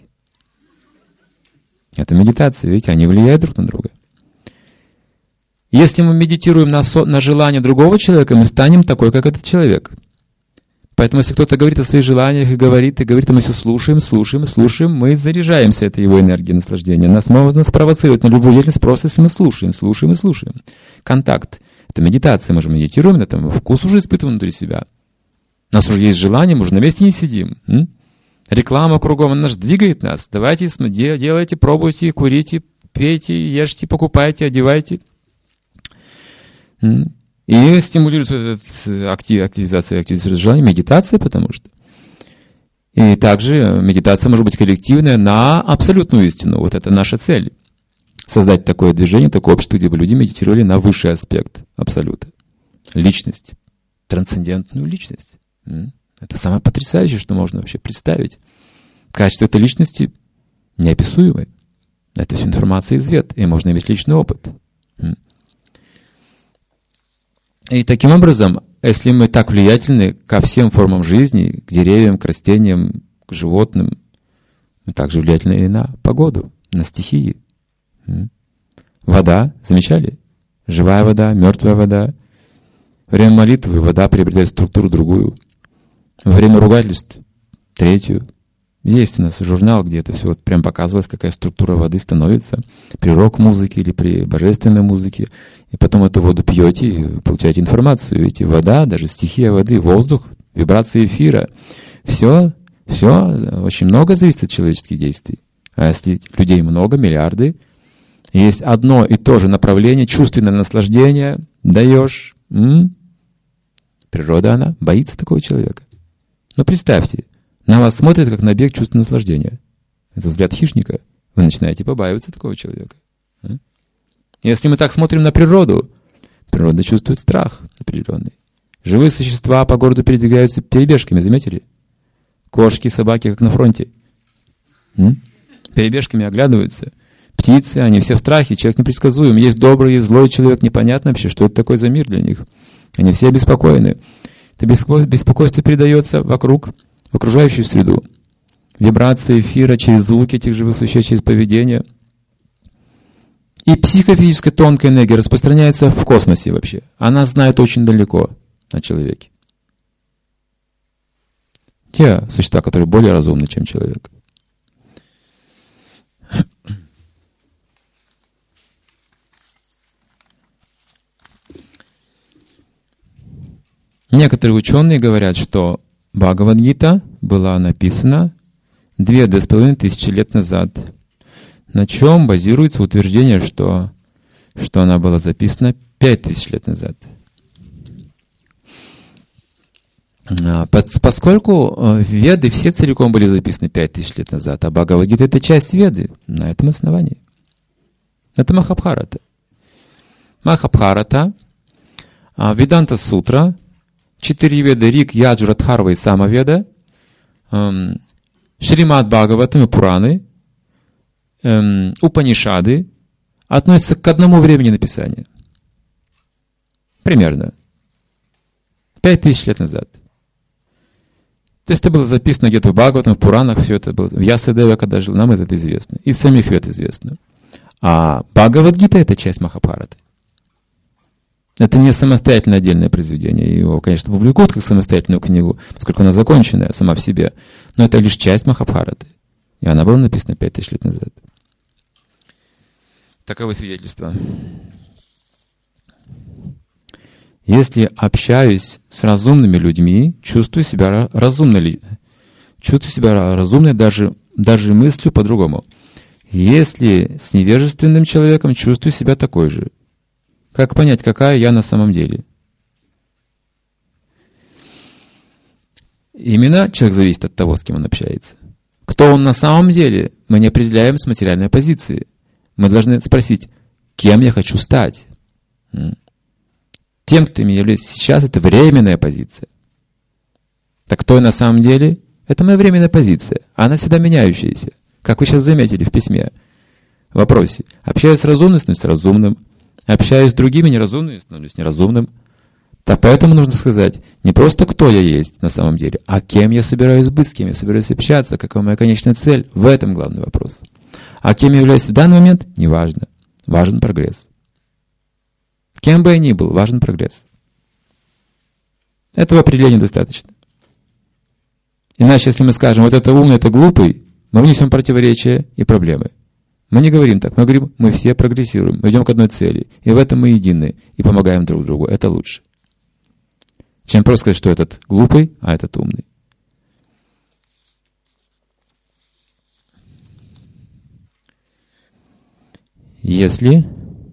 Это медитация, видите, они влияют друг на друга. Если мы медитируем на, со, на желание другого человека, мы станем такой, как этот человек. Поэтому, если кто-то говорит о своих желаниях и говорит, и говорит, и мы все слушаем, слушаем, слушаем, мы заряжаемся этой его энергией наслаждения. Нас можно спровоцировать на любую деятельность, просто если мы слушаем, слушаем и слушаем. Контакт. Это медитация. Мы же медитируем, это мы вкус уже испытываем внутри себя. У нас уже есть желание, мы уже на месте не сидим. М? Реклама кругом, она же двигает нас. Давайте, делайте, пробуйте, курите, пейте, ешьте, покупайте, одевайте. И стимулируется этот актив, активизация, активизация желания, медитация, потому что. И также медитация может быть коллективная на абсолютную истину. Вот это наша цель. Создать такое движение, такое общество, где бы люди медитировали на высший аспект абсолюта. Личность. Трансцендентную личность. Это самое потрясающее, что можно вообще представить. Качество этой личности неописуемое. Это все информация и свет, и можно иметь личный опыт. И таким образом, если мы так влиятельны ко всем формам жизни, к деревьям, к растениям, к животным, мы также влиятельны и на погоду, на стихии. Вода, замечали? Живая вода, мертвая вода. Во время молитвы вода приобретает структуру другую. Во время ругательств третью. Есть у нас журнал, где это все вот прям показывалось, какая структура воды становится при рок-музыке или при божественной музыке. И потом эту воду пьете и получаете информацию. Ведь вода, даже стихия воды, воздух, вибрации эфира, все, все, очень много зависит от человеческих действий. А если людей много, миллиарды, есть одно и то же направление, чувственное наслаждение даешь, м? Природа, она боится такого человека. Но представьте, на вас смотрят, как на объект чувственного наслаждения. Это взгляд хищника. Вы начинаете побаиваться такого человека. Если мы так смотрим на природу, природа чувствует страх определенный. Живые существа по городу передвигаются перебежками, заметили? Кошки, собаки, как на фронте. М? Перебежками оглядываются. Птицы, они все в страхе, человек непредсказуем. Есть добрый, есть злой человек, непонятно вообще, что это такой за мир для них. Они все обеспокоены. Это беспокойство передается вокруг, в окружающую среду. Вибрации эфира через звуки этих живых существ, через поведение. И психофизическая тонкая энергия распространяется в космосе вообще. Она знает очень далеко о человеке. Те существа, которые более разумны, чем человек. Некоторые ученые говорят, что Бхагавад-гита была написана две-две с половиной тысячи лет назад. На чем базируется утверждение, что, что она была записана пять тысяч лет назад. Поскольку Веды все целиком были записаны пять тысяч лет назад, а Бхагавад-гита — это часть Веды, на этом основании. Это Махабхарата. Махабхарата, Веданта Сутра, четыре Веды, Рик, Яджур, Адхарва и Самаведа, Шримад Бхагаватам и Пураны, Упанишады относятся к одному времени написания. Примерно. Пять тысяч лет назад. То есть это было записано где-то в Бхагаватам, в Пуранах, все это было. В Ясадева, когда жил, нам это известно. Из самих Вед известно. А Бхагавад-гита — это часть Махабхараты. Это не самостоятельное отдельное произведение. Его, конечно, публикуют как самостоятельную книгу, поскольку она законченная сама в себе. Но это лишь часть Махабхараты. И она была написана пять тысяч лет назад. Таковы свидетельства. Если общаюсь с разумными людьми, чувствую себя разумной, чувствую себя разумной даже, даже мыслью по-другому. Если с невежественным человеком, чувствую себя такой же. Как понять, какая я на самом деле? Именно человек зависит от того, с кем он общается. Кто он на самом деле, мы не определяем с материальной позиции. Мы должны спросить, кем я хочу стать. Тем, кто я являюсь сейчас, это временная позиция. Так кто я на самом деле? Это моя временная позиция. Она всегда меняющаяся. Как вы сейчас заметили в письме. В вопросе. Общаюсь с разумным, становлюсь разумным. Общаюсь с другими неразумными, становлюсь неразумным. Так поэтому нужно сказать, не просто кто я есть на самом деле, а кем я собираюсь быть, с кем я собираюсь общаться, какая моя конечная цель. В этом главный вопрос. А кем я являюсь в данный момент, неважно. Важен прогресс. Кем бы я ни был, важен прогресс. Этого определения достаточно. Иначе, если мы скажем, вот это умный, это глупый, мы внесем противоречия и проблемы. Мы не говорим так, мы говорим, мы все прогрессируем, мы идем к одной цели, и в этом мы едины, и помогаем друг другу. Это лучше. Чем просто сказать, что этот глупый, а этот умный. Если,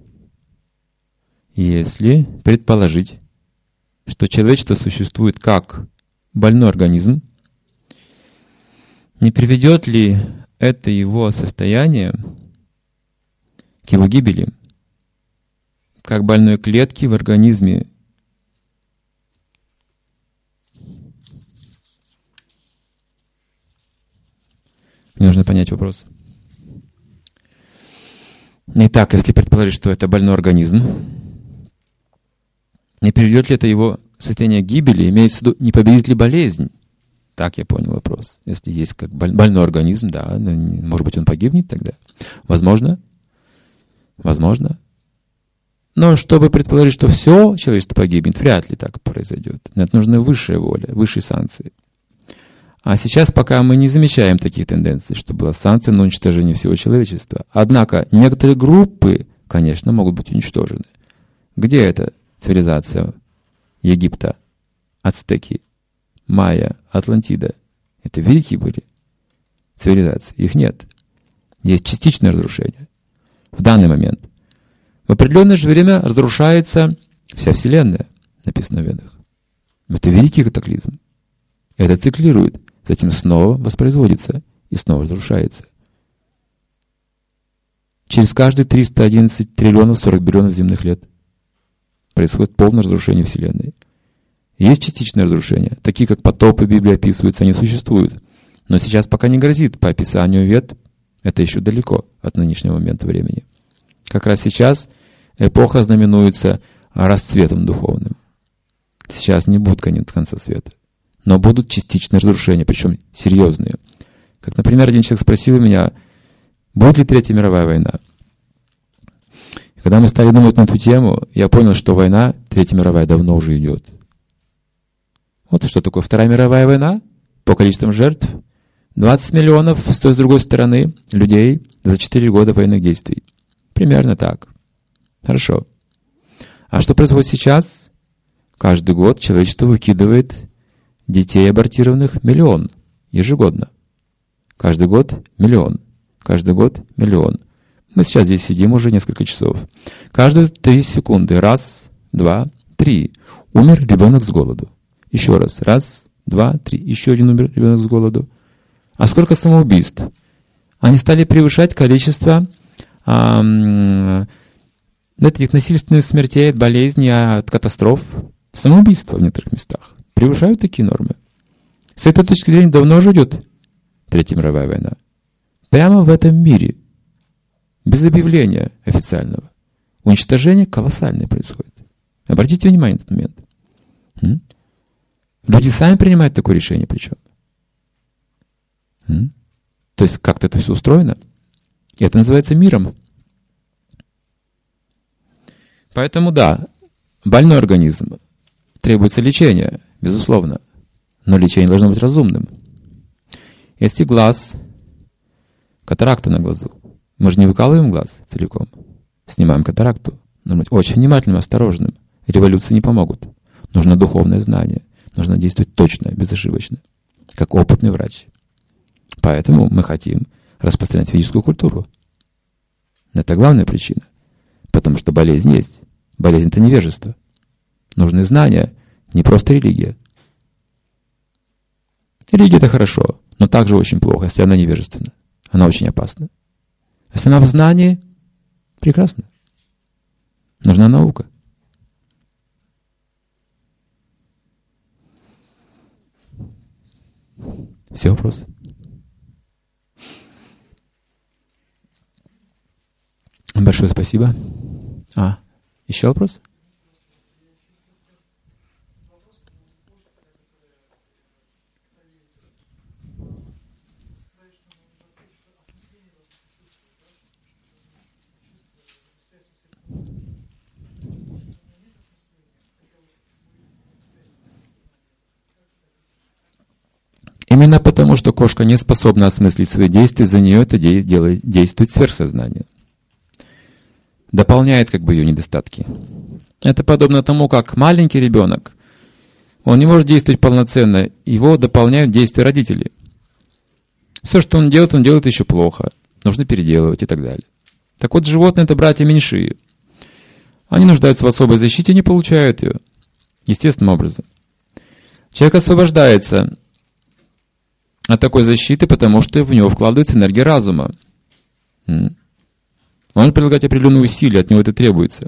если предположить, что человечество существует как больной организм, не приведет ли это его состояние к его гибели, как больной клетки в организме? Мне нужно понять вопрос. Итак, если предположить, что это больной организм, не приведет ли это его состояние к гибели, имеется в виду, не победит ли болезнь? Так я понял вопрос. Если есть как больной организм, да, может быть, он погибнет тогда. Возможно. Возможно. Но чтобы предположить, что все человечество погибнет, вряд ли так произойдет. Это нужна высшая воля, высшие санкции. А сейчас пока мы не замечаем таких тенденций, что была санкция на уничтожение всего человечества. Однако некоторые группы, конечно, могут быть уничтожены. Где эта цивилизация Египта, ацтеки, майя, Атлантида? Это великие были цивилизации. Их нет. Есть частичное разрушение. В данный момент. В определенное же время разрушается вся Вселенная, написано в Ведах. Это великий катаклизм. Это циклирует. Затем снова воспроизводится и снова разрушается. Через каждые триста одиннадцать триллионов сорок биллионов земных лет происходит полное разрушение Вселенной. Есть частичное разрушение, такие как потопы Библии описываются, они существуют. Но сейчас пока не грозит. По описанию Вед это еще далеко от нынешнего момента времени. Как раз сейчас эпоха знаменуется расцветом духовным. Сейчас не будет конца света. Но будут частичные разрушения, причем серьезные. Как, например, один человек спросил у меня, будет ли Третья мировая война? И когда мы стали думать на эту тему, я понял, что война, Третья мировая, давно уже идет. Вот что такое Вторая мировая война по количествам жертв. двадцать миллионов с той с другой стороны людей за четыре года военных действий. Примерно так. Хорошо. А что происходит сейчас? Каждый год человечество выкидывает детей абортированных миллион ежегодно. Каждый год миллион. Каждый год миллион. Мы сейчас здесь сидим уже несколько часов. Каждые три секунды. Раз, два, три. Умер ребенок с голоду. Еще раз. Раз, два, три. Еще один умер ребенок с голоду. А сколько самоубийств? Они стали превышать количество а, этих насильственных смертей от болезней, от катастроф. Самоубийства в некоторых местах превышают такие нормы. С этой точки зрения давно уже идет Третья мировая война. Прямо в этом мире, без объявления официального, уничтожение колоссальное происходит. Обратите внимание на этот момент. М? Люди сами принимают такое решение причем. М? То есть как-то это все устроено. И это называется миром. Поэтому да, больной организм, требуется лечение, безусловно. Но лечение должно быть разумным. Если глаз, катаракта на глазу, мы же не выкалываем глаз целиком, снимаем катаракту. Нужно быть очень внимательным, осторожным. Революции не помогут. Нужно духовное знание. Нужно действовать точно, безошибочно, как опытный врач. Поэтому мы хотим распространять физическую культуру. Это главная причина. Потому что болезнь есть. Болезнь — это невежество. Нужны знания, не просто религия. Религия — это хорошо, но также очень плохо, если она невежественна. Она очень опасна. Если она в знании, прекрасно. Нужна наука. Все вопросы? Большое спасибо. А, еще вопрос? Именно потому, что кошка не способна осмыслить свои действия, за нее это де- делает, действует сверхсознание. Дополняет как бы ее недостатки. Это подобно тому, как маленький ребенок, он не может действовать полноценно, его дополняют действия родителей. Все, что он делает, он делает еще плохо. Нужно переделывать и так далее. Так вот, животные — это братья меньшие. Они нуждаются в особой защите, не получают ее естественным образом. Человек освобождается от такой защиты, потому что в него вкладывается энергия разума. Он прилагает определенные усилия, от него это требуется.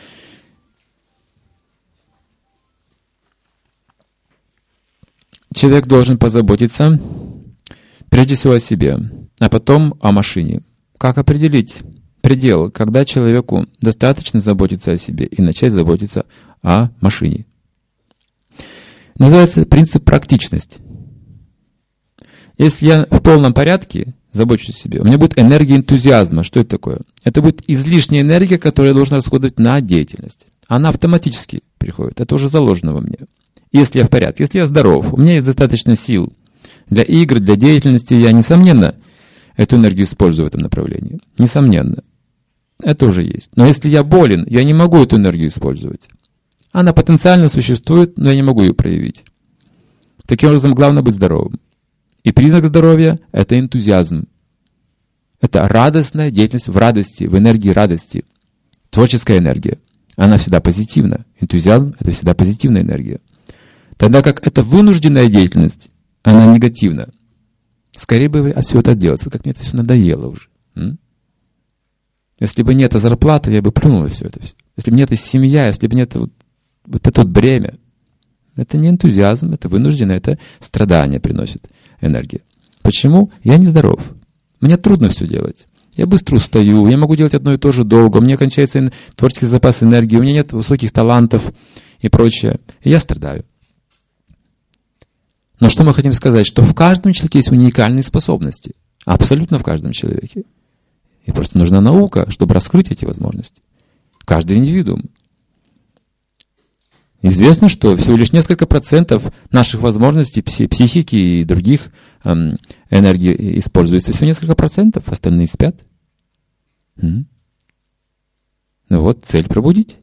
Человек должен позаботиться прежде всего о себе, а потом о машине. Как определить предел, когда человеку достаточно заботиться о себе и начать заботиться о машине? Называется принцип практичность. Если я в полном порядке забочусь о себе, у меня будет энергия энтузиазма. Что это такое? Это будет излишняя энергия, которую я должен расходовать на деятельность. Она автоматически приходит. Это уже заложено во мне. Если я в порядке, если я здоров, у меня есть достаточно сил для игр, для деятельности, я, несомненно, эту энергию использую в этом направлении. Несомненно. Это уже есть. Но если я болен, я не могу эту энергию использовать. Она потенциально существует, но я не могу ее проявить. Таким образом, главное быть здоровым. И признак здоровья — это энтузиазм. Это радостная деятельность в радости, в энергии радости. Творческая энергия. Она всегда позитивна. Энтузиазм — это всегда позитивная энергия. Тогда как это вынужденная деятельность, она негативна. Скорее бы от всего это отделаться, как мне это все надоело уже. М? Если бы нет зарплаты, я бы плюнул на все это. Если бы нет семья, если бы нет вот, вот это вот бремя. Это не энтузиазм, это вынужденно, это страдание приносит энергия. Почему? Я нездоров. Мне трудно все делать. Я быстро устаю, я могу делать одно и то же долго, у меня кончается творческий запас энергии, у меня нет высоких талантов и прочее. И я страдаю. Но что мы хотим сказать? Что в каждом человеке есть уникальные способности. Абсолютно в каждом человеке. И просто нужна наука, чтобы раскрыть эти возможности. Каждый индивидуум. Известно, что всего лишь несколько процентов наших возможностей психики и других эм, энергий используется. Всего несколько процентов, остальные спят. М-м. Ну вот, цель пробудить.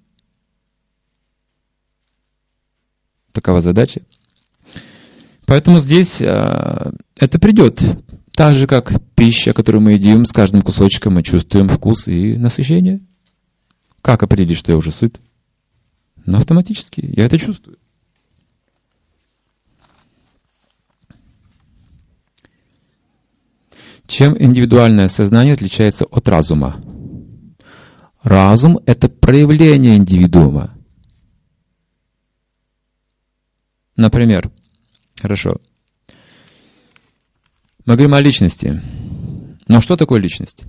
Такова задача. Поэтому здесь э, это придет. Так же, как пища, которую мы едим, с каждым кусочком мы чувствуем вкус и насыщение. Как определить, что я уже сыт? Ну, автоматически. Я это чувствую. Чем индивидуальное сознание отличается от разума? Разум — это проявление индивидуума. Например, хорошо. Мы говорим о личности. Но что такое личность?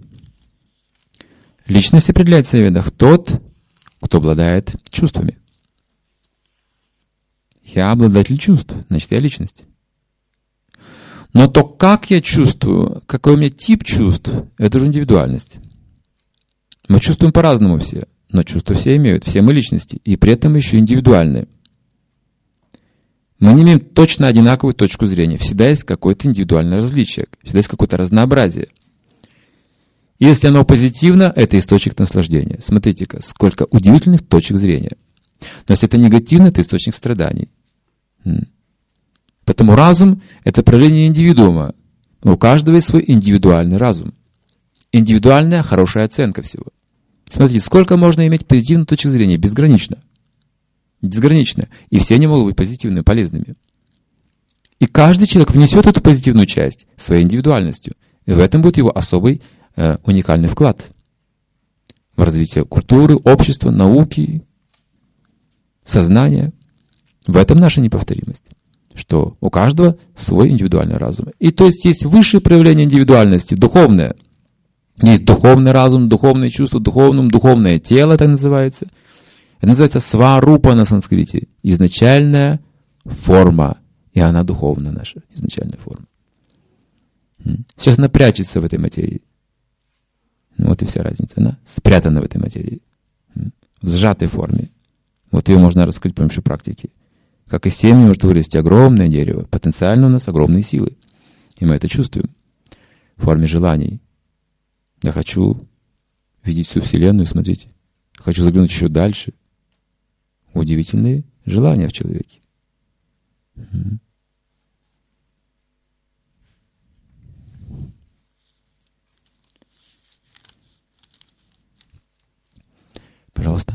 Личность определяется в ведах тот, кто обладает чувствами. Я обладатель чувств, значит, я личность. Но то, как я чувствую, какой у меня тип чувств, это уже индивидуальность. Мы чувствуем по-разному все, но чувства все имеют, все мы личности, и при этом еще индивидуальные. Мы не имеем точно одинаковую точку зрения. Всегда есть какое-то индивидуальное различие, всегда есть какое-то разнообразие. И если оно позитивно, это источник наслаждения. Смотрите-ка, сколько удивительных точек зрения. Но если это негативно, это источник страданий. Поэтому разум — это проявление индивидуума. У каждого есть свой индивидуальный разум. Индивидуальная хорошая оценка всего. Смотрите, сколько можно иметь позитивных точек зрения? Безгранично. Безгранично. И все они могут быть позитивными, полезными. И каждый человек внесет эту позитивную часть своей индивидуальностью. И в этом будет его особый э, уникальный вклад в развитие культуры, общества, науки, сознания. В этом наша неповторимость. Что у каждого свой индивидуальный разум. И то есть есть высшее проявление индивидуальности, духовное. Есть духовный разум, духовные чувства, духовным, духовное тело, так называется. Это называется сварупа на санскрите. Изначальная форма. И она духовная наша, изначальная форма. Сейчас она прячется в этой материи. Ну, вот и вся разница. Она спрятана в этой материи. В сжатой форме. Вот ее можно раскрыть с помощью практики. Как из семени может вырасти огромное дерево. Потенциально у нас огромные силы. И мы это чувствуем. В форме желаний. Я хочу видеть всю Вселенную, смотрите. Хочу заглянуть еще дальше. Удивительные желания в человеке. Угу. Пожалуйста.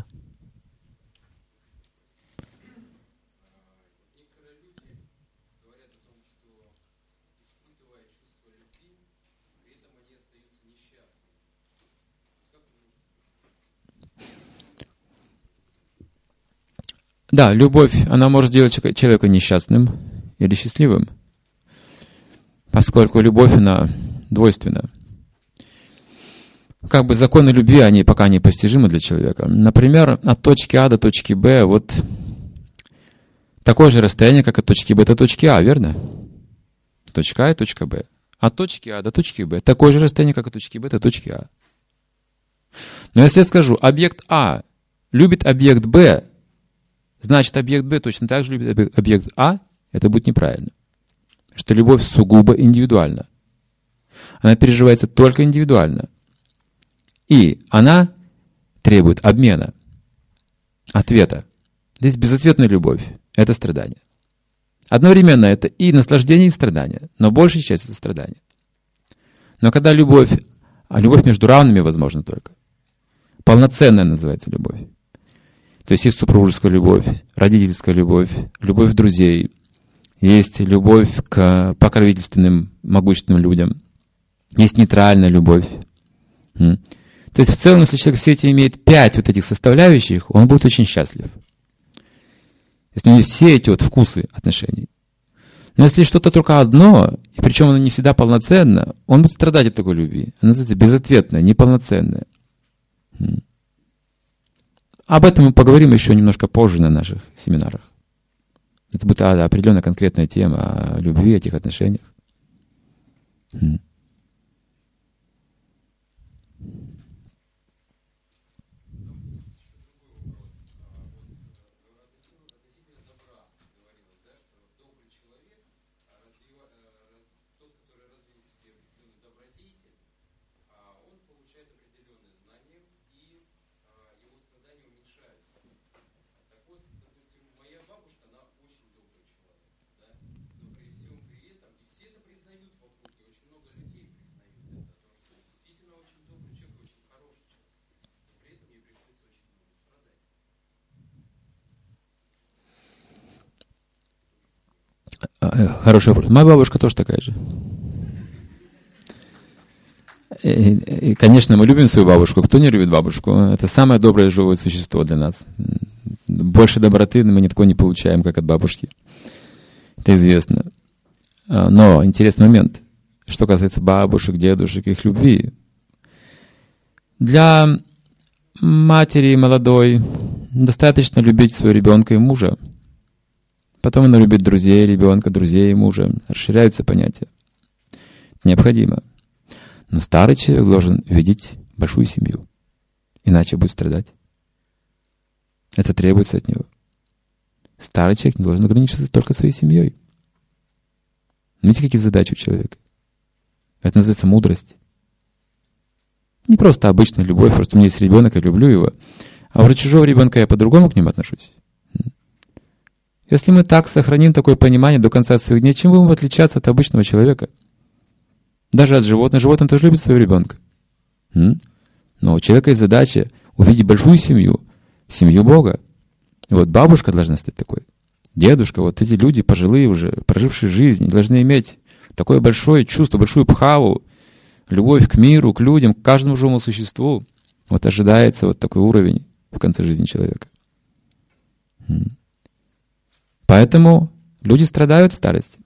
Да, любовь, она может сделать человека несчастным или счастливым, поскольку любовь, она двойственна. Как бы законы любви, они пока не постижимы для человека. Например, от точки А до точки Б, вот такое же расстояние, как от точки Б до точки А, верно? Точка А и точка Б. От точки А до точки Б такое же расстояние, как от точки Б до точки А. Но если я скажу, объект А любит объект Б, значит, объект Б точно так же любит объект А, это будет неправильно. Потому что любовь сугубо индивидуальна. Она переживается только индивидуально. И она требует обмена, ответа. Здесь безответная любовь — это страдание. Одновременно это и наслаждение, и страдание, но большей частью это страдание. Но когда любовь, а любовь между равными возможна только, полноценная называется любовь. То есть есть супружеская любовь, родительская любовь, любовь друзей, есть любовь к покровительственным, могущественным людям, есть нейтральная любовь. То есть в целом, если человек все эти имеет пять вот этих составляющих, он будет очень счастлив. Если у него все эти вот вкусы отношений. Но если что-то только одно, и причем оно не всегда полноценно, он будет страдать от такой любви. Она называется безответная, неполноценная. Об этом мы поговорим еще немножко позже на наших семинарах. Это будет определенная конкретная тема о любви, о этих отношениях. Хороший вопрос. Моя бабушка тоже такая же. И, и, конечно, мы любим свою бабушку. Кто не любит бабушку? Это самое доброе живое существо для нас. Больше доброты мы ни такой не получаем, как от бабушки. Это известно. Но интересный момент. Что касается бабушек, дедушек, их любви. Для матери молодой достаточно любить своего ребенка и мужа. Потом она любит друзей ребенка, друзей мужа. Расширяются понятия. Это необходимо. Но старый человек должен видеть большую семью. Иначе будет страдать. Это требуется от него. Старый человек не должен ограничиваться только своей семьей. Видите, какие задачи у человека? Это называется мудрость. Не просто обычная любовь, просто у меня есть ребенок, я люблю его. А уже чужого ребенка я по-другому к нему отношусь. Если мы так сохраним такое понимание до конца своих дней, чем будем отличаться от обычного человека? Даже от животных. Животные тоже любят своего ребенка. Но у человека есть задача увидеть большую семью, семью Бога. И вот бабушка должна стать такой. Дедушка, вот эти люди пожилые уже, прожившие жизнь, должны иметь такое большое чувство, большую пхаву, любовь к миру, к людям, к каждому живому существу. Вот ожидается вот такой уровень в конце жизни человека. Поэтому люди страдают в старости.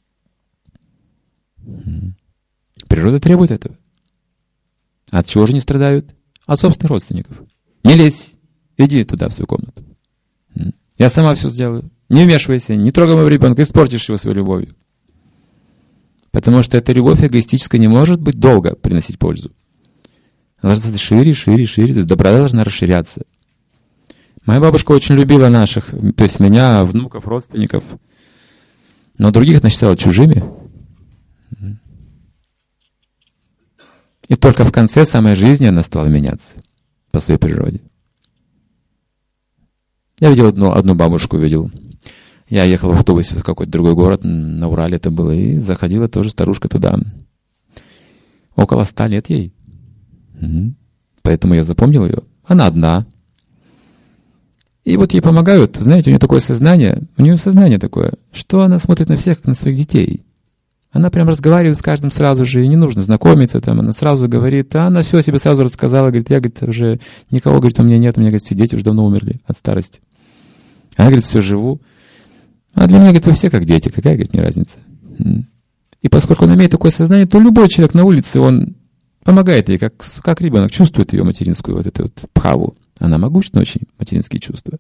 Природа требует этого. От чего же не страдают? От собственных родственников. Не лезь, иди туда, в свою комнату. Я сама все сделаю. Не вмешивайся, не трогай моего ребенка, испортишь его своей любовью. Потому что эта любовь эгоистическая не может быть долго приносить пользу. Она должна стать шире, шире, шире. То есть доброта должна расширяться. Моя бабушка очень любила наших, то есть меня, внуков, родственников. Но других она считала чужими. И только в конце самой жизни она стала меняться по своей природе. Я видел одну, одну бабушку, видел. Я ехал в автобусе в какой-то другой город, на Урале это было, и заходила тоже старушка туда. Около ста лет ей. Угу. Поэтому я запомнил ее. Она одна. И вот ей помогают, знаете, у нее такое сознание, у нее сознание такое, что она смотрит на всех, как на своих детей. Она прям разговаривает с каждым сразу же, и не нужно знакомиться, там, она сразу говорит, а она все о себе сразу рассказала, говорит, я, говорит, уже никого, говорит, у меня нет, у меня, говорит, все дети уже давно умерли от старости. А я, говорит, все живу. А для меня, говорит, вы все как дети, какая, говорит, мне разница? И поскольку она имеет такое сознание, то любой человек на улице, он помогает ей, как, как ребенок, чувствует ее материнскую вот эту вот пхаву. Она могучна очень, материнские чувства.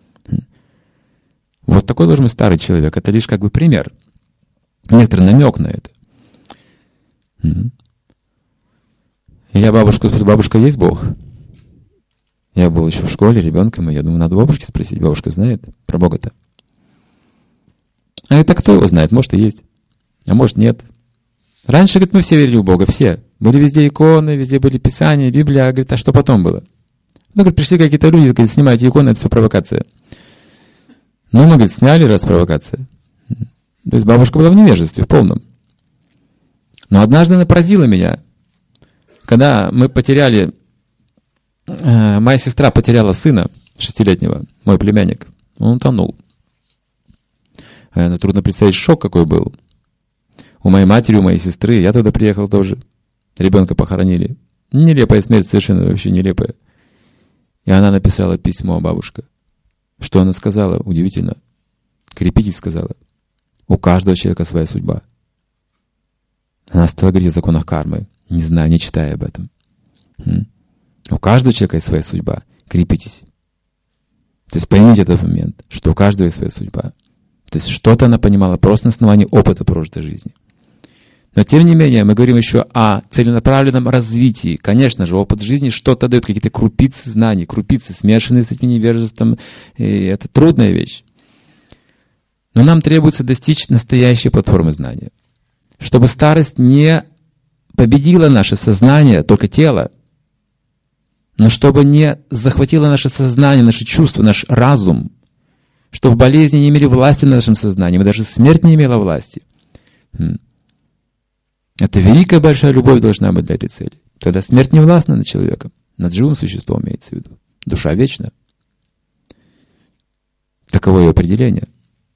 Вот такой должен быть старый человек. Это лишь как бы пример. Некоторый намек на это. И я бабушку спросил, бабушка, есть Бог? Я был еще в школе ребенком, и я думаю, надо бабушке спросить. Бабушка знает про Бога-то? А это кто его знает? Может и есть, а может нет. Раньше, говорит, мы все верили в Бога, все. Были везде иконы, везде были писания, Библия. А, говорит, а что потом было? Ну, говорит, пришли какие-то люди, говорит, снимайте иконы, это все провокация. Ну, мы, говорит, сняли, раз провокация. То есть бабушка была в невежестве, в полном. Но однажды она поразила меня. Когда мы потеряли, э, моя сестра потеряла сына шестилетнего, мой племянник, он утонул. Наверное, трудно представить шок, какой был. У моей матери, у моей сестры, я туда приехал тоже. Ребенка похоронили. Нелепая смерть, совершенно вообще нелепая. И она написала письмо, бабушка. Что она сказала? Удивительно. Крепитесь, сказала. У каждого человека своя судьба. Она стала говорить о законах кармы, не знаю, не читая об этом. У каждого человека есть своя судьба. Крепитесь. То есть поймите этот момент, что у каждого есть своя судьба. То есть что-то она понимала просто на основании опыта прожитой жизни. Но тем не менее, мы говорим еще о целенаправленном развитии. Конечно же, опыт жизни что-то дает, какие-то крупицы знаний, крупицы, смешанные с этим невежеством. И это трудная вещь. Но нам требуется достичь настоящей платформы знания. Чтобы старость не победила наше сознание, только тело, но чтобы не захватило наше сознание, наши чувства, наш разум, чтобы болезни не имели власти над нашим сознанием, и даже смерть не имела власти. Это великая большая любовь должна быть для этой цели. Тогда смерть не властна над человеком, над живым существом имеется в виду. Душа вечна. Таково ее определение.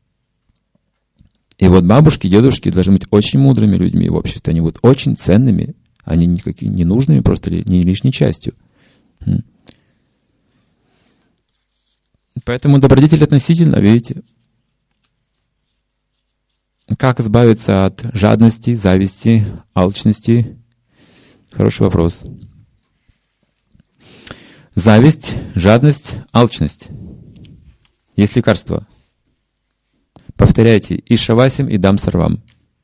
И вот бабушки, дедушки должны быть очень мудрыми людьми в обществе. Они будут очень ценными, они никакими ненужными, просто не лишней частью. Поэтому добродетель относительно, видите. Как избавиться от жадности, зависти, алчности? Хороший вопрос. Зависть, жадность, алчность. Есть лекарство. Повторяйте. Ишавасям идам сарвам.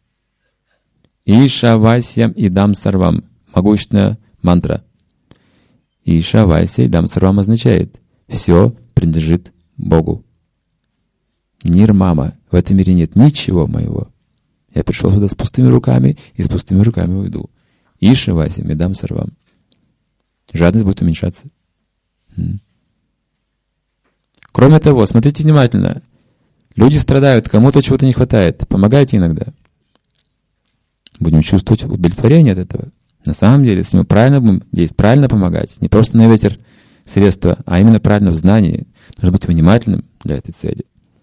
Ишавасям идам сарвам. Могущественная мантра. Ишавася идам сарвам означает все принадлежит Богу. Нирмама. В этом мире нет ничего моего. Я пришел сюда с пустыми руками и с пустыми руками уйду. Ишавасям идам сарвам. Жадность будет уменьшаться. Кроме того, смотрите внимательно. Люди страдают, кому-то чего-то не хватает. Помогайте иногда. Будем чувствовать удовлетворение от этого. На самом деле, если мы правильно будем действовать, правильно помогать, не просто на ветер средства, а именно правильно в знании, нужно быть внимательным для этой цели.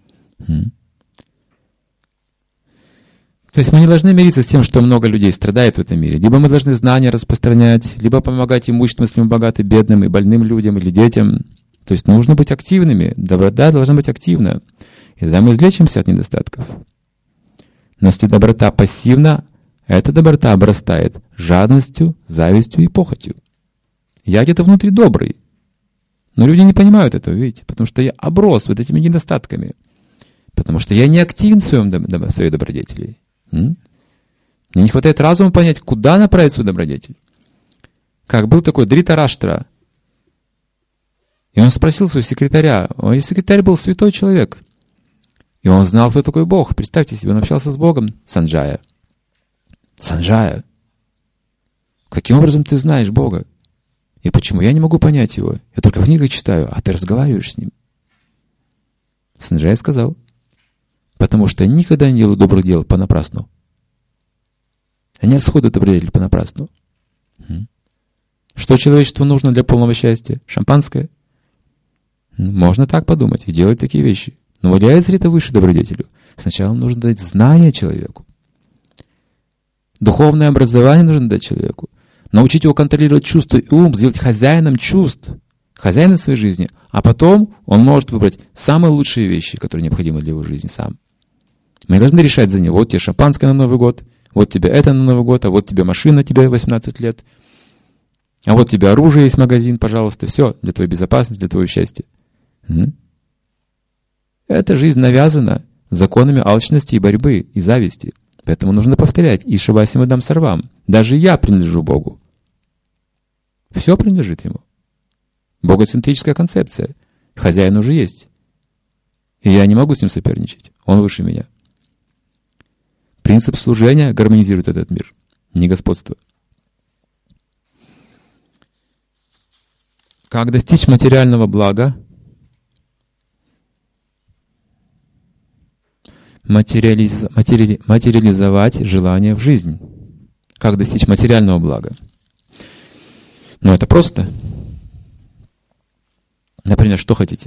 То есть мы не должны мириться с тем, что много людей страдает в этом мире. Либо мы должны знания распространять, либо помогать имущественным, если мы богаты, бедным и больным людям или детям. То есть нужно быть активными. Доброта должна быть активна. И тогда мы излечимся от недостатков. Но если доброта пассивна, эта доброта обрастает жадностью, завистью и похотью. Я где-то внутри добрый. Но люди не понимают этого, видите? Потому что я оброс вот этими недостатками. Потому что я не активен в, своем, в своей добродетели. М? Мне не хватает разума понять, куда направить свою добродетель. Как был такой Дритараштра. И он спросил своего секретаря. Он, секретарь был святой человек. И он знал, кто такой Бог. Представьте себе, он общался с Богом. Санджая. Санджая. Каким образом ты знаешь Бога? И почему я не могу понять Его? Я только в книгах читаю, а ты разговариваешь с Ним. Санджая сказал. Потому что никогда не делаю добрых дел понапрасну. Они расходуют добродетель понапрасну. Что человечеству нужно для полного счастья? Шампанское? Можно так подумать и делать такие вещи. Но является ли это выше добродетелью? Сначала нужно дать знания человеку. Духовное образование нужно дать человеку. Научить его контролировать чувства и ум, сделать хозяином чувств, хозяином своей жизни. А потом он может выбрать самые лучшие вещи, которые необходимы для его жизни сам. Мы не должны решать за него. Вот тебе шампанское на Новый год, вот тебе это на Новый год, а вот тебе машина, тебе восемнадцать лет. А вот тебе оружие есть, магазин, пожалуйста. Все для твоей безопасности, для твоего счастья. Угу. Эта жизнь навязана законами алчности и борьбы, и зависти. Поэтому нужно повторять «Ишивасим идам сарвам». Даже я принадлежу Богу. Все принадлежит Ему. Богоцентрическая концепция. Хозяин уже есть. И я не могу с Ним соперничать. Он выше меня. Принцип служения гармонизирует этот мир, не господство. Как достичь материального блага? Материализ... Матери... Материализовать желание в жизнь. Как достичь материального блага? Ну, это просто. Например, что хотите?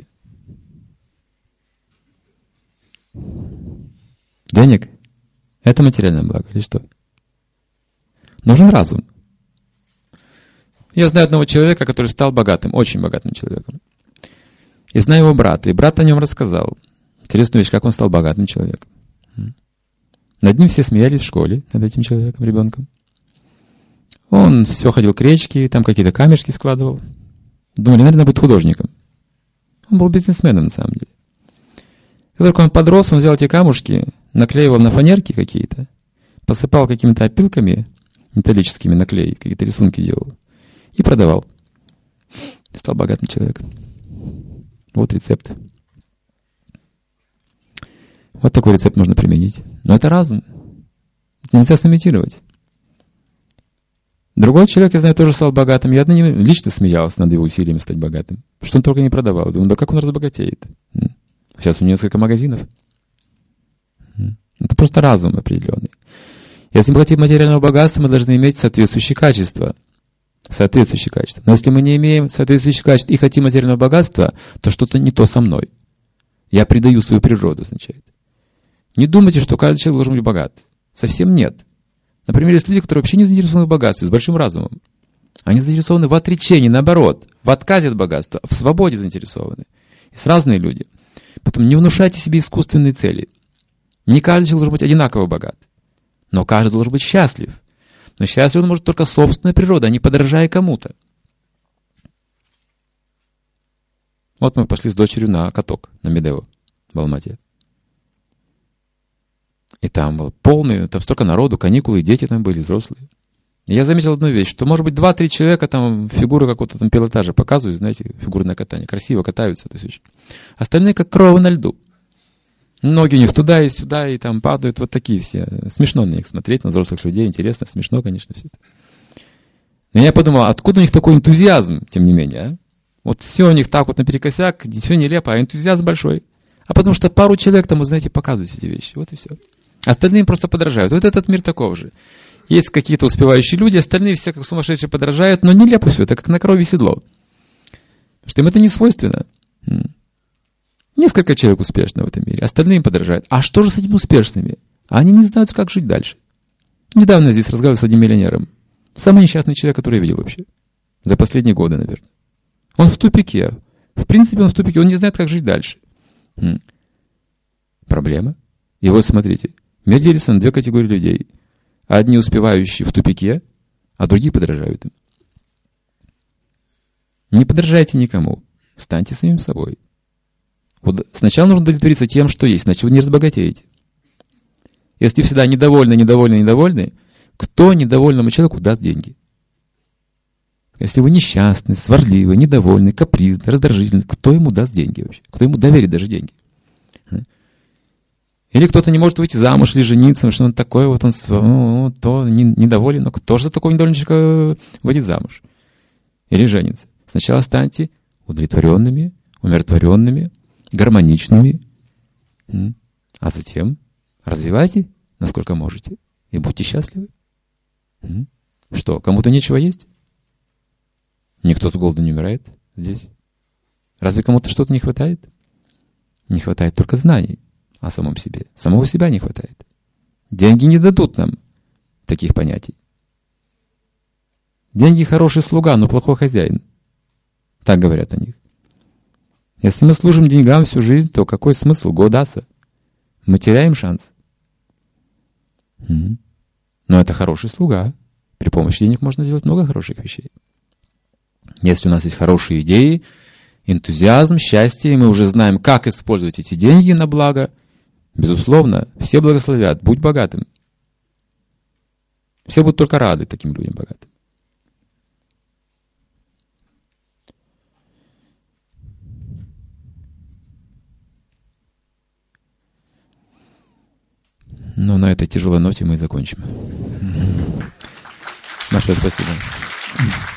Денег? Это материальное благо или что? Нужен разум. Я знаю одного человека, который стал богатым, очень богатым человеком. И знаю его брата, и брат о нем рассказал. Интересную вещь, как он стал богатым человеком. Над ним все смеялись в школе, над этим человеком, ребенком. Он все ходил к речке, там какие-то камешки складывал. Думали, наверное, будет художником. Он был бизнесменом, на самом деле. И только он подрос, он взял эти камушки, наклеивал на фанерки какие-то, посыпал какими-то опилками металлическими, наклей, какие-то рисунки делал и продавал. И стал богатым человеком. Вот рецепт. Вот такой рецепт можно применить. Но это разум. Это нельзя сымитировать. Другой человек, я знаю, тоже стал богатым. Я над ним лично смеялся над его усилиями стать богатым. Что он только не продавал. Думаю, да как он разбогатеет? Сейчас у него несколько магазинов. Это просто разум определенный. Если мы хотим материального богатства, мы должны иметь соответствующие качества. Соответствующие качества. Но если мы не имеем соответствующих качеств и хотим материального богатства, то что-то не то со мной. Я предаю свою природу, означает. Не думайте, что каждый человек должен быть богат. Совсем нет. Например, есть люди, которые вообще не заинтересованы в богатстве, с большим разумом. Они заинтересованы в отречении, наоборот, в отказе от богатства, в свободе заинтересованы. Есть разные люди. Поэтому не внушайте себе искусственные цели. Не каждый человек должен быть одинаково богат. Но каждый должен быть счастлив. Но счастлив он может только собственная природа, а не подражая кому-то. Вот мы пошли с дочерью на каток, на Медео, в Алмате. И там был полный, там столько народу, каникулы, и дети там были, взрослые. И я заметил одну вещь, что, может быть, два-три человека там фигуры какого-то там пилотажа показывают, знаете, фигурное катание, красиво катаются. То есть очень. Остальные как коровы на льду. Ноги у них туда и сюда, и там падают, вот такие все. Смешно на них смотреть, на взрослых людей, интересно, смешно, конечно, все это. Но я подумал, откуда у них такой энтузиазм, тем не менее, а? Вот все у них так вот наперекосяк, все нелепо, а энтузиазм большой. А потому что пару человек там, вы знаете, показывают эти вещи, вот и все. Остальные просто подражают. Вот этот мир таков же. Есть какие-то успевающие люди, остальные все как сумасшедшие подражают, но нелепо все это, как на коровье седло. Потому что им это не свойственно. Несколько человек успешно в этом мире, остальные им подражают. А что же с этими успешными? Они не знают, как жить дальше. Недавно здесь разговаривал с одним миллионером. Самый несчастный человек, который я видел вообще. За последние годы, наверное. Он в тупике. В принципе, он в тупике. Он не знает, как жить дальше. М. Проблема. И вот смотрите. Мир делится на две категории людей. Одни успевающие в тупике, а другие подражают им. Не подражайте никому. Станьте самим собой. Вот сначала нужно удовлетвориться тем, что есть, иначе вы не разбогатеете. Если всегда недовольны, недовольны, недовольны, кто недовольному человеку даст деньги? Если вы несчастны, сварливы, недовольны, капризны, раздражительны, кто ему даст деньги вообще? Кто ему доверит даже деньги? Или кто-то не может выйти замуж или жениться, потому что он такой вот, он ну, то недоволен, но кто же за такого недовольного человека выйдет замуж? Или женится? Сначала станьте удовлетворенными, умиротворенными, гармоничными, а затем развивайте, насколько можете, и будьте счастливы. Что, кому-то нечего есть? Никто с голоду не умирает здесь. Разве кому-то что-то не хватает? Не хватает только знаний о самом себе. Самого себя не хватает. Деньги не дадут нам таких понятий. Деньги хороший слуга, но плохой хозяин. Так говорят о них. Если мы служим деньгам всю жизнь, то какой смысл годаться? Мы теряем шанс. Угу. Но это хороший слуга. При помощи денег можно делать много хороших вещей. Если у нас есть хорошие идеи, энтузиазм, счастье, и мы уже знаем, как использовать эти деньги на благо, безусловно, все благословят. Будь богатым. Все будут только рады таким людям богатым. Ну, на этой тяжелой ноте мы и закончим. Большое спасибо.